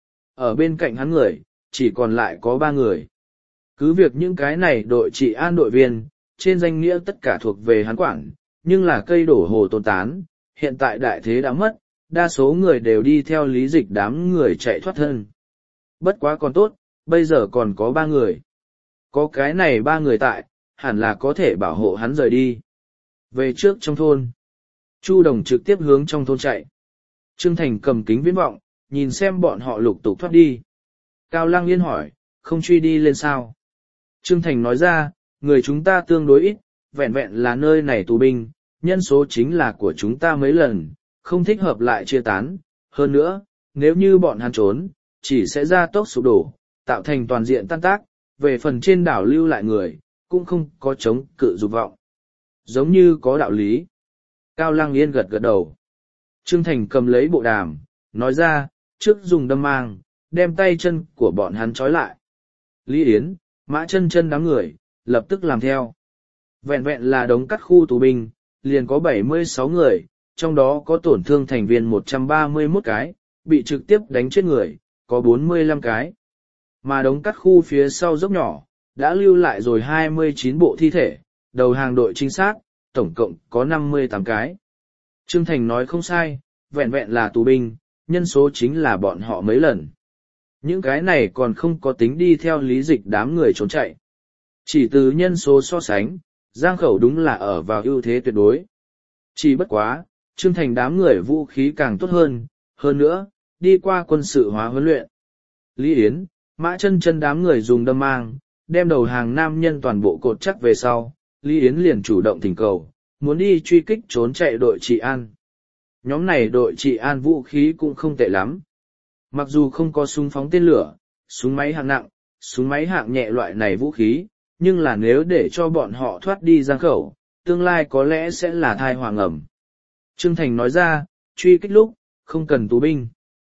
Ở bên cạnh hắn người, chỉ còn lại có 3 người. Cứ việc những cái này đội trị an đội viên, trên danh nghĩa tất cả thuộc về hắn quản, nhưng là cây đổ hồ tồn tán, hiện tại đại thế đã mất, đa số người đều đi theo Lý Dịch đám người chạy thoát thân. Bất quá còn tốt, bây giờ còn có 3 người. Có cái này 3 người tại, hẳn là có thể bảo hộ hắn rời đi. Về trước trong thôn, Chu Đồng trực tiếp hướng trong thôn chạy. Trương Thành cầm kính viễn vọng, nhìn xem bọn họ lục tục thoát đi. Cao Lăng Yên hỏi, không truy đi lên sao? Trương Thành nói ra, người chúng ta tương đối ít, vẹn vẹn là nơi này tù binh, nhân số chính là của chúng ta mấy lần, không thích hợp lại chia tán. Hơn nữa, nếu như bọn hắn trốn, chỉ sẽ ra tốc sụp đổ, tạo thành toàn diện tan tác, về phần trên đảo lưu lại người, cũng không có chống cự dục vọng. Giống như có đạo lý. Cao Lăng Yên gật gật đầu. Trương Thành cầm lấy bộ đàm, nói ra, trước dùng đâm mang, đem tay chân của bọn hắn trói lại. Lý Yến, Mã Chân Chân đám người, lập tức làm theo. Vẹn vẹn là đống cắt khu tù binh, liền có 76 người, trong đó có tổn thương thành viên 131 cái, bị trực tiếp đánh chết người, có 45 cái. Mà đống cắt khu phía sau dốc nhỏ, đã lưu lại rồi 29 bộ thi thể, đầu hàng đội trinh sát, tổng cộng có 58 cái. Trương Thành nói không sai, vẹn vẹn là tù binh, nhân số chính là bọn họ mấy lần. Những cái này còn không có tính đi theo Lý Dịch đám người trốn chạy. Chỉ từ nhân số so sánh, Giang Khẩu đúng là ở vào ưu thế tuyệt đối. Chỉ bất quá, Trương Thành đám người vũ khí càng tốt hơn nữa, đi qua quân sự hóa huấn luyện. Lý Yến, Mã Chân Chân đám người dùng đâm mang, đem đầu hàng nam nhân toàn bộ cột chắc về sau, Lý Yến liền chủ động thỉnh cầu, muốn đi truy kích trốn chạy đội trị an. Nhóm này đội trị an vũ khí cũng không tệ lắm. Mặc dù không có súng phóng tên lửa, súng máy hạng nặng, súng máy hạng nhẹ loại này vũ khí, nhưng là nếu để cho bọn họ thoát đi Giang Khẩu, tương lai có lẽ sẽ là thai hoàng ẩm. Trương Thành nói ra, truy kích lúc, không cần tù binh.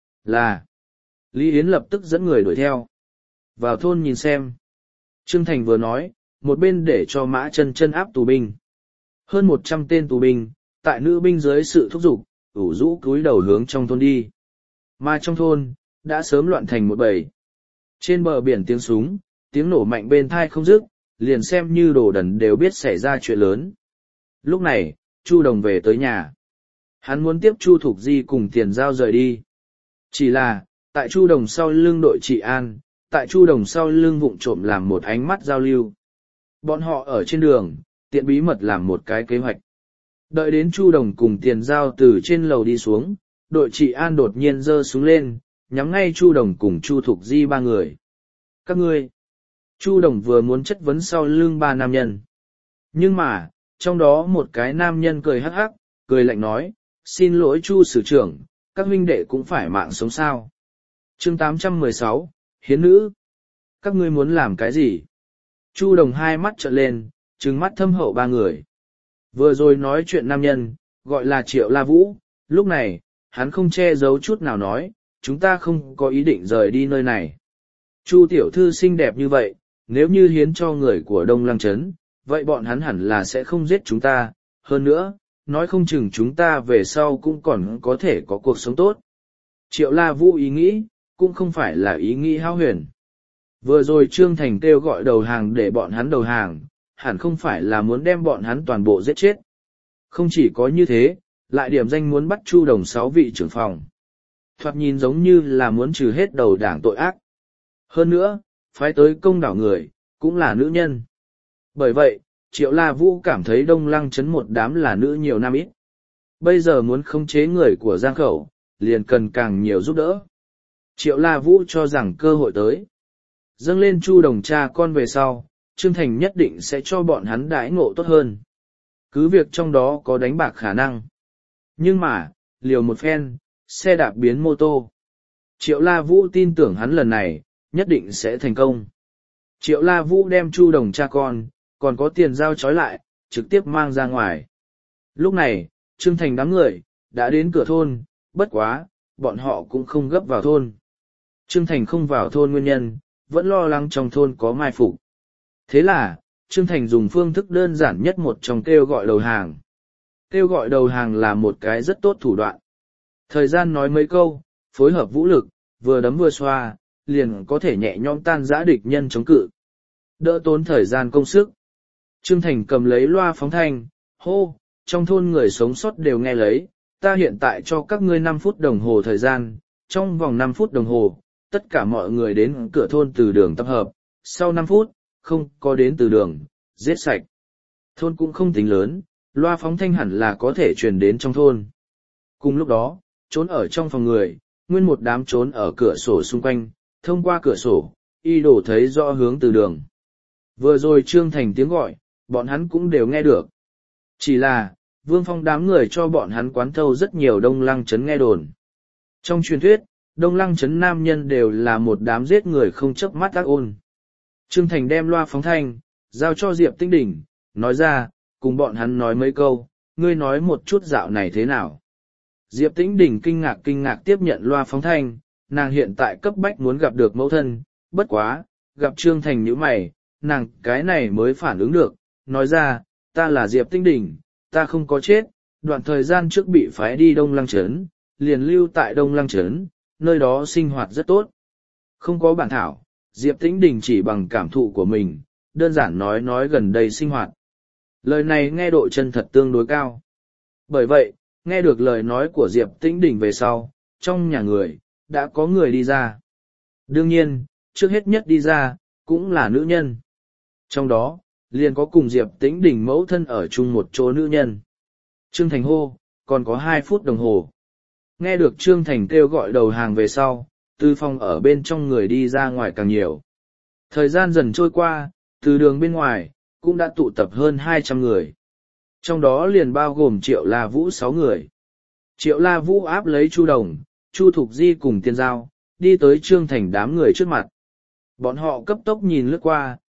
Là, Lý Yến lập tức dẫn người đuổi theo. Vào thôn nhìn xem. Trương Thành vừa nói, một bên để cho Mã Chân Chân áp tù binh. Hơn 100 tên tù binh, tại nữ binh dưới sự thúc giục, ủ rũ cúi đầu hướng trong thôn đi. Mà trong thôn, đã sớm loạn thành một bầy. Trên bờ biển tiếng súng, tiếng nổ mạnh bên thai không dứt, liền xem như đồ đần đều biết xảy ra chuyện lớn. Lúc này, Chu Đồng về tới nhà. Hắn muốn tiếp Chu Thục Di cùng Tiền Giao rời đi. Chỉ là, tại Chu Đồng sau lưng đội trị an, tại Chu Đồng sau lưng vụng trộm làm một ánh mắt giao lưu. Bọn họ ở trên đường, tiện bí mật làm một cái kế hoạch. Đợi đến Chu Đồng cùng Tiền Giao từ trên lầu đi xuống, đội trị an đột nhiên giơ súng lên, nhắm ngay Chu Đồng cùng Chu Thục Di ba người. Các ngươi! Chu Đồng vừa muốn chất vấn sau lưng ba nam nhân. Nhưng mà, trong đó một cái nam nhân cười hắc hắc, cười lạnh nói, xin lỗi Chu sử trưởng, các huynh đệ cũng phải mạng sống sao. Chương 816, Hiến nữ. Các ngươi muốn làm cái gì? Chu Đồng hai mắt trợn lên, trừng mắt thâm hậu ba người. Vừa rồi nói chuyện nam nhân, gọi là Triệu La Vũ, lúc này, hắn không che giấu chút nào nói, chúng ta không có ý định rời đi nơi này. Chu tiểu thư xinh đẹp như vậy, nếu như hiến cho người của Đông Lăng Trấn, vậy bọn hắn hẳn là sẽ không giết chúng ta, hơn nữa, nói không chừng chúng ta về sau cũng còn có thể có cuộc sống tốt. Triệu La Vũ ý nghĩ, cũng không phải là ý nghĩ hão huyền. Vừa rồi Trương Thành kêu gọi đầu hàng để bọn hắn đầu hàng, hẳn không phải là muốn đem bọn hắn toàn bộ giết chết. Không chỉ có như thế, lại điểm danh muốn bắt Chu Đồng 6 vị trưởng phòng. Thoạt nhìn giống như là muốn trừ hết đầu đảng tội ác. Hơn nữa, phái tới công đảo người, cũng là nữ nhân. Bởi vậy, Triệu La Vũ cảm thấy Đông Lăng Trấn một đám là nữ nhiều nam ít. Bây giờ muốn khống chế người của Giang Khẩu, liền cần càng nhiều giúp đỡ. Triệu La Vũ cho rằng cơ hội tới. Dâng lên Chu Đồng cha con về sau, Trương Thành nhất định sẽ cho bọn hắn đãi ngộ tốt hơn. Cứ việc trong đó có đánh bạc khả năng. Nhưng mà, liều một phen, xe đạp biến mô tô. Triệu La Vũ tin tưởng hắn lần này, nhất định sẽ thành công. Triệu La Vũ đem Chu Đồng cha con, còn có Tiền Giao trói lại, trực tiếp mang ra ngoài. Lúc này, Trương Thành đám người, đã đến cửa thôn, bất quá, bọn họ cũng không gấp vào thôn. Trương Thành không vào thôn nguyên nhân, vẫn lo lắng trong thôn có mai phục. Thế là, Trương Thành dùng phương thức đơn giản nhất một trong kêu gọi đầu hàng. Kêu gọi đầu hàng là một cái rất tốt thủ đoạn. Thời gian nói mấy câu, phối hợp vũ lực, vừa đấm vừa xoa, liền có thể nhẹ nhõm tan giã địch nhân chống cự. Đỡ tốn thời gian công sức. Trương Thành cầm lấy loa phóng thanh, hô, trong thôn người sống sót đều nghe lấy, ta hiện tại cho các ngươi 5 phút đồng hồ thời gian, trong vòng 5 phút đồng hồ, tất cả mọi người đến cửa thôn từ đường tập hợp, sau 5 phút, không có đến từ đường, giết sạch. Thôn cũng không tính lớn, loa phóng thanh hẳn là có thể truyền đến trong thôn. Cùng lúc đó, trốn ở trong phòng người, nguyên một đám trốn ở cửa sổ xung quanh, thông qua cửa sổ, y đổ thấy rõ hướng từ đường. Vừa rồi Trương Thành tiếng gọi, bọn hắn cũng đều nghe được. Chỉ là, Vương Phong đám người cho bọn hắn quán thâu rất nhiều Đông Lăng Trấn nghe đồn. Trong truyền thuyết, Đông Lăng Trấn nam nhân đều là một đám giết người không chớp mắt ác ôn. Trương Thành đem loa phóng thanh, giao cho Diệp Tĩnh Đình, nói ra, cùng bọn hắn nói mấy câu, ngươi nói một chút dạo này thế nào. Diệp Tĩnh Đình kinh ngạc tiếp nhận loa phóng thanh, nàng hiện tại cấp bách muốn gặp được mẫu thân, bất quá, gặp Trương Thành nhíu mày, nàng cái này mới phản ứng được, nói ra, ta là Diệp Tĩnh Đình, ta không có chết, đoạn thời gian trước bị phái đi Đông Lăng Trấn, liền lưu tại Đông Lăng Trấn, nơi đó sinh hoạt rất tốt. Không có bản thảo, Diệp Tĩnh Đình chỉ bằng cảm thụ của mình, đơn giản nói gần đây sinh hoạt. Lời này nghe độ chân thật tương đối cao. Bởi vậy, nghe được lời nói của Diệp Tĩnh Đình về sau, trong nhà người, đã có người đi ra. Đương nhiên, trước hết nhất đi ra, cũng là nữ nhân. Trong đó, liền có cùng Diệp Tĩnh Đình mẫu thân ở chung một chỗ nữ nhân. Trương Thành hô, còn có 2 phút đồng hồ. Nghe được Trương Thành kêu gọi đầu hàng về sau, từ phòng ở bên trong người đi ra ngoài càng nhiều. Thời gian dần trôi qua, từ đường bên ngoài, cũng đã tụ tập hơn 200 người. Trong đó liền bao gồm Triệu La Vũ 6 người. Triệu La Vũ áp lấy Chu Đồng, Chu Thục Di cùng Tiền Giao, đi tới Trương Thành đám người trước mặt. Bọn họ cấp tốc nhìn lướt qua,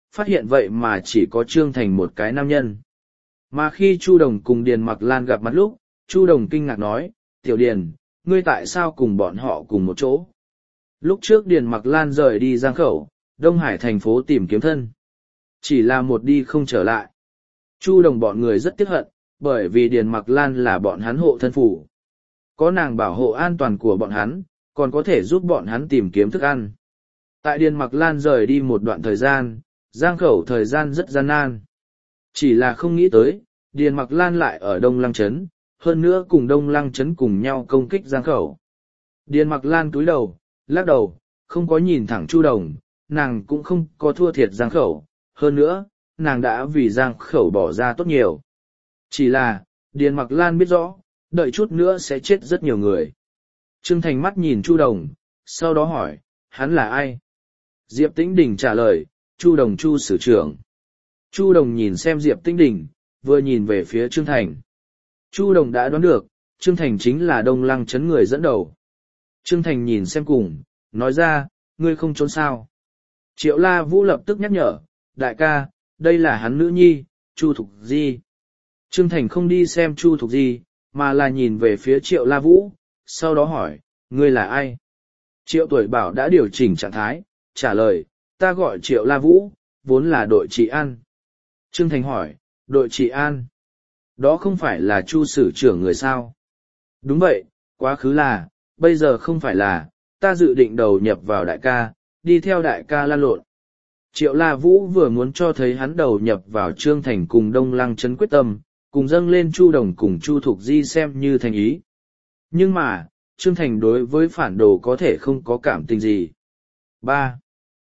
phát hiện vậy mà chỉ có Trương Thành một cái nam nhân. Mà khi Chu Đồng cùng Điền Mặc Lan gặp mặt lúc, Chu Đồng kinh ngạc nói, Tiểu Điền, ngươi tại sao cùng bọn họ cùng một chỗ? Lúc trước Điền Mặc Lan rời đi Giang Khẩu, Đông Hải thành phố tìm kiếm thân. Chỉ là một đi không trở lại. Chu Đồng bọn người rất tiếc hận, bởi vì Điền Mặc Lan là bọn hắn hộ thân phủ. Có nàng bảo hộ an toàn của bọn hắn, còn có thể giúp bọn hắn tìm kiếm thức ăn. Tại Điền Mặc Lan rời đi một đoạn thời gian, Giang Khẩu thời gian rất gian nan. Chỉ là không nghĩ tới, Điền Mặc Lan lại ở Đông Lăng Trấn, hơn nữa cùng Đông Lăng Trấn cùng nhau công kích Giang Khẩu. Điền Mặc Lan cúi đầu, lắc đầu, không có nhìn thẳng Chu Đồng, nàng cũng không có thua thiệt Giang Khẩu, hơn nữa, nàng đã vì Giang Khẩu bỏ ra tốt nhiều. Chỉ là, Điền Mặc Lan biết rõ, đợi chút nữa sẽ chết rất nhiều người. Trương Thành mắt nhìn Chu Đồng, sau đó hỏi, hắn là ai? Diệp Tĩnh Đình trả lời, Chu Đồng Chu sử trưởng. Chu Đồng nhìn xem Diệp Tĩnh Đình, vừa nhìn về phía Trương Thành. Chu Đồng đã đoán được, Trương Thành chính là Đông Lăng Trấn người dẫn đầu. Trương Thành nhìn xem cùng, nói ra, ngươi không trốn sao. Triệu La Vũ lập tức nhắc nhở, đại ca, đây là hắn nữ nhi, Chu Thục Di. Trương Thành không đi xem Chu Thục Di, mà là nhìn về phía Triệu La Vũ, sau đó hỏi, ngươi là ai? Triệu Tuổi Bảo đã điều chỉnh trạng thái, trả lời, ta gọi Triệu La Vũ, vốn là đội trị an. Trương Thành hỏi, đội trị an? Đó không phải là Chu sử trưởng người sao? Đúng vậy, quá khứ là, bây giờ không phải là, ta dự định đầu nhập vào đại ca, đi theo đại ca lan lộn. Triệu La Vũ vừa muốn cho thấy hắn đầu nhập vào Trương Thành cùng Đông Lăng Trấn quyết tâm, cùng dâng lên Chu Đồng cùng Chu Thục Di xem như thành ý. Nhưng mà, Trương Thành đối với phản đồ có thể không có cảm tình gì. Ba.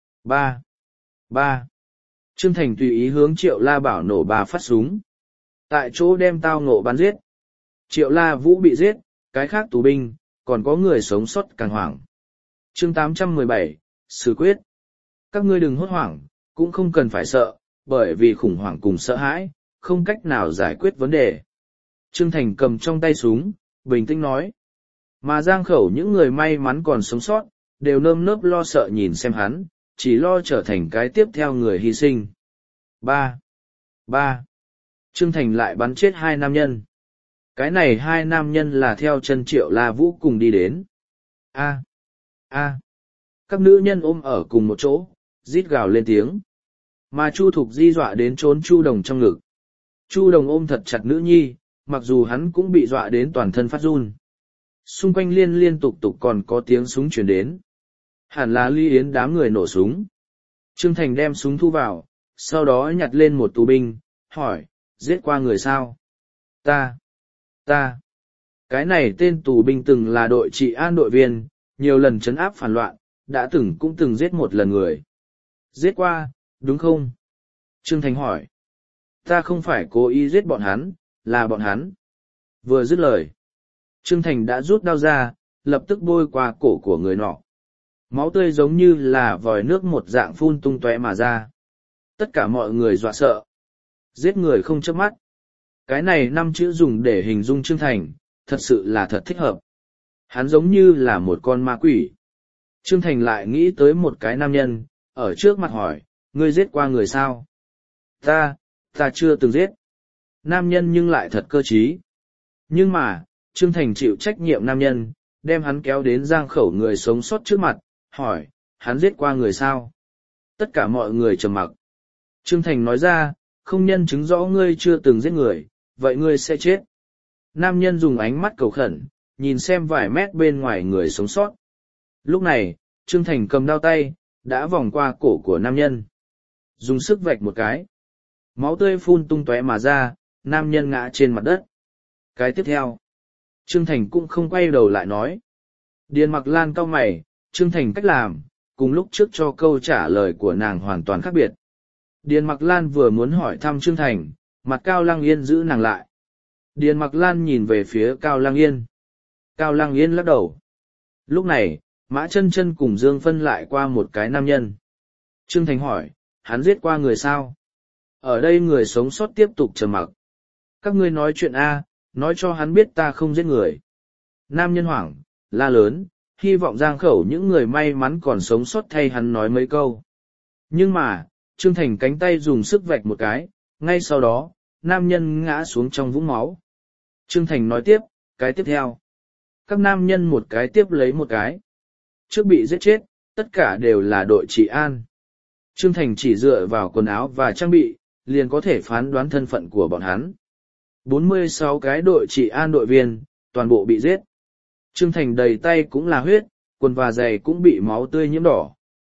Trương Thành tùy ý hướng Triệu La Bảo nổ 3 phát súng. Tại chỗ đem tao ngộ bắn giết. Triệu La Vũ bị giết, cái khác tù binh, còn có người sống sót càng hoảng. Chương 817, Xử quyết. Các ngươi đừng hốt hoảng, cũng không cần phải sợ, bởi vì khủng hoảng cùng sợ hãi, không cách nào giải quyết vấn đề. Trương Thành cầm trong tay súng, bình tĩnh nói. Mà Giang Khẩu những người may mắn còn sống sót, đều nơm nớp lo sợ nhìn xem hắn, chỉ lo trở thành cái tiếp theo người hy sinh. Ba. Trương Thành lại bắn chết 2 nam nhân. Cái này 2 nam nhân là theo chân Triệu La Vũ cùng đi đến. Các nữ nhân ôm ở cùng một chỗ, rít gào lên tiếng. Mà Chu Thục Di dọa đến trốn Chu Đồng trong ngực. Chu Đồng ôm thật chặt nữ nhi, mặc dù hắn cũng bị dọa đến toàn thân phát run. Xung quanh liên tục còn có tiếng súng chuyển đến. Hẳn là Ly Yến đám người nổ súng. Trương Thành đem súng thu vào, sau đó nhặt lên một tù binh, hỏi, giết qua người sao? Ta. Cái này tên tù binh từng là đội trị an đội viên, nhiều lần trấn áp phản loạn, cũng từng giết một lần người. Giết qua, đúng không? Trương Thành hỏi. Ta không phải cố ý giết bọn hắn, là bọn hắn. Vừa dứt lời, Trương Thành đã rút đao ra, lập tức bôi qua cổ của người nọ. Máu tươi giống như là vòi nước một dạng phun tung tóe mà ra. Tất cả mọi người dọa sợ. Giết người không chớp mắt. Cái này 5 chữ dùng để hình dung Trương Thành, thật sự là thật thích hợp. Hắn giống như là một con ma quỷ. Trương Thành lại nghĩ tới một cái nam nhân, ở trước mặt hỏi, ngươi giết qua người sao? Ta chưa từng giết. Nam nhân nhưng lại thật cơ trí. Nhưng mà, Trương Thành chịu trách nhiệm nam nhân, đem hắn kéo đến Giang Khẩu người sống sót trước mặt, hỏi, hắn giết qua người sao? Tất cả mọi người trầm mặc. Trương Thành nói ra, không nhân chứng rõ ngươi chưa từng giết người, vậy ngươi sẽ chết. Nam nhân dùng ánh mắt cầu khẩn, nhìn xem vài mét bên ngoài người sống sót. Lúc này, Trương Thành cầm đao tay, đã vòng qua cổ của nam nhân. Dùng sức vạch một cái. Máu tươi phun tung tóe mà ra, nam nhân ngã trên mặt đất. Cái tiếp theo, Trương Thành cũng không quay đầu lại nói. Điền Mặc Lan cau mày, Trương Thành cách làm, cùng lúc trước cho câu trả lời của nàng hoàn toàn khác biệt. Điền Mặc Lan vừa muốn hỏi thăm Trương Thành, mặt Cao Lăng Yên giữ nàng lại. Điền Mặc Lan nhìn về phía Cao Lăng Yên. Cao Lăng Yên lắc đầu. Lúc này, Mã Chân Chân cùng Dương Phân lại qua một cái nam nhân. Trương Thành hỏi, hắn giết qua người sao? Ở đây người sống sót tiếp tục trầm mặc. Các ngươi nói chuyện A, nói cho hắn biết ta không giết người. Nam nhân hoảng, la lớn, hy vọng Giang Khẩu những người may mắn còn sống sót thay hắn nói mấy câu. Nhưng mà, Trương Thành cánh tay dùng sức vạch một cái, ngay sau đó, nam nhân ngã xuống trong vũng máu. Trương Thành nói tiếp, cái tiếp theo. Các nam nhân một cái tiếp lấy một cái. Trước bị giết chết, tất cả đều là đội trị an. Trương Thành chỉ dựa vào quần áo và trang bị, liền có thể phán đoán thân phận của bọn hắn. 46 cái đội trị an đội viên, toàn bộ bị giết. Trương Thành đầy tay cũng là huyết, quần và giày cũng bị máu tươi nhiễm đỏ.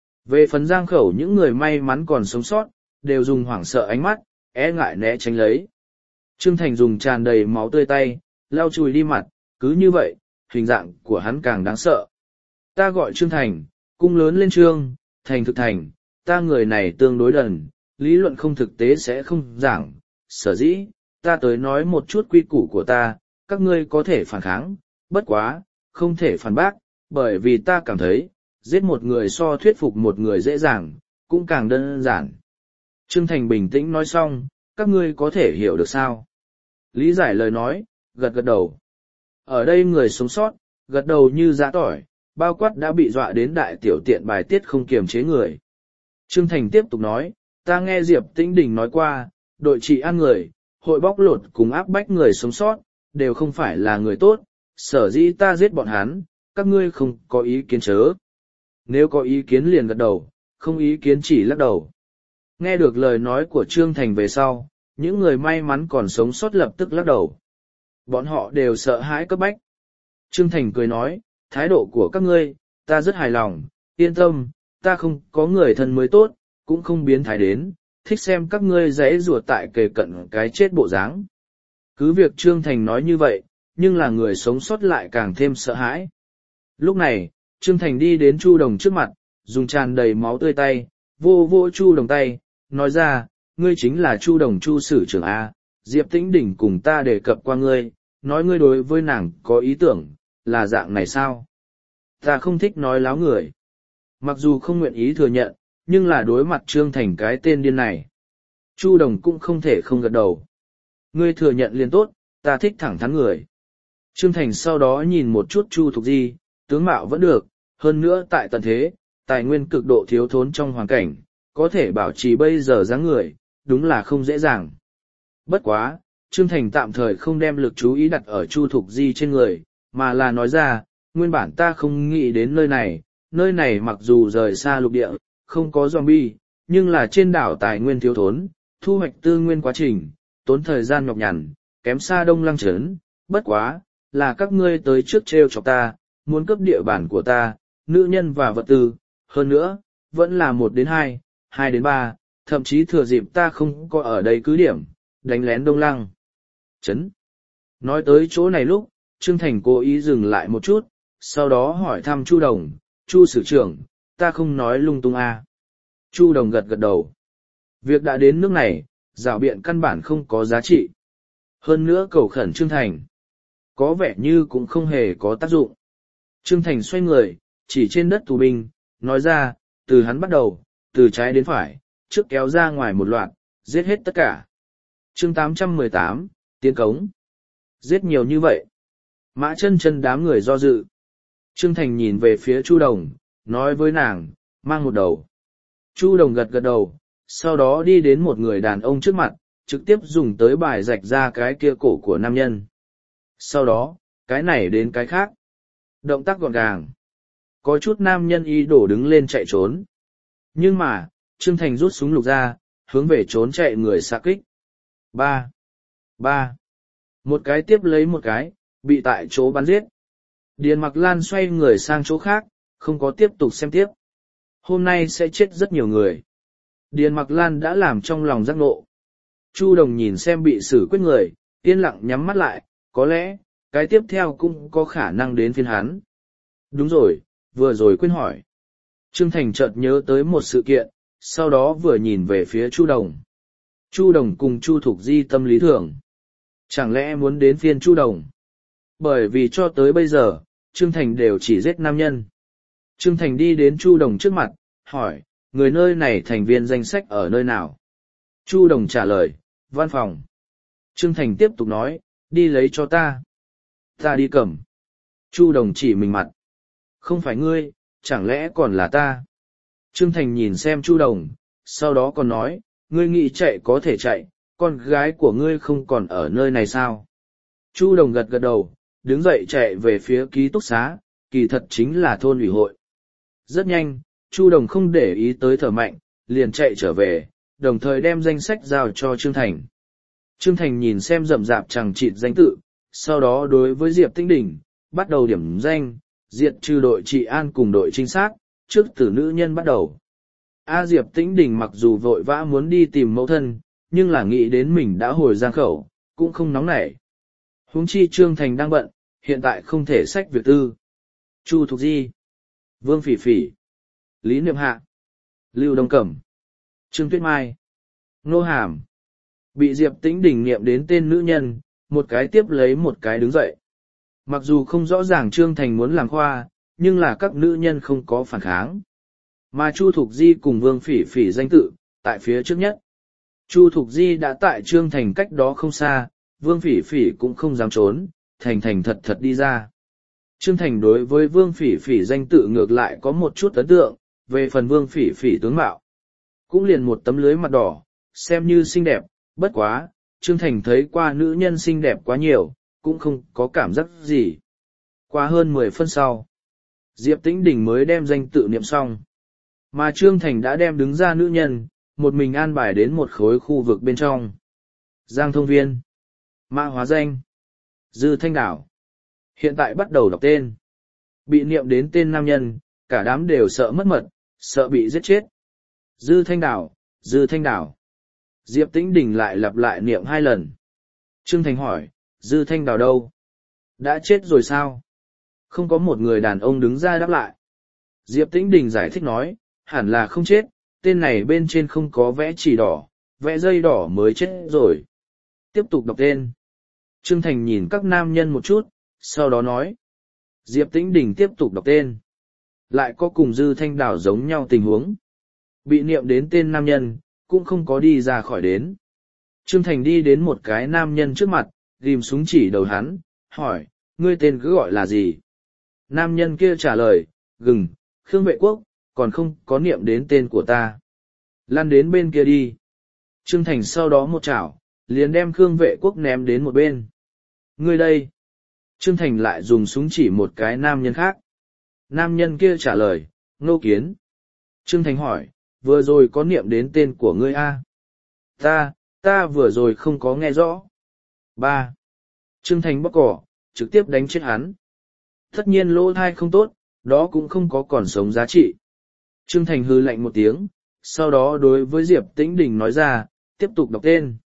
Về phần giang khẩu những người may mắn còn sống sót, đều dùng hoảng sợ ánh mắt, e ngại né tránh lấy. Trương Thành dùng tràn đầy máu tươi tay, lau chùi đi mặt, cứ như vậy, hình dạng của hắn càng đáng sợ. Ta gọi Trương Thành, cung lớn lên Trương, Thành thực thành, ta người này tương đối đần, lý luận không thực tế sẽ không giảng, sở dĩ, ta tới nói một chút quy củ của ta, các ngươi có thể phản kháng, bất quá, không thể phản bác, bởi vì ta cảm thấy, giết một người so thuyết phục một người dễ dàng, cũng càng đơn giản. Trương Thành bình tĩnh nói xong, các ngươi có thể hiểu được sao? Lý giải lời nói, gật gật đầu. Ở đây người sống sót, gật đầu như giã tỏi, bao quát đã bị dọa đến đại tiểu tiện bài tiết không kiềm chế người. Trương Thành tiếp tục nói, ta nghe Diệp Tĩnh Đình nói qua, đội trị an người, hội bóc lột cùng áp bách người sống sót, đều không phải là người tốt, sở dĩ ta giết bọn hắn, các ngươi không có ý kiến chớ. Nếu có ý kiến liền gật đầu, không ý kiến chỉ lắc đầu. Nghe được lời nói của Trương Thành về sau, những người may mắn còn sống sót lập tức lắc đầu. Bọn họ đều sợ hãi cấp bách. Trương Thành cười nói, thái độ của các ngươi, ta rất hài lòng, yên tâm, ta không có người thân mới tốt, cũng không biến thái đến, thích xem các ngươi giãy giụa tại kề cận cái chết bộ dáng. Cứ việc Trương Thành nói như vậy, nhưng là người sống sót lại càng thêm sợ hãi. Lúc này, Trương Thành đi đến Chu Đồng trước mặt, dùng tràn đầy máu tươi tay, vô vô Chu Đồng tay, nói ra, ngươi chính là Chu Đồng Chu sử trưởng A, Diệp Tĩnh Đình cùng ta đề cập qua ngươi, nói ngươi đối với nàng có ý tưởng, là dạng này sao? Ta không thích nói láo người. Mặc dù không nguyện ý thừa nhận, nhưng là đối mặt Trương Thành cái tên điên này. Chu Đồng cũng không thể không gật đầu. Ngươi thừa nhận liền tốt, ta thích thẳng thắn người. Trương Thành sau đó nhìn một chút Chu Thục Di, tướng mạo vẫn được, hơn nữa tại tận thế, tài nguyên cực độ thiếu thốn trong hoàn cảnh, có thể bảo trì bây giờ dáng người, đúng là không dễ dàng. Bất quá, Trương Thành tạm thời không đem lực chú ý đặt ở Chu Thục Di trên người, mà là nói ra, nguyên bản ta không nghĩ đến nơi này mặc dù rời xa lục địa, không có zombie, nhưng là trên đảo tài nguyên thiếu thốn, thu hoạch tư nguyên quá trình, tốn thời gian nhọc nhằn, kém xa Đông Lăng Trấn, bất quá, là các ngươi tới trước trêu chọc ta, muốn cướp địa bàn của ta, nữ nhân và vật tư, hơn nữa, vẫn là 1 đến 2, 2 đến 3, thậm chí thừa dịp ta không có ở đây cứ điểm, đánh lén Đông Lăng Trấn. Nói tới chỗ này lúc, Trương Thành cố ý dừng lại một chút, sau đó hỏi thăm Chu Đồng, Chu sử trưởng, ta không nói lung tung à. Chu Đồng gật gật đầu. Việc đã đến nước này, rảo biện căn bản không có giá trị. Hơn nữa cầu khẩn Trương Thành, có vẻ như cũng không hề có tác dụng. Trương Thành xoay người, chỉ trên đất tù binh, nói ra, từ hắn bắt đầu, từ trái đến phải, trước kéo ra ngoài một loạt, giết hết tất cả. Chương 818, tiến cống. Giết nhiều như vậy. Mã Chân Chân đám người do dự. Trương Thành nhìn về phía Chu Đồng, nói với nàng, mang một đầu. Chu Đồng gật gật đầu, sau đó đi đến một người đàn ông trước mặt, trực tiếp dùng tới bài rạch ra cái kia cổ của nam nhân. Sau đó, cái này đến cái khác. Động tác gọn gàng. Có chút nam nhân y đổ đứng lên chạy trốn. Nhưng mà, Trương Thành rút súng lục ra, hướng về trốn chạy người xạ kích. Ba. Một cái tiếp lấy một cái, bị tại chỗ bắn giết. Điền Mặc Lan xoay người sang chỗ khác, không có tiếp tục xem tiếp. Hôm nay sẽ chết rất nhiều người. Điền Mặc Lan đã làm trong lòng giác ngộ. Chu Đồng nhìn xem bị xử quyết người, yên lặng nhắm mắt lại, có lẽ, cái tiếp theo cũng có khả năng đến phiên hắn. Đúng rồi, vừa rồi quên hỏi. Trương Thành chợt nhớ tới một sự kiện, sau đó vừa nhìn về phía Chu Đồng. Chu Đồng cùng Chu Thục Di tâm lý thường. Chẳng lẽ muốn đến phiên Chu Đồng? Bởi vì cho tới bây giờ, Trương Thành đều chỉ giết nam nhân. Trương Thành đi đến Chu Đồng trước mặt, hỏi, người nơi này thành viên danh sách ở nơi nào? Chu Đồng trả lời, văn phòng. Trương Thành tiếp tục nói, đi lấy cho ta. Ta đi cầm. Chu Đồng chỉ mình mặt. Không phải ngươi, chẳng lẽ còn là ta? Trương Thành nhìn xem Chu Đồng, sau đó còn nói, ngươi nghĩ chạy có thể chạy, con gái của ngươi không còn ở nơi này sao? Chu Đồng gật gật đầu, đứng dậy chạy về phía ký túc xá, kỳ thật chính là thôn ủy hội. Rất nhanh, Chu Đồng không để ý tới Thở Mạnh, liền chạy trở về, đồng thời đem danh sách giao cho Trương Thành. Trương Thành nhìn xem rậm rạp chằng chịt danh tự, sau đó đối với Diệp Tĩnh Đình, bắt đầu điểm danh, diệt trừ đội trị an cùng đội trinh sát, trước từ nữ nhân bắt đầu. Diệp Tĩnh Đình mặc dù vội vã muốn đi tìm mẫu thân, nhưng là nghĩ đến mình đã hồi Giang Khẩu, cũng không nóng nảy. Huống chi Trương Thành đang bận, hiện tại không thể xách việc tư. Chu Thục Di, Vương Phỉ Phỉ, Lý Niệm Hạ, Lưu Đông Cẩm, Trương Tuyết Mai, Nô Hàm. Bị Diệp Tĩnh Đình niệm đến tên nữ nhân, một cái tiếp lấy một cái đứng dậy. Mặc dù không rõ ràng Trương Thành muốn làm khoa, nhưng là các nữ nhân không có phản kháng. Mà Chu Thục Di cùng Vương Phỉ Phỉ danh tự, tại phía trước nhất. Chu Thục Di đã tại Trương Thành cách đó không xa, Vương Phỉ Phỉ cũng không dám trốn, thành thành thật thật đi ra. Trương Thành đối với Vương Phỉ Phỉ danh tự ngược lại có một chút ấn tượng, về phần Vương Phỉ Phỉ tướng mạo. Cũng liền một tấm lưới mặt đỏ, xem như xinh đẹp, bất quá, Trương Thành thấy qua nữ nhân xinh đẹp quá nhiều, cũng không có cảm giác gì. Qua hơn 10 phân sau, Diệp Tĩnh Đình mới đem danh tự niệm xong. Mà Trương Thành đã đem đứng ra nữ nhân, một mình an bài đến một khối khu vực bên trong. Giang Thông Viên, Mã Hóa Danh, Dư Thanh Đảo. Hiện tại bắt đầu đọc tên. Bị niệm đến tên nam nhân, cả đám đều sợ mất mật, sợ bị giết chết. Dư Thanh Đảo, Dư Thanh Đảo. Diệp Tĩnh Đình lại lặp lại niệm 2 lần. Trương Thành hỏi, Dư Thanh Đảo đâu? Đã chết rồi sao? Không có một người đàn ông đứng ra đáp lại. Diệp Tĩnh Đình giải thích nói, hẳn là không chết, tên này bên trên không có vẽ chỉ đỏ, vẽ dây đỏ mới chết rồi. Tiếp tục đọc tên. Trương Thành nhìn các nam nhân một chút, sau đó nói. Diệp Tĩnh Đình tiếp tục đọc tên. Lại có cùng Dư Thanh Đảo giống nhau tình huống. Bị niệm đến tên nam nhân, cũng không có đi ra khỏi đến. Trương Thành đi đến một cái nam nhân trước mặt, ghim súng chỉ đầu hắn, hỏi, ngươi tên cứ gọi là gì? Nam nhân kia trả lời, gừng, Khương Vệ Quốc, còn không có niệm đến tên của ta. Lăn đến bên kia đi. Trương Thành sau đó một chảo, liền đem Khương Vệ Quốc ném đến một bên. Ngươi đây. Trương Thành lại dùng súng chỉ một cái nam nhân khác. Nam nhân kia trả lời, Ngô Kiến. Trương Thành hỏi, vừa rồi có niệm đến tên của ngươi a? Ta vừa rồi không có nghe rõ. 3. Trương Thành bóc cỏ, trực tiếp đánh chết hắn. Tất nhiên lỗ thai không tốt, đó cũng không có còn sống giá trị. Trương Thành hư lạnh một tiếng, sau đó đối với Diệp Tĩnh Đình nói ra, tiếp tục đọc tên.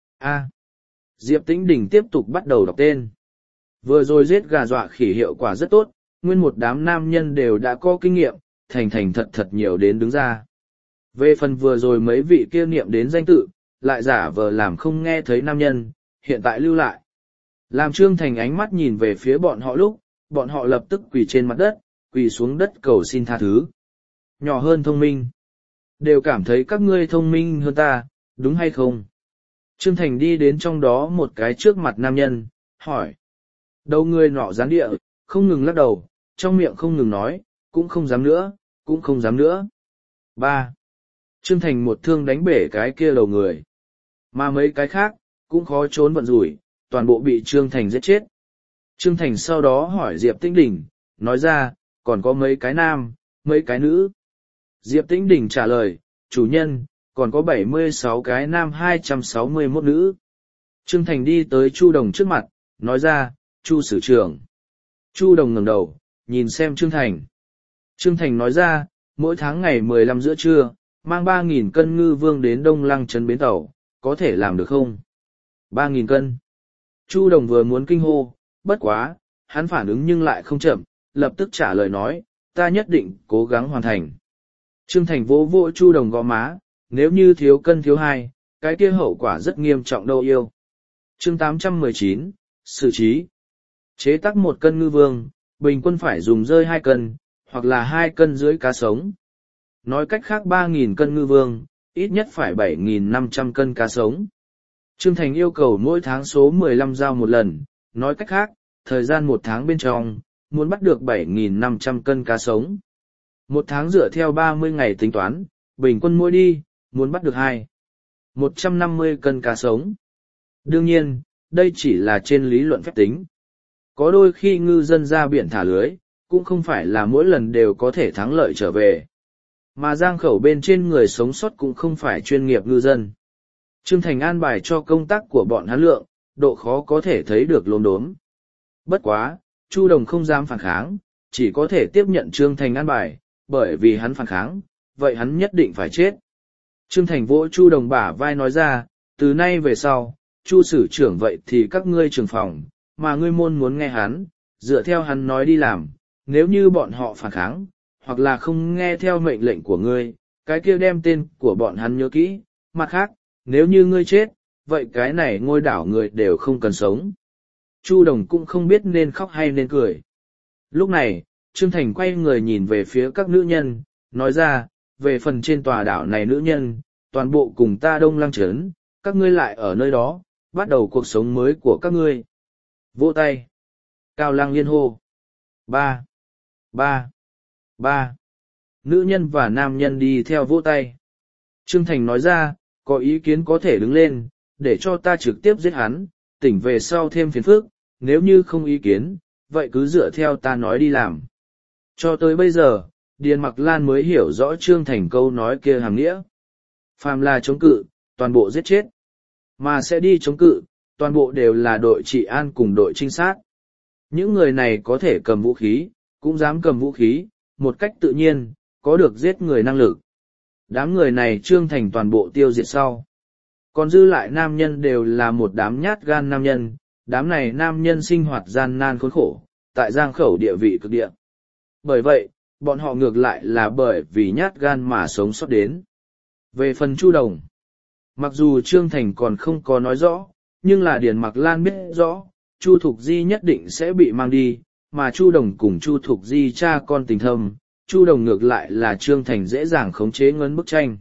Diệp Tĩnh Đình tiếp tục bắt đầu đọc tên. Vừa rồi giết gà dọa khỉ hiệu quả rất tốt, nguyên một đám nam nhân đều đã có kinh nghiệm, thành thật nhiều đến đứng ra. Về phần vừa rồi mấy vị kia niệm đến danh tự, lại giả vờ làm không nghe thấy nam nhân, hiện tại lưu lại. Làm Trương Thành ánh mắt nhìn về phía bọn họ lúc, bọn họ lập tức quỳ trên mặt đất, quỳ xuống đất cầu xin tha thứ. Nhỏ hơn thông minh. Đều cảm thấy các ngươi thông minh hơn ta, đúng hay không? Trương Thành đi đến trong đó một cái trước mặt nam nhân, hỏi. Đầu người nọ gián địa, không ngừng lắc đầu, trong miệng không ngừng nói, cũng không dám nữa, cũng không dám nữa. 3. Trương Thành một thương đánh bể cái kia đầu người. Mà mấy cái khác, cũng khó trốn vận rủi, toàn bộ bị Trương Thành giết chết. Trương Thành sau đó hỏi Diệp Tĩnh Đình, nói ra, còn có mấy cái nam, mấy cái nữ. Diệp Tĩnh Đình trả lời, chủ nhân, còn có 76 cái nam 261 nữ. Trương Thành đi tới Chu Đồng trước mặt, nói ra, Chu sử trưởng. Chu Đồng ngẩng đầu, nhìn xem Trương Thành. Trương Thành nói ra, mỗi tháng ngày 15 giữa trưa, mang 3.000 cân ngư vương đến Đông Lăng trấn bến tàu, có thể làm được không? 3.000 cân. Chu Đồng vừa muốn kinh hô, bất quá, hắn phản ứng nhưng lại không chậm, lập tức trả lời nói, ta nhất định cố gắng hoàn thành. Trương Thành vỗ vỗ Chu Đồng gò má, nếu như thiếu cân thiếu hai, cái kia hậu quả rất nghiêm trọng đâu yêu. Chương 819, xử trí. Chế tác 1 cân ngư vương, bình quân phải dùng rơi 2 cân, hoặc là 2 cân dưới cá sống. Nói cách khác 3.000 cân ngư vương, ít nhất phải 7.500 cân cá sống. Trương Thành yêu cầu mỗi tháng số 15 giao một lần, nói cách khác, thời gian 1 tháng bên trong, muốn bắt được 7.500 cân cá sống. 1 tháng dựa theo 30 ngày tính toán, bình quân mỗi đi, muốn bắt được 150 cân cá sống. Đương nhiên, đây chỉ là trên lý luận phép tính. Có đôi khi ngư dân ra biển thả lưới, cũng không phải là mỗi lần đều có thể thắng lợi trở về. Mà giang khẩu bên trên người sống sót cũng không phải chuyên nghiệp ngư dân. Trương Thành an bài cho công tác của bọn hắn lượng, độ khó có thể thấy được lốm đốm. Bất quá, Chu Đồng không dám phản kháng, chỉ có thể tiếp nhận Trương Thành an bài, bởi vì hắn phản kháng, vậy hắn nhất định phải chết. Trương Thành vỗ Chu Đồng bả vai nói ra, từ nay về sau, Chu sử trưởng vậy thì các ngươi trưởng phòng, mà ngươi môn muốn nghe hắn, dựa theo hắn nói đi làm, nếu như bọn họ phản kháng, hoặc là không nghe theo mệnh lệnh của ngươi, cái kia đem tên của bọn hắn nhớ kỹ, mặt khác, nếu như ngươi chết, vậy cái này ngôi đảo người đều không cần sống. Chu Đồng cũng không biết nên khóc hay nên cười. Lúc này, Trương Thành quay người nhìn về phía các nữ nhân, nói ra, về phần trên tòa đảo này nữ nhân, toàn bộ cùng ta Đông Lăng trấn, các ngươi lại ở nơi đó, bắt đầu cuộc sống mới của các ngươi. Vỗ tay. Cao Lăng liên hô. 3, 3, 3. Nữ nhân và nam nhân đi theo vỗ tay. Trương Thành nói ra, có ý kiến có thể đứng lên, để cho ta trực tiếp giết hắn, tỉnh về sau thêm phiền phức, nếu như không ý kiến, vậy cứ dựa theo ta nói đi làm. Cho tới bây giờ, Điền Mặc Lan mới hiểu rõ Trương Thành câu nói kia hàm nghĩa. Phàm là chống cự, toàn bộ giết chết. Mà sẽ đi chống cự, toàn bộ đều là đội trị an cùng đội trinh sát. Những người này có thể cầm vũ khí, cũng dám cầm vũ khí, một cách tự nhiên, có được giết người năng lực. Đám người này Trương Thành toàn bộ tiêu diệt sau. Còn dư lại nam nhân đều là một đám nhát gan nam nhân, đám này nam nhân sinh hoạt gian nan khốn khổ, tại giang khẩu địa vị cực địa. Bởi vậy, bọn họ ngược lại là bởi vì nhát gan mà sống sót đến. Về phần Chu Đồng, mặc dù Trương Thành còn không có nói rõ, nhưng là Điền Mặc Lan biết rõ, Chu Thục Di nhất định sẽ bị mang đi, mà Chu Đồng cùng Chu Thục Di cha con tình thâm, Chu Đồng ngược lại là Trương Thành dễ dàng khống chế ngấn bức tranh.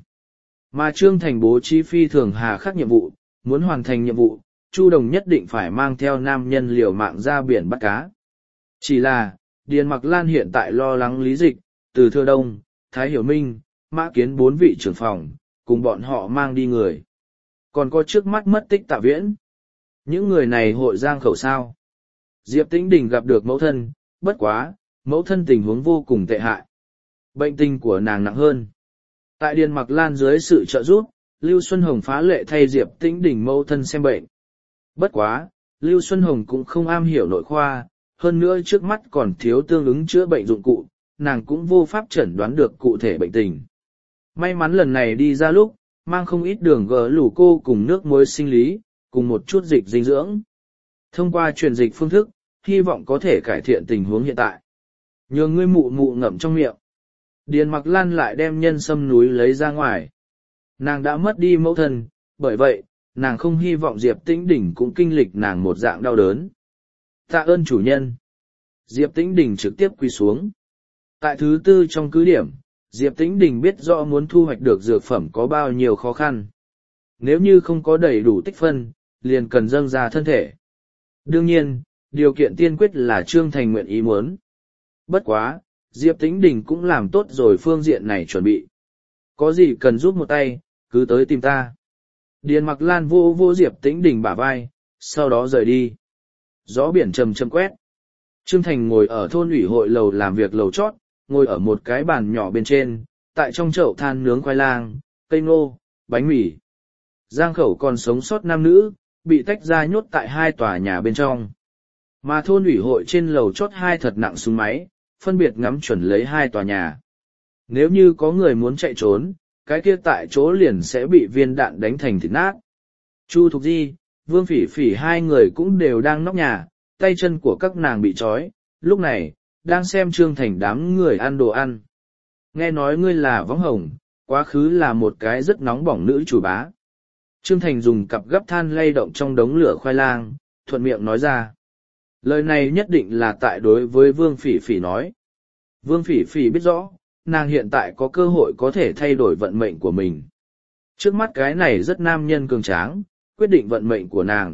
Mà Trương Thành bố trí phi thường hà khắc nhiệm vụ, muốn hoàn thành nhiệm vụ, Chu Đồng nhất định phải mang theo nam nhân liều mạng ra biển bắt cá. Chỉ là, Điền Mặc Lan hiện tại lo lắng Lý Dịch, Từ Thừa Đông, Thái Hiểu Minh, Mã Kiến 4 vị trưởng phòng, cùng bọn họ mang đi người. Còn có trước mắt mất tích Tạ Viễn. Những người này hội giang khẩu sao. Diệp Tĩnh Đình gặp được mẫu thân, bất quá, mẫu thân tình huống vô cùng tệ hại. Bệnh tình của nàng nặng hơn. Tại Điền Mặc Lan dưới sự trợ giúp, Lưu Xuân Hồng phá lệ thay Diệp Tĩnh Đình mẫu thân xem bệnh. Bất quá, Lưu Xuân Hồng cũng không am hiểu nội khoa, hơn nữa trước mắt còn thiếu tương ứng chữa bệnh dụng cụ, nàng cũng vô pháp chẩn đoán được cụ thể bệnh tình. May mắn lần này đi ra lúc, mang không ít đường gờ lủ cô cùng nước muối sinh lý, cùng một chút dịch dinh dưỡng. Thông qua truyền dịch phương thức, hy vọng có thể cải thiện tình huống hiện tại. Nhờ ngươi mụ mụ ngậm trong miệng. Điền Mặc Lan lại đem nhân sâm núi lấy ra ngoài. Nàng đã mất đi mẫu thân, bởi vậy, nàng không hy vọng Diệp Tĩnh Đình cũng kinh lịch nàng một dạng đau đớn. Tạ ơn chủ nhân. Diệp Tĩnh Đình trực tiếp quỳ xuống. Tại thứ tư trong cứ điểm, Diệp Tĩnh Đình biết rõ muốn thu hoạch được dược phẩm có bao nhiêu khó khăn. Nếu như không có đầy đủ tích phân, liền cần dâng ra thân thể. Đương nhiên, điều kiện tiên quyết là Trương Thành nguyện ý muốn. Bất quá, Diệp Tĩnh Đình cũng làm tốt rồi phương diện này chuẩn bị. Có gì cần giúp một tay, cứ tới tìm ta. Điền Mặc Lan vô vô Diệp Tĩnh Đình bả vai, sau đó rời đi. Gió biển trầm trầm quét. Trương Thành ngồi ở thôn ủy hội lầu làm việc lầu chót, ngồi ở một cái bàn nhỏ bên trên, tại trong chậu than nướng khoai lang, cây ngô, bánh mì. Giang khẩu còn sống sót nam nữ, bị tách ra nhốt tại 2 tòa nhà bên trong. Mà thôn ủy hội trên lầu chót 2 thật nặng súng máy, phân biệt ngắm chuẩn lấy 2 tòa nhà. Nếu như có người muốn chạy trốn, cái kia tại chỗ liền sẽ bị viên đạn đánh thành thịt nát. Chu Thục Di, Vương Phỉ Phỉ 2 người cũng đều đang nóc nhà, tay chân của các nàng bị trói, lúc này, đang xem Trương Thành đám người ăn đồ ăn. Nghe nói ngươi là Võng Hồng, quá khứ là một cái rất nóng bỏng nữ chủ bá. Trương Thành dùng cặp gấp than lay động trong đống lửa khoai lang, thuận miệng nói ra. Lời này nhất định là tại đối với Vương Phỉ Phỉ nói. Vương Phỉ Phỉ biết rõ, nàng hiện tại có cơ hội có thể thay đổi vận mệnh của mình. Trước mắt cái này rất nam nhân cường tráng, quyết định vận mệnh của nàng.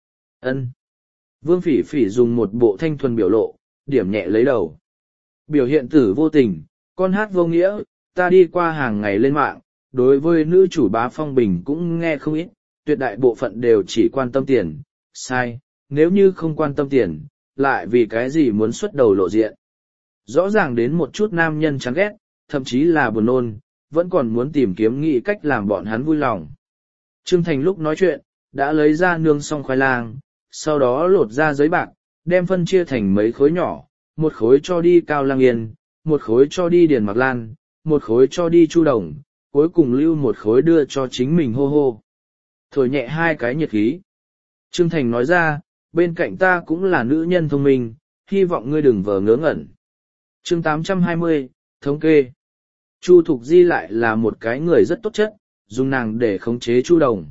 Ân. Vương Phỉ Phỉ dùng một bộ thanh thuần biểu lộ, điểm nhẹ lấy đầu. Biểu hiện tử vô tình, con hát vô nghĩa, ta đi qua hàng ngày lên mạng, đối với nữ chủ bá Phong Bình cũng nghe không ít, tuyệt đại bộ phận đều chỉ quan tâm tiền, sai, nếu như không quan tâm tiền, lại vì cái gì muốn xuất đầu lộ diện. Rõ ràng đến một chút nam nhân chán ghét, thậm chí là buồn nôn, vẫn còn muốn tìm kiếm nghĩ cách làm bọn hắn vui lòng. Trương Thành lúc nói chuyện, đã lấy ra nương xong khoai lang, sau đó lột ra giấy bạc, đem phân chia thành mấy khối nhỏ, một khối cho đi Cao Lang Yên, một khối cho đi Điền Mặc Lan, một khối cho đi Chu Đồng, cuối cùng lưu một khối đưa cho chính mình hô hô. Thổi nhẹ hai cái nhiệt khí. Trương Thành nói ra, bên cạnh ta cũng là nữ nhân thông minh, hy vọng ngươi đừng vờ ngớ ngẩn. Chương 820, thống kê. Chu Thục Di lại là một cái người rất tốt chất, dùng nàng để khống chế Chu Đồng.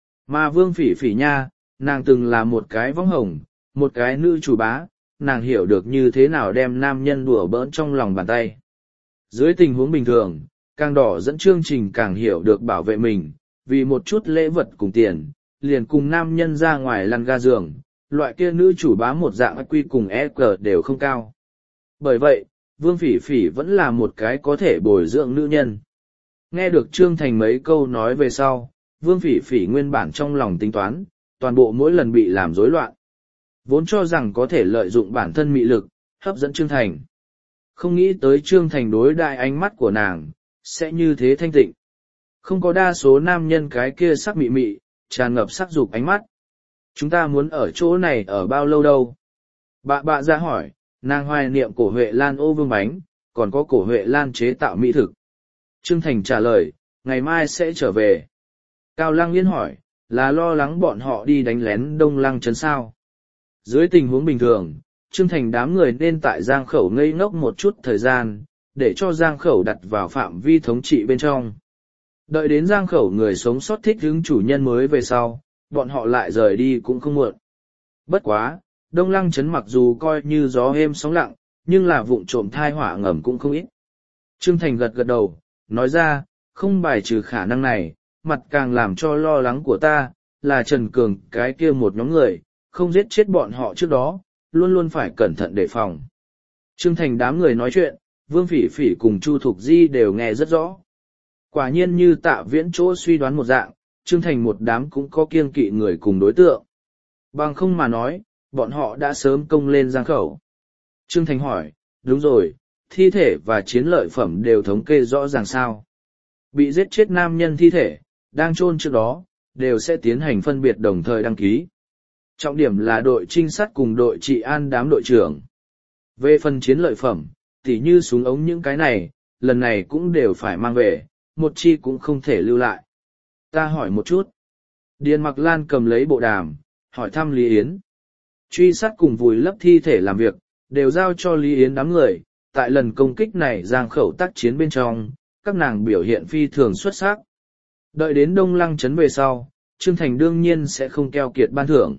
Mà Vương Phỉ Phỉ nha, nàng từng là một cái võng hồng, một cái nữ chủ bá, nàng hiểu được như thế nào đem nam nhân đùa bỡn trong lòng bàn tay. Dưới tình huống bình thường, càng đỏ dẫn chương trình càng hiểu được bảo vệ mình, vì một chút lễ vật cùng tiền, liền cùng nam nhân ra ngoài lăn ga giường, loại kia nữ chủ bá một dạng IQ cùng EQ đều không cao. Bởi vậy, Vương Phỉ Phỉ vẫn là một cái có thể bồi dưỡng nữ nhân. Nghe được Trương Thành mấy câu nói về sau, Vương Phỉ Phỉ nguyên bản trong lòng tính toán, toàn bộ mỗi lần bị làm rối loạn. Vốn cho rằng có thể lợi dụng bản thân mị lực, hấp dẫn Trương Thành. Không nghĩ tới Trương Thành đối đại ánh mắt của nàng, sẽ như thế thanh tịnh. Không có đa số nam nhân cái kia sắc mị mị, tràn ngập sắc dục ánh mắt. Chúng ta muốn ở chỗ này ở bao lâu đâu? Bà ra hỏi, nàng hoài niệm cổ Huệ Lan ô vương bánh, còn có cổ Huệ Lan chế tạo mỹ thực. Trương Thành trả lời, ngày mai sẽ trở về. Cao Lăng Yên hỏi, là lo lắng bọn họ đi đánh lén Đông Lăng trấn sao? Dưới tình huống bình thường, Trương Thành đám người nên tại Giang Khẩu ngây ngốc một chút thời gian, để cho Giang Khẩu đặt vào phạm vi thống trị bên trong. Đợi đến Giang Khẩu người sống sót thích hứng chủ nhân mới về sau, bọn họ lại rời đi cũng không muộn. Bất quá, Đông Lăng trấn mặc dù coi như gió êm sóng lặng, nhưng là vụng trộm thai hỏa ngầm cũng không ít. Trương Thành gật gật đầu, nói ra, không bài trừ khả năng này, mặt càng làm cho lo lắng của ta, là Trần Cường cái kia một nhóm người, không giết chết bọn họ trước đó, luôn luôn phải cẩn thận đề phòng. Trương Thành đám người nói chuyện, Vương Phỉ Phỉ cùng Chu Thục Di đều nghe rất rõ. Quả nhiên như Tạ Viễn chỗ suy đoán một dạng, Trương Thành một đám cũng có kiêng kỵ người cùng đối tượng. Bằng không mà nói, bọn họ đã sớm công lên Giang Khẩu. Trương Thành hỏi, đúng rồi, thi thể và chiến lợi phẩm đều thống kê rõ ràng sao? Bị giết chết nam nhân thi thể, đang chôn trước đó, đều sẽ tiến hành phân biệt đồng thời đăng ký. Trọng điểm là đội trinh sát cùng đội trị an đám đội trưởng. Về phần chiến lợi phẩm, tỉ như súng ống những cái này, lần này cũng đều phải mang về, một chi cũng không thể lưu lại. Ta hỏi một chút. Điền Mặc Lan cầm lấy bộ đàm, hỏi thăm Lý Yến. Truy sát cùng vùi lấp thi thể làm việc, đều giao cho Lý Yến đám người. Tại lần công kích này Giang Khẩu tác chiến bên trong, các nàng biểu hiện phi thường xuất sắc. Đợi đến Đông Lăng trấn về sau, Trương Thành đương nhiên sẽ không keo kiệt ban thưởng.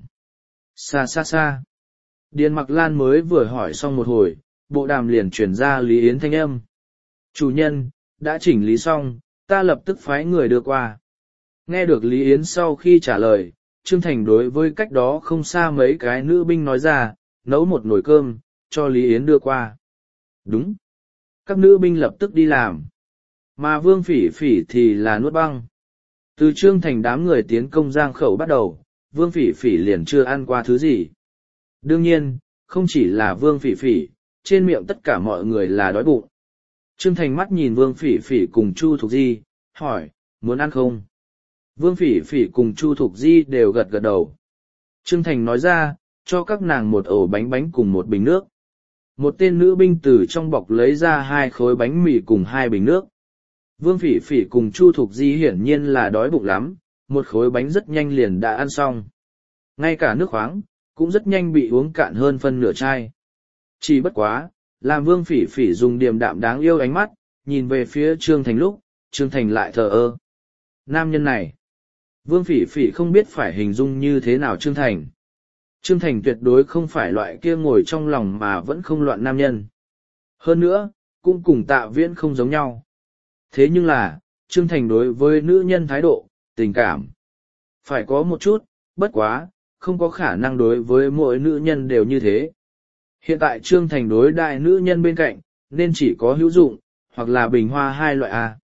Xa xa xa. Điền Mặc Lan mới vừa hỏi xong một hồi, bộ đàm liền chuyển ra Lý Yến thanh âm. Chủ nhân, đã chỉnh lý xong, ta lập tức phái người đưa qua. Nghe được Lý Yến sau khi trả lời, Trương Thành đối với cách đó không xa mấy cái nữ binh nói ra, nấu một nồi cơm, cho Lý Yến đưa qua. Đúng. Các nữ binh lập tức đi làm. Mà Vương Phỉ Phỉ thì là nuốt băng. Từ Trương Thành đám người tiến công Giang Khẩu bắt đầu, Vương Phỉ Phỉ liền chưa ăn qua thứ gì. Đương nhiên, không chỉ là Vương Phỉ Phỉ, trên miệng tất cả mọi người là đói bụng. Trương Thành mắt nhìn Vương Phỉ Phỉ cùng Chu Thục Di, hỏi, muốn ăn không? Vương Phỉ Phỉ cùng Chu Thục Di đều gật gật đầu. Trương Thành nói ra, cho các nàng một ổ bánh bánh cùng một bình nước. Một tên nữ binh từ trong bọc lấy ra 2 khối bánh mì cùng 2 bình nước. Vương Phỉ Phỉ cùng Chu Thục Di hiển nhiên là đói bụng lắm, một khối bánh rất nhanh liền đã ăn xong. Ngay cả nước khoáng, cũng rất nhanh bị uống cạn hơn phân nửa chai. Chỉ bất quá, làm Vương Phỉ Phỉ dùng điềm đạm đáng yêu ánh mắt, nhìn về phía Trương Thành lúc, Trương Thành lại thờ ơ. Nam nhân này, Vương Phỉ Phỉ không biết phải hình dung như thế nào Trương Thành. Trương Thành tuyệt đối không phải loại kia ngồi trong lòng mà vẫn không loạn nam nhân. Hơn nữa, cũng cùng Tạ Viễn không giống nhau. Thế nhưng là, Trương Thành đối với nữ nhân thái độ, tình cảm, phải có một chút, bất quá, không có khả năng đối với mỗi nữ nhân đều như thế. Hiện tại Trương Thành đối đại nữ nhân bên cạnh, nên chỉ có hữu dụng, hoặc là bình hoa 2 loại A.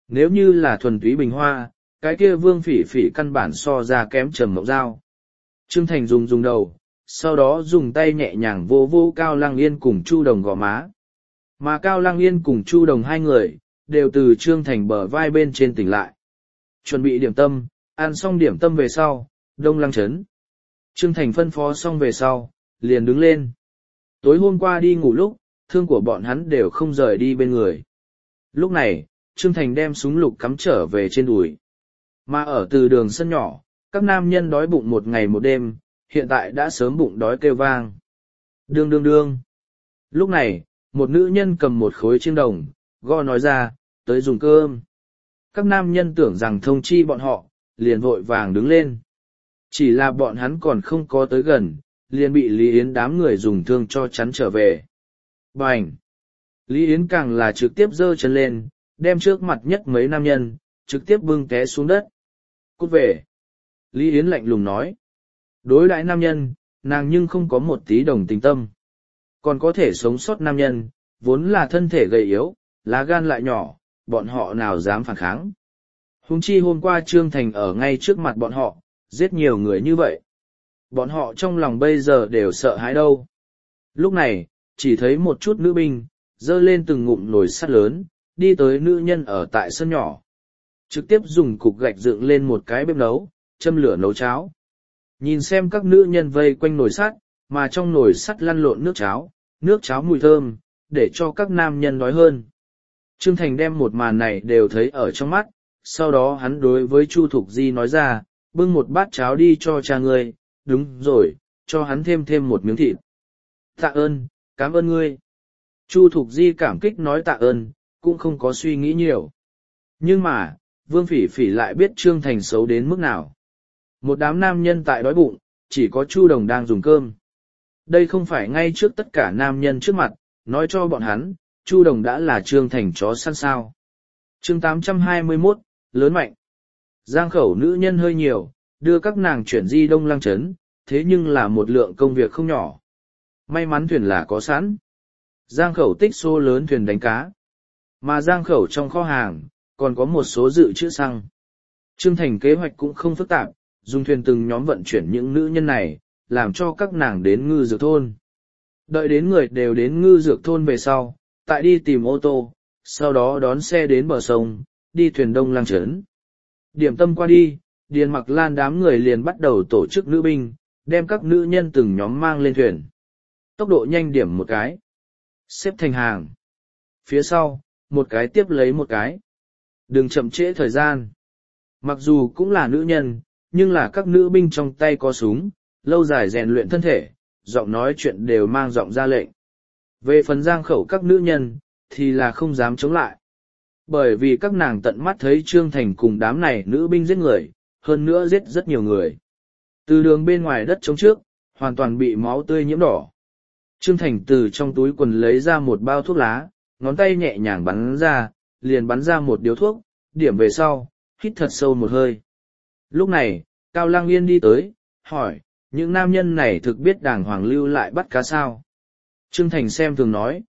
Nếu như là thuần túy bình hoa, cái kia Vương Phỉ Phỉ căn bản so ra kém Trầm Mộng Giao. Trương Thành dùng đầu, sau đó dùng tay nhẹ nhàng vô vô Cao Lăng Yên cùng Chu Đồng gò má. Mà Cao Lăng Yên cùng Chu Đồng hai người, đều từ Trương Thành bờ vai bên trên tỉnh lại. Chuẩn bị điểm tâm, ăn xong điểm tâm về sau, Đông Lăng Trấn. Trương Thành phân phó xong về sau, liền đứng lên. Tối hôm qua đi ngủ lúc, thương của bọn hắn đều không rời đi bên người. Lúc này, Trương Thành đem súng lục cắm trở về trên đùi. Mà ở từ đường sân nhỏ, các nam nhân đói bụng một ngày một đêm, hiện tại đã sớm bụng đói kêu vang. Đương đương đương. Lúc này, một nữ nhân cầm một khối chiêng đồng, gõ nói ra, tới dùng cơm. Các nam nhân tưởng rằng thông chi bọn họ, liền vội vàng đứng lên. Chỉ là bọn hắn còn không có tới gần, liền bị Lý Yến đám người dùng thương cho chắn trở về. Bành! Lý Yến càng là trực tiếp giơ chân lên, đem trước mặt nhất mấy nam nhân, trực tiếp bưng té xuống đất. Cút về! Lý Yến lạnh lùng nói. Đối đãi nam nhân, nàng nhưng không có một tí đồng tình tâm. Còn có thể sống sót nam nhân, vốn là thân thể gầy yếu, lá gan lại nhỏ, bọn họ nào dám phản kháng. Huống chi hôm qua Trương Thành ở ngay trước mặt bọn họ, giết nhiều người như vậy. Bọn họ trong lòng bây giờ đều sợ hãi đâu. Lúc này, chỉ thấy một chút nữ binh, dơ lên từng ngụm nồi sắt lớn, đi tới nữ nhân ở tại sân nhỏ. Trực tiếp dùng cục gạch dựng lên một cái bếp nấu, châm lửa nấu cháo. Nhìn xem các nữ nhân vây quanh nồi sắt, mà trong nồi sắt lăn lộn nước cháo mùi thơm, để cho các nam nhân đói hơn. Trương Thành đem một màn này đều thấy ở trong mắt, sau đó hắn đối với Chu Thục Di nói ra, bưng một bát cháo đi cho cha ngươi, đúng rồi, cho hắn thêm một miếng thịt. Tạ ơn, cảm ơn ngươi. Chu Thục Di cảm kích nói tạ ơn, cũng không có suy nghĩ nhiều. Nhưng mà, Vương Phỉ Phỉ lại biết Trương Thành xấu đến mức nào. Một đám nam nhân tại đói bụng, chỉ có Chu Đồng đang dùng cơm. Đây không phải ngay trước tất cả nam nhân trước mặt, nói cho bọn hắn, Chu Đồng đã là Trương Thành chó săn sao. Chương 821, lớn mạnh. Giang khẩu nữ nhân hơi nhiều, đưa các nàng chuyển di Đông Lăng Trấn, thế nhưng là một lượng công việc không nhỏ. May mắn thuyền là có sẵn. Giang khẩu tích xô lớn thuyền đánh cá. Mà giang khẩu trong kho hàng, còn có một số dự trữ xăng. Trương Thành kế hoạch cũng không phức tạp, dùng thuyền từng nhóm vận chuyển những nữ nhân này, làm cho các nàng đến ngư dược thôn. Đợi đến người đều đến ngư dược thôn về sau, tại đi tìm ô tô, sau đó đón xe đến bờ sông, đi thuyền Đông Lăng Trấn. Điểm tâm qua đi, Điền Mặc Lan đám người liền bắt đầu tổ chức nữ binh, đem các nữ nhân từng nhóm mang lên thuyền. Tốc độ nhanh điểm một cái. Xếp thành hàng. Phía sau, một cái tiếp lấy một cái. Đừng chậm trễ thời gian. Mặc dù cũng là nữ nhân, nhưng là các nữ binh trong tay có súng, lâu dài rèn luyện thân thể, giọng nói chuyện đều mang giọng ra lệnh. Về phần giang khẩu các nữ nhân, thì là không dám chống lại. Bởi vì các nàng tận mắt thấy Trương Thành cùng đám này nữ binh giết người, hơn nữa giết rất nhiều người. Từ đường bên ngoài đất trống trước, hoàn toàn bị máu tươi nhiễm đỏ. Trương Thành từ trong túi quần lấy ra một bao thuốc lá, ngón tay nhẹ nhàng bắn ra, liền bắn ra một điếu thuốc, điểm về sau, hít thật sâu một hơi. Lúc này, Cao Lăng Yên đi tới, hỏi, những nam nhân này thực biết đàng hoàng lưu lại bắt cá sao? Trương Thành xem thường nói,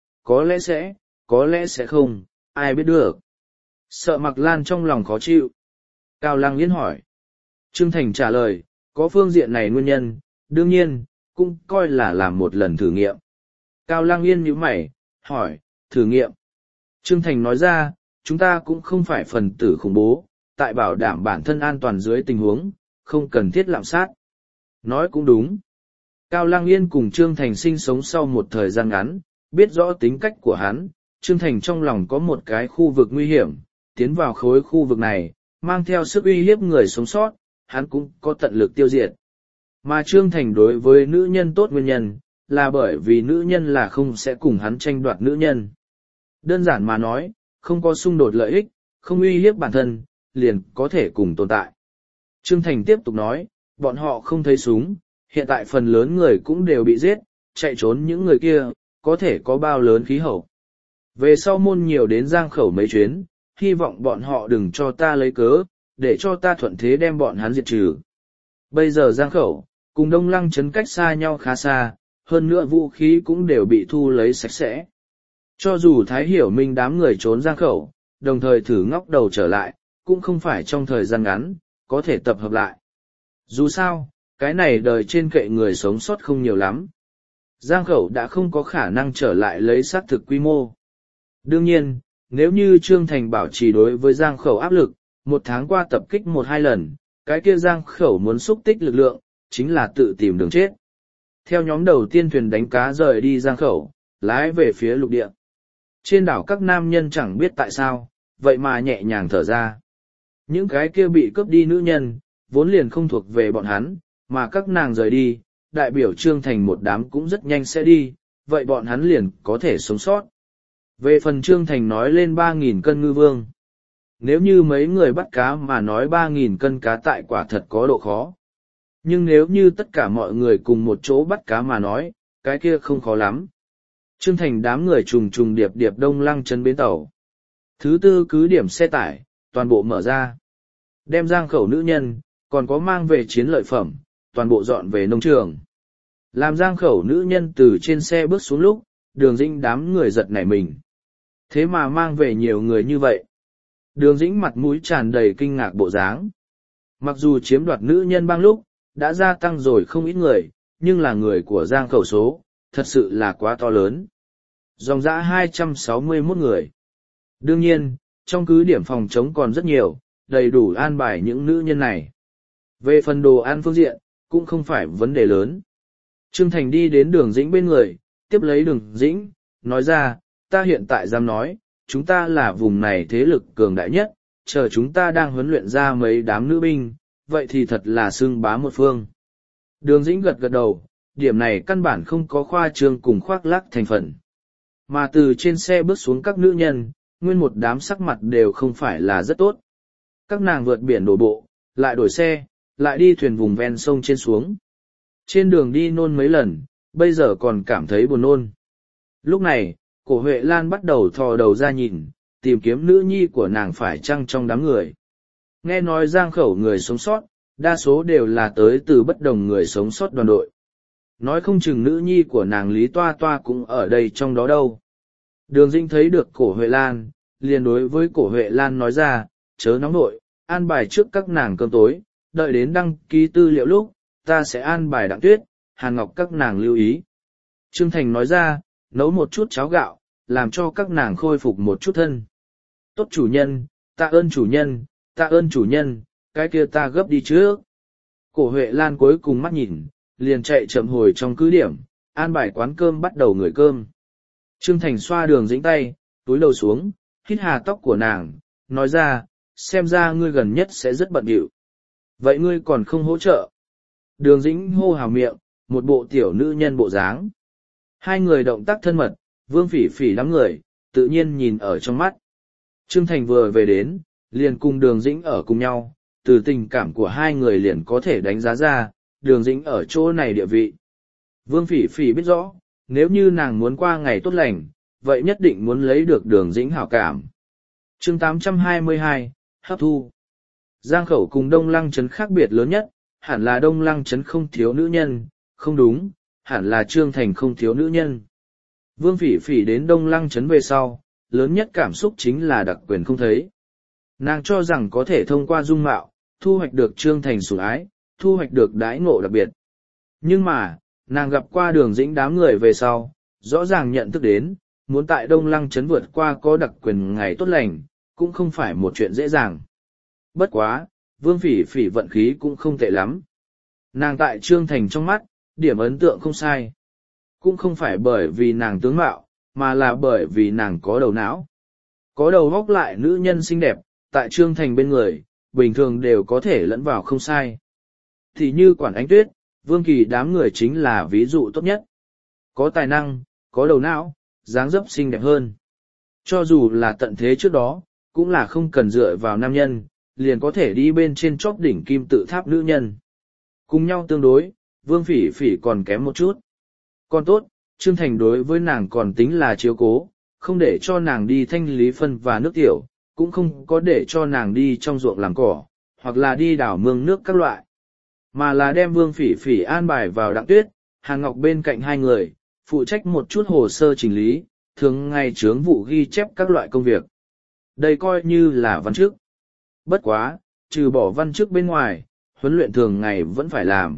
có lẽ sẽ không, ai biết được. Sợ Mặc Lan trong lòng khó chịu. Cao Lăng Yên hỏi. Trương Thành trả lời, có phương diện này nguyên nhân, đương nhiên, cũng coi là làm một lần thử nghiệm. Cao Lăng Yên nhíu mày, hỏi, thử nghiệm. Trương Thành nói ra, chúng ta cũng không phải phần tử khủng bố, tại bảo đảm bản thân an toàn dưới tình huống, không cần thiết lạm sát. Nói cũng đúng. Cao Lăng Yên cùng Trương Thành sinh sống sau một thời gian ngắn, biết rõ tính cách của hắn, Trương Thành trong lòng có một cái khu vực nguy hiểm, tiến vào khối khu vực này, mang theo sức uy hiếp người sống sót, hắn cũng có tận lực tiêu diệt. Mà Trương Thành đối với nữ nhân tốt nguyên nhân, là bởi vì nữ nhân là không sẽ cùng hắn tranh đoạt nữ nhân. Đơn giản mà nói, không có xung đột lợi ích, không uy hiếp bản thân, liền có thể cùng tồn tại. Trương Thành tiếp tục nói, bọn họ không thấy súng, hiện tại phần lớn người cũng đều bị giết, chạy trốn những người kia, có thể có bao lớn khí hậu. Về sau môn nhiều đến giang khẩu mấy chuyến, hy vọng bọn họ đừng cho ta lấy cớ, để cho ta thuận thế đem bọn hắn diệt trừ. Bây giờ giang khẩu, cùng Đông Lăng Trấn cách xa nhau khá xa, hơn nữa vũ khí cũng đều bị thu lấy sạch sẽ. Cho dù Thái Hiểu Minh đám người trốn giang khẩu, đồng thời thử ngóc đầu trở lại, cũng không phải trong thời gian ngắn, có thể tập hợp lại. Dù sao, cái này đời trên kệ người sống sót không nhiều lắm. Giang Khẩu đã không có khả năng trở lại lấy xác thực quy mô. Đương nhiên, nếu như Trương Thành bảo trì đối với Giang Khẩu áp lực, một tháng qua tập kích 1-2 lần, cái kia Giang Khẩu muốn xúc tích lực lượng, chính là tự tìm đường chết. Theo nhóm đầu tiên thuyền đánh cá rời đi Giang Khẩu, lái về phía lục địa. Trên đảo các nam nhân chẳng biết tại sao, vậy mà nhẹ nhàng thở ra. Những cái kia bị cướp đi nữ nhân, vốn liền không thuộc về bọn hắn, mà các nàng rời đi, đại biểu Trương Thành một đám cũng rất nhanh sẽ đi, vậy bọn hắn liền có thể sống sót. Về phần Trương Thành nói lên 3.000 cân ngư vương. Nếu như mấy người bắt cá mà nói 3.000 cân cá tại quả thật có độ khó. Nhưng nếu như tất cả mọi người cùng một chỗ bắt cá mà nói, cái kia không khó lắm. Trương Thành đám người trùng trùng điệp điệp Đông Lăng chân bến tàu. Thứ tư cứ điểm xe tải, toàn bộ mở ra. Đem Giang Khẩu nữ nhân, còn có mang về chiến lợi phẩm, toàn bộ dọn về nông trường. Làm Giang Khẩu nữ nhân từ trên xe bước xuống lúc, Đường Dĩnh đám người giật nảy mình. Thế mà mang về nhiều người như vậy. Đường Dĩnh mặt mũi tràn đầy kinh ngạc bộ dáng. Mặc dù chiếm đoạt nữ nhân bang lúc, đã gia tăng rồi không ít người, nhưng là người của Giang Khẩu số, thật sự là quá to lớn. Dòng dã 261 người. Đương nhiên, trong cứ điểm phòng chống còn rất nhiều, đầy đủ an bài những nữ nhân này. Về phần đồ ăn phương diện, cũng không phải vấn đề lớn. Trương Thành đi đến Đường Dĩnh bên người, tiếp lấy Đường Dĩnh, nói ra, ta hiện tại dám nói, chúng ta là vùng này thế lực cường đại nhất, chờ chúng ta đang huấn luyện ra mấy đám nữ binh, vậy thì thật là xưng bá một phương. Đường Dĩnh gật gật đầu, điểm này căn bản không có khoa trương cùng khoác lác thành phần. Mà từ trên xe bước xuống các nữ nhân, nguyên một đám sắc mặt đều không phải là rất tốt. Các nàng vượt biển đổ bộ, lại đổi xe, lại đi thuyền vùng ven sông trên xuống. Trên đường đi nôn mấy lần, bây giờ còn cảm thấy buồn nôn. Lúc này, Cổ Huệ Lan bắt đầu thò đầu ra nhìn, tìm kiếm nữ nhi của nàng phải chăng trong đám người. Nghe nói Giang Khẩu người sống sót, đa số đều là tới từ bất đồng người sống sót đoàn đội. Nói không chừng nữ nhi của nàng Lý Toa Toa cũng ở đây trong đó đâu. Đường Dĩnh thấy được Cổ Huệ Lan, liền đối với Cổ Huệ Lan nói ra, chớ nóng nội, an bài trước các nàng cơm tối, đợi đến đăng ký tư liệu lúc, ta sẽ an bài Đặng Tuyết, Hàn Ngọc các nàng lưu ý. Trương Thành nói ra, nấu một chút cháo gạo, làm cho các nàng khôi phục một chút thân. Tốt chủ nhân, tạ ơn chủ nhân, tạ ơn chủ nhân, cái kia ta gấp đi trước. Cổ Huệ Lan cuối cùng mắt nhìn, liền chạy chậm hồi trong cứ điểm, an bài quán cơm bắt đầu ngửi cơm. Trương Thành xoa Đường Dĩnh tay, túi đầu xuống, hít hà tóc của nàng, nói ra, xem ra ngươi gần nhất sẽ rất bận rộn. Vậy ngươi còn không hỗ trợ? Đường Dĩnh hô hào miệng, một bộ tiểu nữ nhân bộ dáng. Hai người động tác thân mật, Vương Phỉ Phỉ đám người, tự nhiên nhìn ở trong mắt. Trương Thành vừa về đến, liền cùng Đường Dĩnh ở cùng nhau, từ tình cảm của hai người liền có thể đánh giá ra, Đường Dĩnh ở chỗ này địa vị. Vương Phỉ Phỉ biết rõ, nếu như nàng muốn qua ngày tốt lành, vậy nhất định muốn lấy được Đường Dĩnh hảo cảm. Chương 822, hấp thu. Giang Khẩu cùng Đông Lăng Trấn khác biệt lớn nhất, hẳn là Đông Lăng Trấn không thiếu nữ nhân, không đúng, hẳn là Trương Thành không thiếu nữ nhân. Vương Phỉ Phỉ đến Đông Lăng Trấn về sau, lớn nhất cảm xúc chính là đặc quyền không thấy. Nàng cho rằng có thể thông qua dung mạo, thu hoạch được Trương Thành sủng ái, thu hoạch được đãi ngộ đặc biệt. Nhưng mà, nàng gặp qua Đường Dĩnh đám người về sau, rõ ràng nhận thức đến, muốn tại Đông Lăng Trấn vượt qua có đặc quyền ngày tốt lành, cũng không phải một chuyện dễ dàng. Bất quá, Vương Phỉ Phỉ vận khí cũng không tệ lắm. Nàng tại Trương Thành trong mắt, điểm ấn tượng không sai. Cũng không phải bởi vì nàng tướng mạo, mà là bởi vì nàng có đầu não. Có đầu góc lại nữ nhân xinh đẹp, tại Trương Thành bên người, bình thường đều có thể lẫn vào không sai. Thì như Quản Ánh Tuyết, Vương Kỳ đám người chính là ví dụ tốt nhất. Có tài năng, có đầu não, dáng dấp xinh đẹp hơn. Cho dù là tận thế trước đó, cũng là không cần dựa vào nam nhân, liền có thể đi bên trên chóp đỉnh kim tự tháp nữ nhân. Cùng nhau tương đối, Vương Phỉ Phỉ còn kém một chút. Còn tốt, Trương Thành đối với nàng còn tính là chiếu cố, không để cho nàng đi thanh lý phân và nước tiểu, cũng không có để cho nàng đi trong ruộng làm cỏ, hoặc là đi đảo mương nước các loại. Mà là đem Vương Phỉ Phỉ an bài vào Đặng Tuyết, Hàn Ngọc bên cạnh hai người, phụ trách một chút hồ sơ chỉnh lý, thường ngày chướng vụ ghi chép các loại công việc. đây coi như là văn chức. Bất quá, trừ bỏ văn chức bên ngoài, huấn luyện thường ngày vẫn phải làm.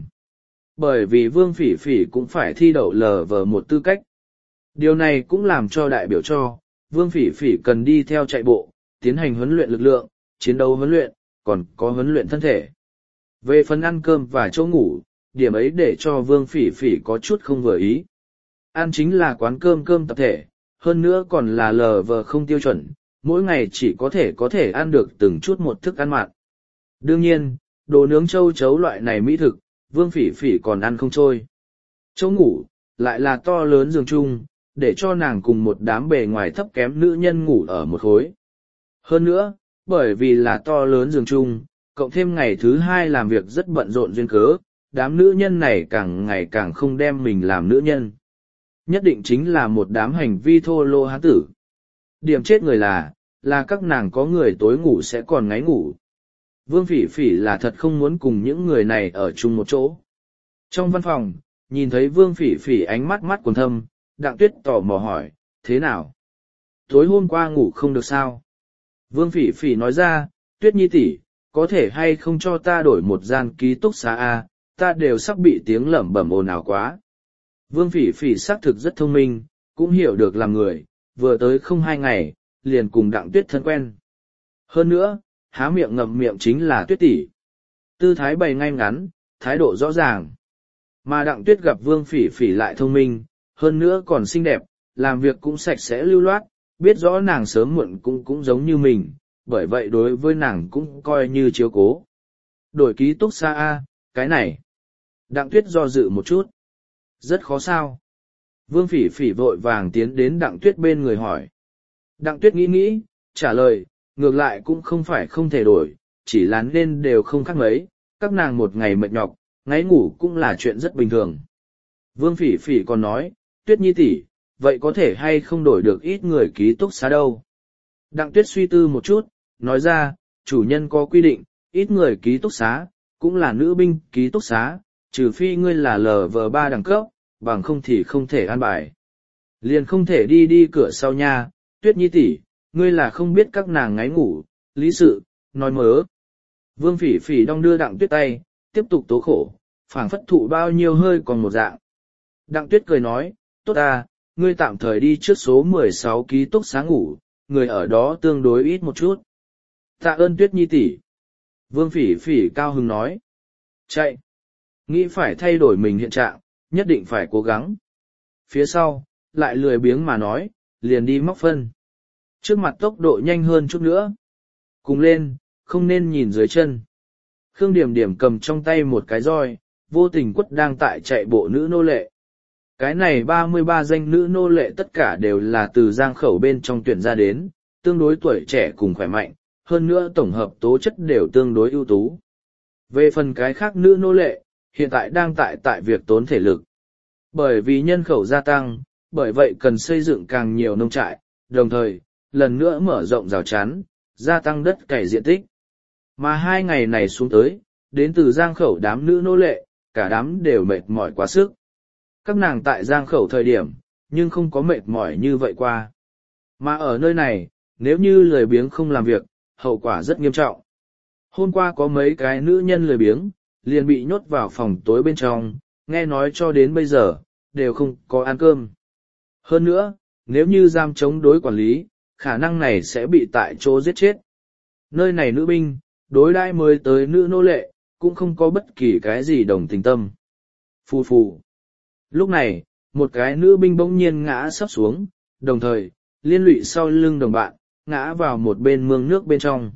Bởi vì Vương Phỉ Phỉ cũng phải thi đậu LV1 tư cách. Điều này cũng làm cho đại biểu cho, Vương Phỉ Phỉ cần đi theo chạy bộ, tiến hành huấn luyện lực lượng, chiến đấu huấn luyện, còn có huấn luyện thân thể. Về phần ăn cơm và chỗ ngủ, điểm ấy để cho Vương Phỉ Phỉ có chút không vừa ý. Ăn chính là quán cơm tập thể, hơn nữa còn là LV không tiêu chuẩn, mỗi ngày chỉ có thể ăn được từng chút một thức ăn mặn. Đương nhiên, đồ nướng châu chấu loại này mỹ thực, Vương Phỉ Phỉ còn ăn không trôi. Chỗ ngủ, lại là to lớn giường chung, để cho nàng cùng một đám bề ngoài thấp kém nữ nhân ngủ ở một khối. Hơn nữa, bởi vì là to lớn giường chung, cộng thêm ngày thứ hai làm việc rất bận rộn duyên cớ, đám nữ nhân này càng ngày càng không đem mình làm nữ nhân. Nhất định chính là một đám hành vi thô lô hán tử. Điểm chết người là các nàng có người tối ngủ sẽ còn ngáy ngủ. Vương Phỉ Phỉ là thật không muốn cùng những người này ở chung một chỗ. Trong văn phòng, nhìn thấy Vương Phỉ Phỉ ánh mắt mắt quần thâm, Đặng Tuyết tò mò hỏi, thế nào? Tối hôm qua ngủ không được sao? Vương Phỉ Phỉ nói ra, Tuyết Nhi tỷ, có thể hay không cho ta đổi một gian ký túc xá a, ta đều sắp bị tiếng lẩm bẩm ồn ào quá. Vương Phỉ Phỉ xác thực rất thông minh, cũng hiểu được làm người, vừa tới không 2 ngày, liền cùng Đặng Tuyết thân quen. Hơn nữa, há miệng ngậm miệng chính là Tuyết tỷ. Tư thái bày ngay ngắn, thái độ rõ ràng. Mà Đặng Tuyết gặp Vương Phỉ Phỉ lại thông minh, hơn nữa còn xinh đẹp, làm việc cũng sạch sẽ lưu loát, biết rõ nàng sớm muộn cũng giống như mình, bởi vậy đối với nàng cũng coi như chiếu cố. Đổi ký túc xá A, cái này. Đặng Tuyết do dự một chút. Rất khó sao. Vương Phỉ Phỉ vội vàng tiến đến Đặng Tuyết bên người hỏi. Đặng Tuyết nghĩ, trả lời, ngược lại cũng không phải không thể đổi, chỉ là nên đều không khác mấy, các nàng một ngày mệt nhọc, ngáy ngủ cũng là chuyện rất bình thường. Vương Phỉ Phỉ còn nói, Tuyết Nhi tỷ, vậy có thể hay không đổi được ít người ký túc xá đâu. Đặng Tuyết suy tư một chút, nói ra, chủ nhân có quy định, ít người ký túc xá, cũng là nữ binh ký túc xá, trừ phi ngươi là LV3 đẳng cấp, bằng không thì không thể an bài. Liền không thể đi cửa sau nha, Tuyết Nhi tỷ, ngươi là không biết các nàng ngáy ngủ, lý sự, nói mớ. Vương Phỉ Phỉ đong đưa Đặng Tuyết tay, tiếp tục tố khổ, phảng phất thụ bao nhiêu hơi còn một dạng. Đặng Tuyết cười nói, tốt à, ngươi tạm thời đi trước số 16 ký túc xá ngủ, người ở đó tương đối ít một chút. Tạ ơn Tuyết Nhi tỷ. Vương Phỉ Phỉ cao hứng nói. Chạy. Nghĩ phải thay đổi mình hiện trạng, nhất định phải cố gắng. Phía sau, lại lười biếng mà nói, liền đi móc phân. Trước mặt tốc độ nhanh hơn chút nữa. Cùng lên, không nên nhìn dưới chân. Khương Điểm Điểm cầm trong tay một cái roi, vô tình quất đang tại chạy bộ nữ nô lệ. Cái này 33 danh nữ nô lệ tất cả đều là từ giang khẩu bên trong tuyển ra đến, tương đối tuổi trẻ cùng khỏe mạnh, hơn nữa tổng hợp tố chất đều tương đối ưu tú. Về phần cái khác nữ nô lệ, hiện tại đang tại việc tốn thể lực. Bởi vì nhân khẩu gia tăng, bởi vậy cần xây dựng càng nhiều nông trại, đồng thời, lần nữa mở rộng rào chắn, gia tăng đất cày diện tích. Mà 2 ngày này xuống tới, đến từ giang khẩu đám nữ nô lệ, cả đám đều mệt mỏi quá sức. Các nàng tại giang khẩu thời điểm, nhưng không có mệt mỏi như vậy qua. Mà ở nơi này, nếu như lười biếng không làm việc, hậu quả rất nghiêm trọng. Hôm qua có mấy cái nữ nhân lười biếng, liền bị nhốt vào phòng tối bên trong, nghe nói cho đến bây giờ, đều không có ăn cơm. Hơn nữa, nếu như giam chống đối quản lý, khả năng này sẽ bị tại chỗ giết chết. Nơi này nữ binh, đối đãi mới tới nữ nô lệ, cũng không có bất kỳ cái gì đồng tình tâm. Phù phù. Lúc này, một cái nữ binh bỗng nhiên ngã sắp xuống, đồng thời, liên lụy sau lưng đồng bạn, ngã vào một bên mương nước bên trong.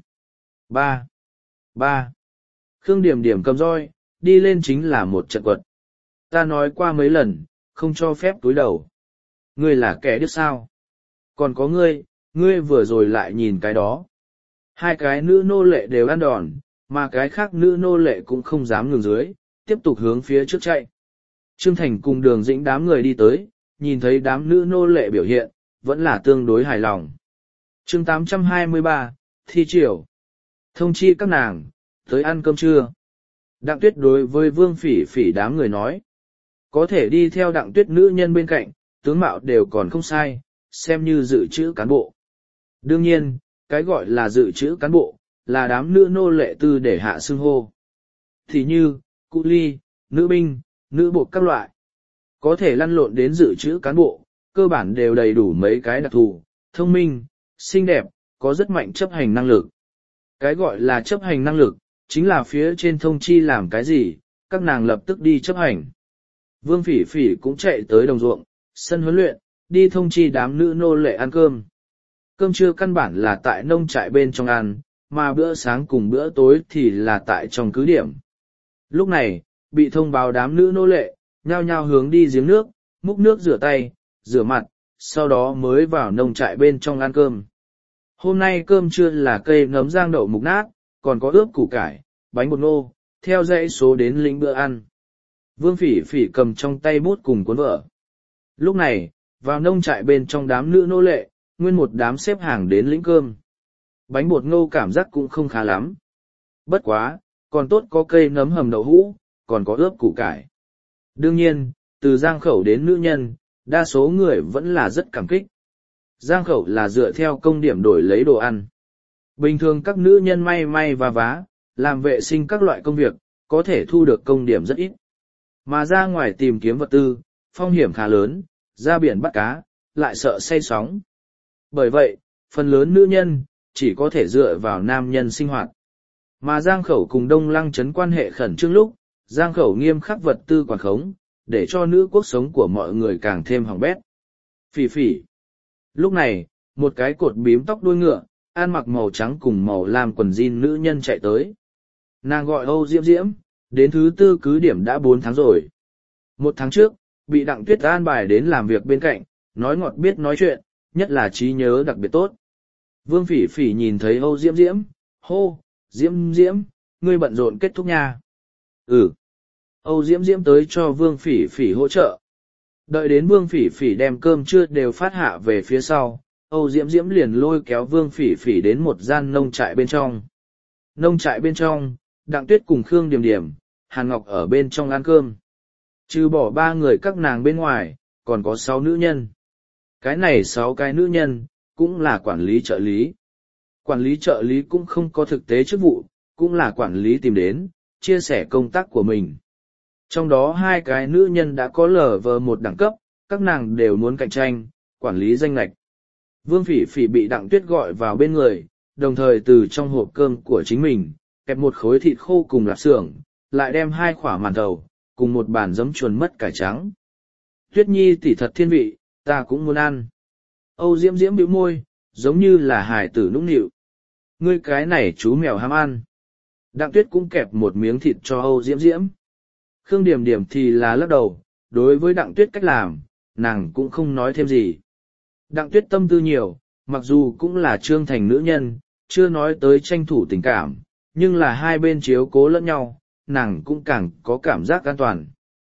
Ba. Khương Điểm Điểm cầm roi, đi lên chính là một trận quật. Ta nói qua mấy lần, không cho phép túi đầu. Ngươi là kẻ điếc sao? Còn có ngươi vừa rồi lại nhìn cái đó. 2 cái nữ nô lệ đều ăn đòn, mà cái khác nữ nô lệ cũng không dám ngừng dưới, tiếp tục hướng phía trước chạy. Trương Thành cùng Đường Dĩnh đám người đi tới, nhìn thấy đám nữ nô lệ biểu hiện, vẫn là tương đối hài lòng. Chương 823, Thi Triều. Thông chi các nàng, tới ăn cơm trưa. Đặng Tuyết đối với Vương Phỉ Phỉ đám người nói. Có thể đi theo Đặng Tuyết nữ nhân bên cạnh, tướng mạo đều còn không sai, xem như dự trữ cán bộ. Đương nhiên, cái gọi là dự trữ cán bộ, là đám nữ nô lệ tư để hạ xưng hô. Thì như, cụ ly, nữ binh, nữ buộc các loại. Có thể lăn lộn đến dự trữ cán bộ, cơ bản đều đầy đủ mấy cái đặc thù, thông minh, xinh đẹp, có rất mạnh chấp hành năng lực. Cái gọi là chấp hành năng lực, chính là phía trên thông chi làm cái gì, các nàng lập tức đi chấp hành. Vương Phỉ Phỉ cũng chạy tới đồng ruộng, sân huấn luyện, đi thông chi đám nữ nô lệ ăn cơm. Cơm trưa căn bản là tại nông trại bên trong ăn, mà bữa sáng cùng bữa tối thì là tại trong cứ điểm. Lúc này, bị thông báo đám nữ nô lệ, nhao nhao hướng đi giếng nước, múc nước rửa tay, rửa mặt, sau đó mới vào nông trại bên trong ăn cơm. Hôm nay cơm trưa là cây nấm rang đậu mục nát, còn có ướp củ cải, bánh bột ngô, theo dãy số đến lĩnh bữa ăn. Vương Phỉ Phỉ cầm trong tay bút cùng cuốn vở. Lúc này, vào nông trại bên trong đám nữ nô lệ, nguyên một đám xếp hàng đến lĩnh cơm. Bánh bột ngô cảm giác cũng không khá lắm. Bất quá, còn tốt có cây nấm hầm đậu hũ, còn có ướp củ cải. Đương nhiên, từ Giang Khẩu đến nữ nhân, đa số người vẫn là rất cảm kích. Giang Khẩu là dựa theo công điểm đổi lấy đồ ăn. Bình thường các nữ nhân may may và vá, làm vệ sinh các loại công việc, có thể thu được công điểm rất ít. Mà ra ngoài tìm kiếm vật tư, phong hiểm khá lớn, ra biển bắt cá, lại sợ say sóng. Bởi vậy, phần lớn nữ nhân, chỉ có thể dựa vào nam nhân sinh hoạt. Mà Giang Khẩu cùng Đông Lăng Trấn quan hệ khẩn trương lúc, Giang Khẩu nghiêm khắc vật tư quản khống, để cho nữ quốc sống của mọi người càng thêm hỏng bét. Phỉ Phỉ. Lúc này, một cái cột bím tóc đuôi ngựa, ăn mặc màu trắng cùng màu lam quần jean nữ nhân chạy tới. Nàng gọi Âu Diễm Diễm, đến thứ tư cứ điểm đã 4 tháng rồi. 1 tháng trước, bị Đặng Tuyết an bài đến làm việc bên cạnh, nói ngọt biết nói chuyện, nhất là trí nhớ đặc biệt tốt. Vương Phỉ Phỉ nhìn thấy Âu Diễm Diễm, hô, Diễm Diễm, ngươi bận rộn kết thúc nha. Ừ. Âu Diễm Diễm tới cho Vương Phỉ Phỉ hỗ trợ. Đợi đến Vương Phỉ Phỉ đem cơm trưa đều phát hạ về phía sau, Âu Diễm Diễm liền lôi kéo Vương Phỉ Phỉ đến một gian nông trại bên trong. Nông trại bên trong, Đặng Tuyết cùng Khương Điềm Điềm, Hàn Ngọc ở bên trong ăn cơm. Trừ bỏ 3 người các nàng bên ngoài, còn có 6 nữ nhân. Cái này 6 cái nữ nhân, cũng là quản lý trợ lý. Quản lý trợ lý cũng không có thực tế chức vụ, cũng là quản lý tìm đến, chia sẻ công tác của mình. Trong đó 2 cái nữ nhân đã có LV1 đẳng cấp, các nàng đều muốn cạnh tranh, quản lý danh lệch. Vương Phỉ Phỉ bị Đặng Tuyết gọi vào bên người, đồng thời từ trong hộp cơm của chính mình, kẹp một khối thịt khô cùng lạp xưởng, lại đem 2 quả màn thầu, cùng một bàn giấm chuồn mất cải trắng. Tuyết Nhi tỷ thật thiên vị, ta cũng muốn ăn. Âu Diễm Diễm bĩu môi, giống như là hài tử nũng nịu. Ngươi cái này chú mèo ham ăn. Đặng Tuyết cũng kẹp một miếng thịt cho Âu Diễm Diễm. Khương Điềm Điềm thì là lắc đầu, đối với Đặng Tuyết cách làm, nàng cũng không nói thêm gì. Đặng Tuyết tâm tư nhiều, mặc dù cũng là Trương Thành nữ nhân, chưa nói tới tranh thủ tình cảm, nhưng là hai bên chiếu cố lẫn nhau, nàng cũng càng có cảm giác an toàn.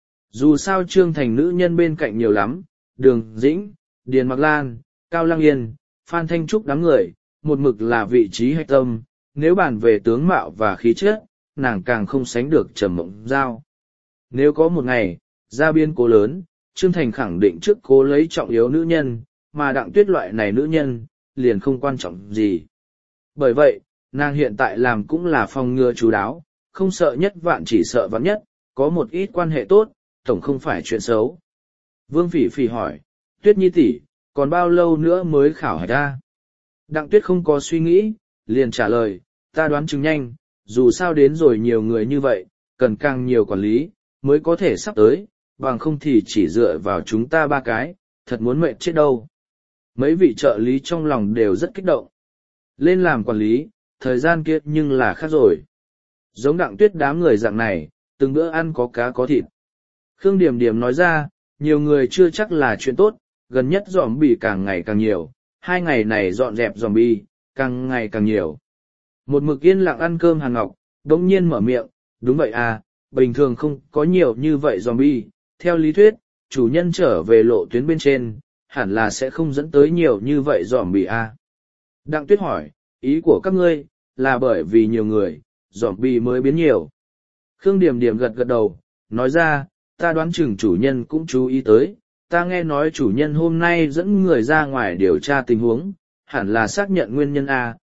Dù sao Trương Thành nữ nhân bên cạnh nhiều lắm, Đường Dĩnh, Điền Mặc Lan, Cao Lăng Yên, Phan Thanh Trúc đám người, một mực là vị trí hạch tâm, nếu bàn về tướng mạo và khí chất, nàng càng không sánh được Trầm Mộng Giao. Nếu có một ngày, ra biên cố lớn, Trương Thành khẳng định trước cố lấy trọng yếu nữ nhân, mà Đặng Tuyết loại này nữ nhân, liền không quan trọng gì. Bởi vậy, nàng hiện tại làm cũng là phòng ngừa chú đáo, không sợ nhất vạn chỉ sợ vạn nhất, có một ít quan hệ tốt, tổng không phải chuyện xấu. Vương Phỉ Phỉ hỏi, Tuyết Nhi tỷ, còn bao lâu nữa mới khảo hạch ra? Đặng Tuyết không có suy nghĩ, liền trả lời, ta đoán chừng nhanh, dù sao đến rồi nhiều người như vậy, cần càng nhiều quản lý, mới có thể sắp tới, bằng không thì chỉ dựa vào chúng ta 3 cái, thật muốn mệt chết đâu. Mấy vị trợ lý trong lòng đều rất kích động. Lên làm quản lý, thời gian kia nhưng là khác rồi. Giống Đặng Tuyết đám người dạng này, từng bữa ăn có cá có thịt. Khương Điềm Điềm nói ra, nhiều người chưa chắc là chuyện tốt, gần nhất zombie càng ngày càng nhiều, 2 ngày này dọn dẹp zombie, càng ngày càng nhiều. Một mực yên lặng ăn cơm Hàn Ngọc, đống nhiên mở miệng, đúng vậy à, bình thường không có nhiều như vậy zombie, theo lý thuyết, chủ nhân trở về lộ tuyến bên trên, hẳn là sẽ không dẫn tới nhiều như vậy zombie à. Đặng Tuyết hỏi, ý của các ngươi, là bởi vì nhiều người, zombie mới biến nhiều. Khương Điềm Điềm gật gật đầu, nói ra, ta đoán chừng chủ nhân cũng chú ý tới, ta nghe nói chủ nhân hôm nay dẫn người ra ngoài điều tra tình huống, hẳn là xác nhận nguyên nhân A,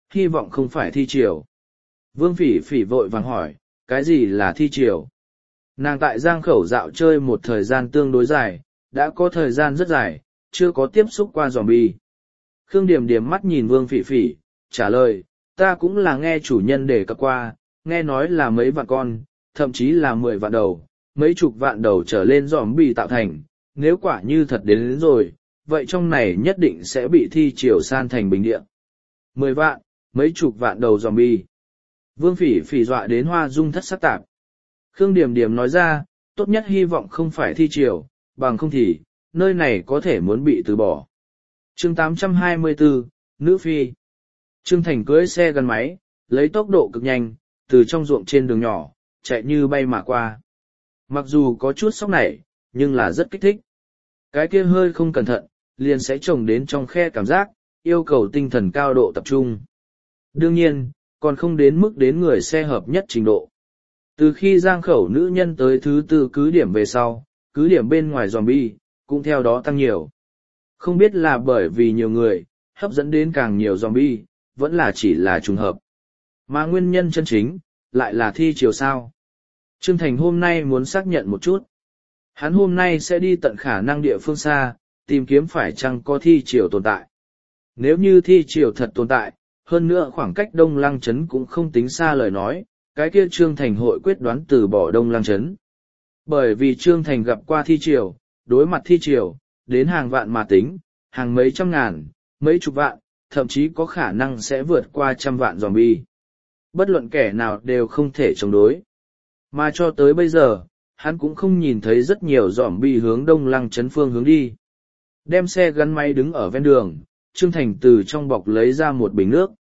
hy vọng không phải thi triều. Vương Phỉ Phỉ vội vàng hỏi, cái gì là thi triều? Nàng tại Giang Khẩu dạo chơi một thời gian tương đối dài, đã có thời gian rất dài, chưa có tiếp xúc qua zombie. Khương Điểm Điểm mắt nhìn Vương Phỉ Phỉ, trả lời, ta cũng là nghe chủ nhân đề cập qua, nghe nói là mấy vạn con, thậm chí là 10 vạn đầu, mấy chục vạn đầu trở lên zombie tạo thành, nếu quả như thật đến rồi, vậy trong này nhất định sẽ bị thi triều san thành bình địa. 10 vạn, mấy chục vạn đầu zombie. Vương Phỉ Phỉ dọa đến hoa dung thất sắc tạp. Khương Điểm Điểm nói ra, tốt nhất hy vọng không phải thi triều, bằng không thì, nơi này có thể muốn bị từ bỏ. Chương 824, Nữ Phi. Trương Thành cưỡi xe gắn máy, lấy tốc độ cực nhanh, từ trong ruộng trên đường nhỏ, chạy như bay mà qua. Mặc dù có chút sốc nảy, nhưng là rất kích thích. Cái kia hơi không cẩn thận, liền sẽ trồng đến trong khe cảm giác, yêu cầu tinh thần cao độ tập trung. Đương nhiên, còn không đến mức đến người xe hợp nhất trình độ. Từ khi Giang Khẩu nữ nhân tới thứ tư cứ điểm về sau, cứ điểm bên ngoài zombie, cũng theo đó tăng nhiều. Không biết là bởi vì nhiều người, hấp dẫn đến càng nhiều zombie, vẫn là chỉ là trùng hợp. Mà nguyên nhân chân chính, lại là thi triều sao. Trương Thành hôm nay muốn xác nhận một chút. Hắn hôm nay sẽ đi tận khả năng địa phương xa, tìm kiếm phải chăng có thi triều tồn tại. Nếu như thi triều thật tồn tại, hơn nữa khoảng cách Đông Lăng Trấn cũng không tính xa lời nói, cái kia Trương Thành hội quyết đoán từ bỏ Đông Lăng Trấn. Bởi vì Trương Thành gặp qua thi triều, đối mặt thi triều, đến hàng vạn mà tính, hàng mấy trăm ngàn, mấy chục vạn, thậm chí có khả năng sẽ vượt qua trăm vạn zombie. Bất luận kẻ nào đều không thể chống đối. Mà cho tới bây giờ, hắn cũng không nhìn thấy rất nhiều zombie hướng Đông Lăng Trấn phương hướng đi. Đem xe gắn máy đứng ở ven đường, Trương Thành từ trong bọc lấy ra một bình nước.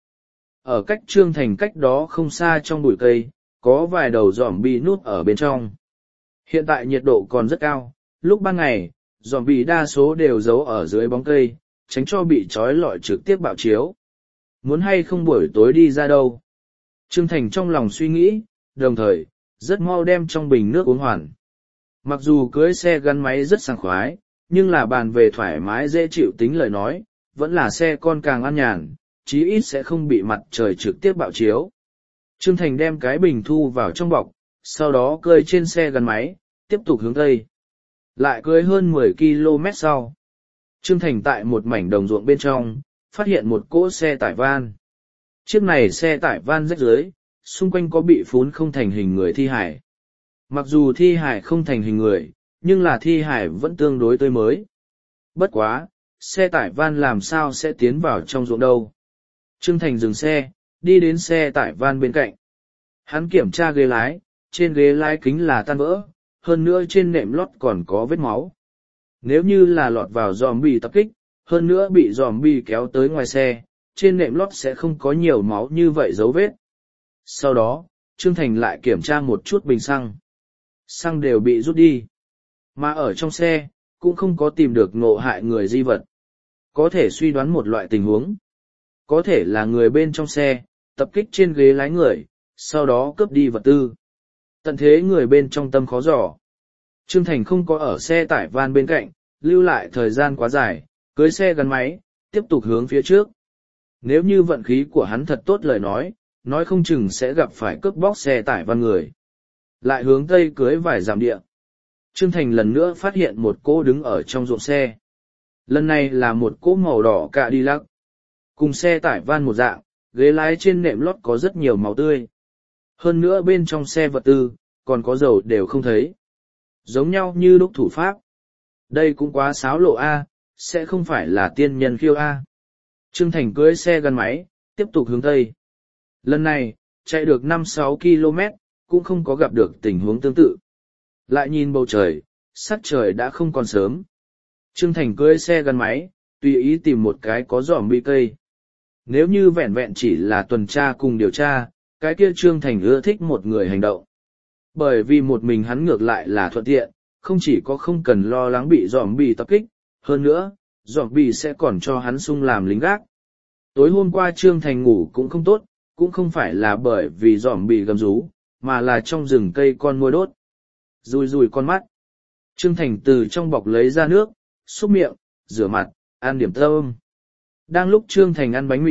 Ở cách Trương Thành cách đó không xa trong bụi cây, có vài đầu zombie núp ở bên trong. Hiện tại nhiệt độ còn rất cao, lúc ban ngày, zombie đa số đều giấu ở dưới bóng cây, tránh cho bị trói lọi trực tiếp bạo chiếu. Muốn hay không buổi tối đi ra đâu? Trương Thành trong lòng suy nghĩ, đồng thời, rất mau đem trong bình nước uống hoàn. Mặc dù cưới xe gắn máy rất sảng khoái, nhưng là bàn về thoải mái dễ chịu tính lời nói, vẫn là xe con càng an nhàn, chí ít sẽ không bị mặt trời trực tiếp bạo chiếu. Trương Thành đem cái bình thu vào trong bọc, sau đó cơi trên xe gắn máy, tiếp tục hướng tây. Lại cưới hơn 10 km sau. Trương Thành tại một mảnh đồng ruộng bên trong, phát hiện một cỗ xe tải van. Chiếc này xe tải van rách rưới, xung quanh có bị phún không thành hình người thi hải. Mặc dù thi hải không thành hình người, nhưng là thi hải vẫn tương đối tươi mới. Bất quá, xe tải van làm sao sẽ tiến vào trong ruộng đâu. Trương Thành dừng xe, đi đến xe tải van bên cạnh. Hắn kiểm tra ghế lái, trên ghế lái kính là tan vỡ, hơn nữa trên nệm lót còn có vết máu. Nếu như là lọt vào zombie tập kích, hơn nữa bị zombie kéo tới ngoài xe, trên nệm lót sẽ không có nhiều máu như vậy dấu vết. Sau đó, Trương Thành lại kiểm tra một chút bình xăng. Xăng đều bị rút đi. Mà ở trong xe, cũng không có tìm được ngộ hại người di vật. Có thể suy đoán một loại tình huống. Có thể là người bên trong xe, tập kích trên ghế lái người, sau đó cướp đi vật tư. Tận thế người bên trong tâm khó dò. Trương Thành không có ở xe tải van bên cạnh, lưu lại thời gian quá dài, cưới xe gắn máy, tiếp tục hướng phía trước. Nếu như vận khí của hắn thật tốt lời nói không chừng sẽ gặp phải cướp bóc xe tải van người. Lại hướng tây cưới vài dặm địa. Trương Thành lần nữa phát hiện một cô đứng ở trong ruộng xe. Lần này là một cỗ màu đỏ Cadillac. Cùng xe tải van một dạng, ghế lái trên nệm lót có rất nhiều máu tươi. Hơn nữa bên trong xe vật tư, còn có dầu đều không thấy. Giống nhau như lúc thủ pháp. Đây cũng quá xáo lộ A, sẽ không phải là tiên nhân khiêu A. Trương Thành cưới xe gắn máy, tiếp tục hướng tây. Lần này, chạy được 5-6 km, cũng không có gặp được tình huống tương tự. Lại nhìn bầu trời, sắc trời đã không còn sớm. Trương Thành cưới xe gắn máy, tùy ý tìm một cái có zombie cây. Nếu như vẹn vẹn chỉ là tuần tra cùng điều tra, cái kia Trương Thành ưa thích một người hành động. Bởi vì một mình hắn ngược lại là thuận tiện, không chỉ có không cần lo lắng bị zombie tập kích, hơn nữa, zombie sẽ còn cho hắn sung làm lính gác. Tối hôm qua Trương Thành ngủ cũng không tốt, cũng không phải là bởi vì zombie gầm rú, mà là trong rừng cây con muỗi đốt. Rùi rùi con mắt. Trương Thành từ trong bọc lấy ra nước, xúc miệng, rửa mặt, ăn điểm tâm. Đang lúc Trương Thành ăn bánh mì,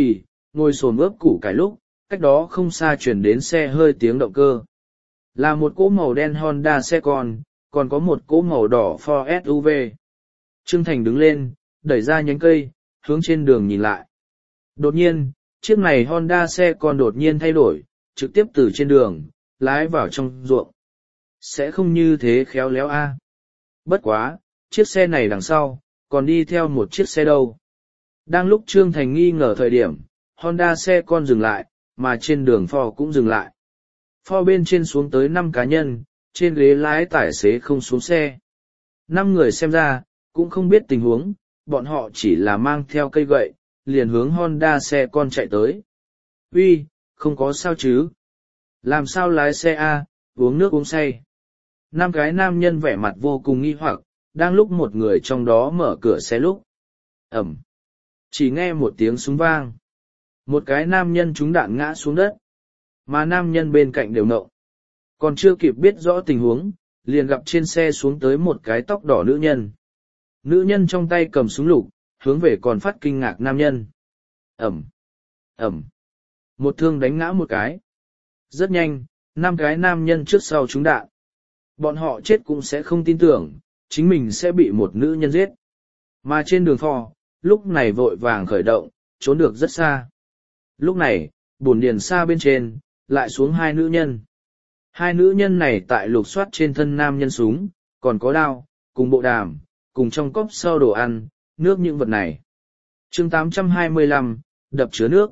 ngồi xổm ướp củ cải lúc, cách đó không xa chuyển đến xe hơi tiếng động cơ. Là một cỗ màu đen Honda xe còn có một cỗ màu đỏ Ford SUV. Trương Thành đứng lên, đẩy ra nhánh cây, hướng trên đường nhìn lại. Đột nhiên, chiếc này Honda xe đột nhiên thay đổi, trực tiếp từ trên đường, lái vào trong ruộng. Sẽ không như thế khéo léo a. Bất quá, chiếc xe này đằng sau, còn đi theo một chiếc xe đâu. Đang lúc Trương Thành nghi ngờ thời điểm, Honda xe dừng lại, mà trên đường Ford cũng dừng lại. Ford bên trên xuống tới 5 cá nhân, trên ghế lái tài xế không xuống xe. 5 người xem ra, cũng không biết tình huống, bọn họ chỉ là mang theo cây gậy, liền hướng Honda xe chạy tới. Uy, không có sao chứ? Làm sao lái xe a, uống nước uống say? 5 cái nam nhân vẻ mặt vô cùng nghi hoặc, đang lúc một người trong đó mở cửa xe lúc. Ẩm. Chỉ nghe một tiếng súng vang. Một cái nam nhân trúng đạn ngã xuống đất. Mà nam nhân bên cạnh đều nộ. Còn chưa kịp biết rõ tình huống, liền gặp trên xe xuống tới một cái tóc đỏ nữ nhân. Nữ nhân trong tay cầm súng lục, hướng về còn phát kinh ngạc nam nhân. Ẩm. Ẩm. Một thương đánh ngã một cái. Rất nhanh, 5 cái nam nhân trước sau trúng đạn. Bọn họ chết cũng sẽ không tin tưởng, chính mình sẽ bị một nữ nhân giết. Mà trên đường Ford, lúc này vội vàng khởi động, trốn được rất xa. Lúc này, bồn điền xa bên trên, lại xuống 2 nữ nhân. 2 nữ nhân này tại lục soát trên thân nam nhân súng, còn có đao, cùng bộ đàm, cùng trong cốc sau đồ ăn, nước những vật này. chương 825, đập chứa nước.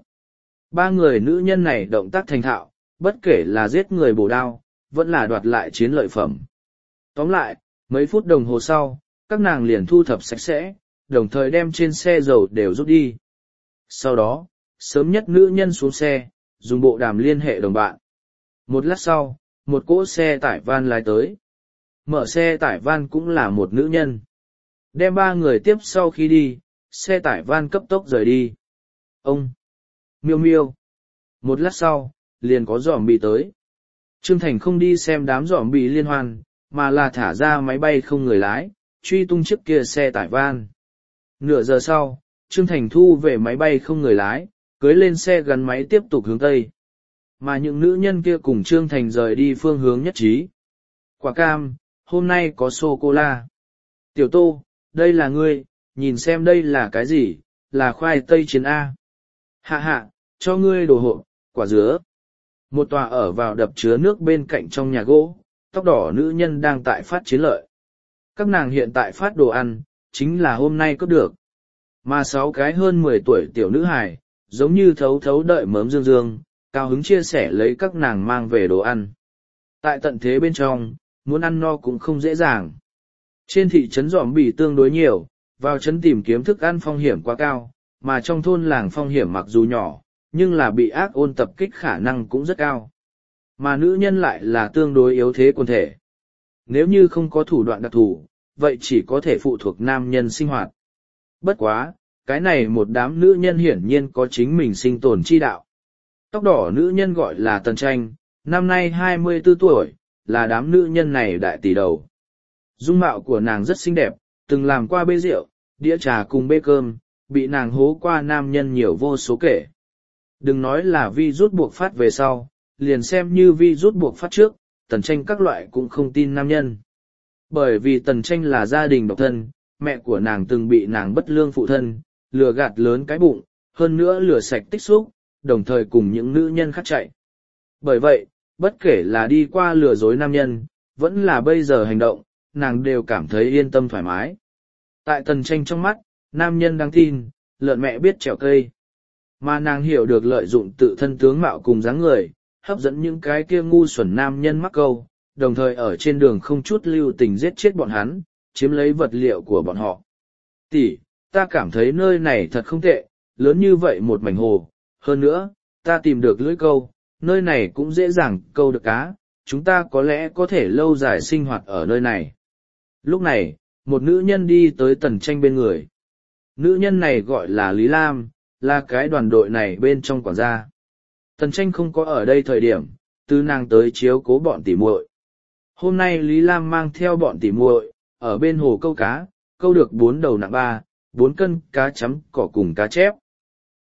3 người nữ nhân này động tác thành thạo, bất kể là giết người bổ đao, vẫn là đoạt lại chiến lợi phẩm. Tóm lại, mấy phút đồng hồ sau, các nàng liền thu thập sạch sẽ, đồng thời đem trên xe dầu đều rút đi. Sau đó, sớm nhất nữ nhân xuống xe, dùng bộ đàm liên hệ đồng bạn. Một lát sau, một cỗ xe tải van lái tới. Mở xe tải van cũng là một nữ nhân. Đem 3 người tiếp sau khi đi, xe tải van cấp tốc rời đi. Ông! Miêu miêu! Một lát sau, liền có giòm bị tới. Trương Thành không đi xem đám giòm bị liên hoan, mà là thả ra máy bay không người lái, truy tung chiếc kia xe tải van. Nửa giờ sau, Trương Thành thu về máy bay không người lái, cưới lên xe gắn máy tiếp tục hướng Tây. Mà những nữ nhân kia cùng Trương Thành rời đi phương hướng nhất trí. Quả cam, hôm nay có sô-cô-la. Tiểu Tô, đây là ngươi, nhìn xem đây là cái gì, là khoai tây chiến A. Hạ hạ, cho ngươi đồ hộ, quả dứa. Một tòa ở vào đập chứa nước bên cạnh trong nhà gỗ, tóc đỏ nữ nhân đang tại phát chiến lợi. Các nàng hiện tại phát đồ ăn, chính là hôm nay cướp được. Mà 6 cái hơn 10 tuổi tiểu nữ hài, giống như thấu thấu đợi mớm dương dương, cao hứng chia sẻ lấy các nàng mang về đồ ăn. Tại tận thế bên trong, muốn ăn no cũng không dễ dàng. Trên thị trấn giòm bỉ tương đối nhiều, vào trấn tìm kiếm thức ăn phong hiểm quá cao, mà trong thôn làng phong hiểm mặc dù nhỏ, nhưng là bị ác ôn tập kích khả năng cũng rất cao. Mà nữ nhân lại là tương đối yếu thế quần thể. Nếu như không có thủ đoạn đặc thù, vậy chỉ có thể phụ thuộc nam nhân sinh hoạt. Bất quá, cái này một đám nữ nhân hiển nhiên có chính mình sinh tồn chi đạo. Tóc đỏ nữ nhân gọi là Tần Tranh, năm nay 24 tuổi, là đám nữ nhân này đại tỷ đầu. Dung mạo của nàng rất xinh đẹp, từng làm qua bê rượu, đĩa trà cùng bê cơm, bị nàng hố qua nam nhân nhiều vô số kể. Đừng nói là vi rút buộc phát về sau, liền xem như vi rút buộc phát trước, Tần Tranh các loại cũng không tin nam nhân. Bởi vì Tần Tranh là gia đình độc thân, mẹ của nàng từng bị nàng bất lương phụ thân, lừa gạt lớn cái bụng, hơn nữa lừa sạch tích xúc, đồng thời cùng những nữ nhân khác chạy. Bởi vậy, bất kể là đi qua lừa dối nam nhân, vẫn là bây giờ hành động, nàng đều cảm thấy yên tâm thoải mái. Tại Tần Tranh trong mắt, nam nhân đáng tin, lợn mẹ biết trèo cây. Mà nàng hiểu được lợi dụng tự thân tướng mạo cùng dáng người, hấp dẫn những cái kia ngu xuẩn nam nhân mắc câu, đồng thời ở trên đường không chút lưu tình giết chết bọn hắn, chiếm lấy vật liệu của bọn họ. Tỷ, ta cảm thấy nơi này thật không tệ, lớn như vậy một mảnh hồ, hơn nữa, ta tìm được lưỡi câu, nơi này cũng dễ dàng câu được cá, chúng ta có lẽ có thể lâu dài sinh hoạt ở nơi này. Lúc này, một nữ nhân đi tới Tần Tranh bên người. Nữ nhân này gọi là Lý Lam, là cái đoàn đội này bên trong quản gia. Tần Tranh không có ở đây thời điểm, từ nàng tới chiếu cố bọn tỉ muội. Hôm nay Lý Lam mang theo bọn tỉ muội ở bên hồ câu cá, câu được 4 đầu nặng 4 cân cá chấm cỏ cùng cá chép.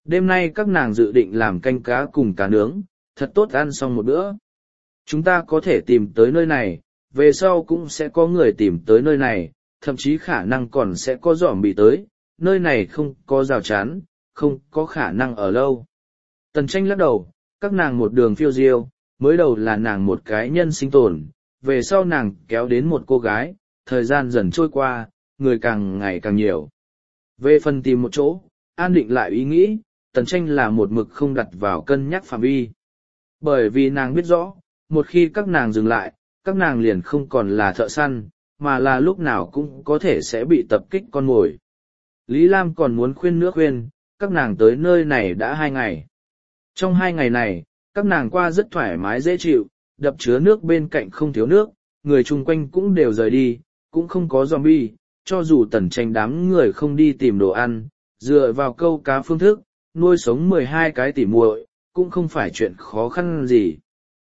Đêm nay các nàng dự định làm canh cá cùng cá nướng, thật tốt ăn xong một bữa. Chúng ta có thể tìm tới nơi này, về sau cũng sẽ có người tìm tới nơi này, thậm chí khả năng còn sẽ có dòm bị tới, nơi này không có rào chắn, không có khả năng ở lâu. Tần Tranh lắc đầu, các nàng một đường phiêu diêu, mới đầu là nàng một cái nhân sinh tồn, về sau nàng kéo đến một cô gái, thời gian dần trôi qua, người càng ngày càng nhiều. Về phần tìm một chỗ, an định lại ý nghĩ, Tần Tranh là một mực không đặt vào cân nhắc phạm vi. Bởi vì nàng biết rõ, một khi các nàng dừng lại, các nàng liền không còn là thợ săn, mà là lúc nào cũng có thể sẽ bị tập kích con mồi. Lý Lam còn muốn khuyên nữa khuyên, các nàng tới nơi này đã 2 ngày. Trong 2 ngày này, các nàng qua rất thoải mái dễ chịu, đập chứa nước bên cạnh không thiếu nước, người chung quanh cũng đều rời đi, cũng không có zombie, cho dù Tần Tranh đám người không đi tìm đồ ăn, dựa vào câu cá phương thức, nuôi sống 12 cái tỉ muội, cũng không phải chuyện khó khăn gì.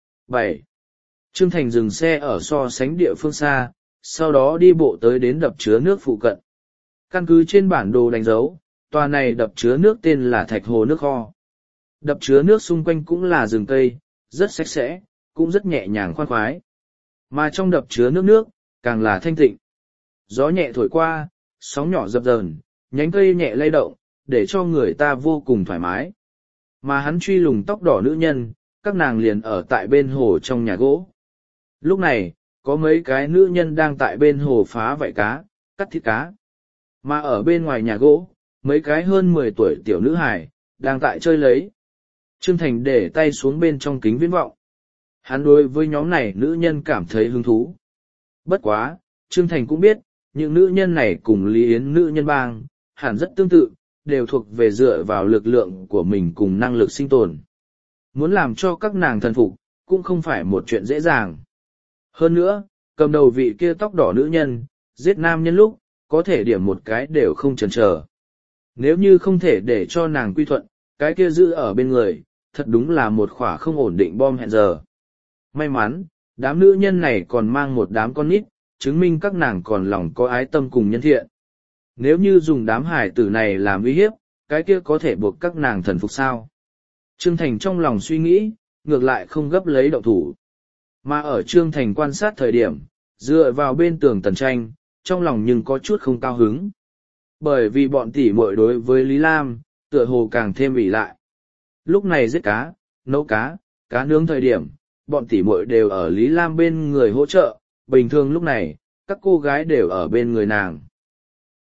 7. Trương Thành dừng xe ở so sánh địa phương xa, sau đó đi bộ tới đến đập chứa nước phụ cận. Căn cứ trên bản đồ đánh dấu, tòa này đập chứa nước tên là Thạch Hồ Nước Kho. Đập chứa nước xung quanh cũng là rừng cây, rất sạch sẽ, cũng rất nhẹ nhàng khoan khoái. Mà trong đập chứa nước càng là thanh tịnh. Gió nhẹ thổi qua, sóng nhỏ dập dờn, nhánh cây nhẹ lay động, để cho người ta vô cùng thoải mái. Mà hắn truy lùng tóc đỏ nữ nhân, các nàng liền ở tại bên hồ trong nhà gỗ. Lúc này, có mấy cái nữ nhân đang tại bên hồ phá vảy cá, cắt thịt cá. Mà ở bên ngoài nhà gỗ, mấy cái hơn 10 tuổi tiểu nữ hài, đang tại chơi lấy. Trương Thành để tay xuống bên trong kính viễn vọng. Hắn đối với nhóm này nữ nhân cảm thấy hứng thú. Bất quá, Trương Thành cũng biết, những nữ nhân này cùng Lý Yến nữ nhân bang, hẳn rất tương tự, đều thuộc về dựa vào lực lượng của mình cùng năng lực sinh tồn. Muốn làm cho các nàng thần phục, cũng không phải một chuyện dễ dàng. Hơn nữa, cầm đầu vị kia tóc đỏ nữ nhân, giết nam nhân lúc, có thể điểm một cái đều không chần chờ. Nếu như không thể để cho nàng quy thuận, cái kia giữ ở bên người, thật đúng là một khỏa không ổn định bom hẹn giờ. May mắn, đám nữ nhân này còn mang một đám con nít, chứng minh các nàng còn lòng có ái tâm cùng nhân thiện. Nếu như dùng đám hải tử này làm uy hiếp, cái kia có thể buộc các nàng thần phục sao? Trương Thành trong lòng suy nghĩ, ngược lại không gấp lấy động thủ. Mà ở Trương Thành quan sát thời điểm, dựa vào bên tường Tần Tranh, trong lòng nhưng có chút không cao hứng. Bởi vì bọn tỷ muội đối với Lý Lam, tựa hồ càng thêm ỷ lại. Lúc này giết cá, nấu cá, cá nướng thời điểm, bọn tỷ muội đều ở Lý Lam bên người hỗ trợ, bình thường lúc này, các cô gái đều ở bên người nàng.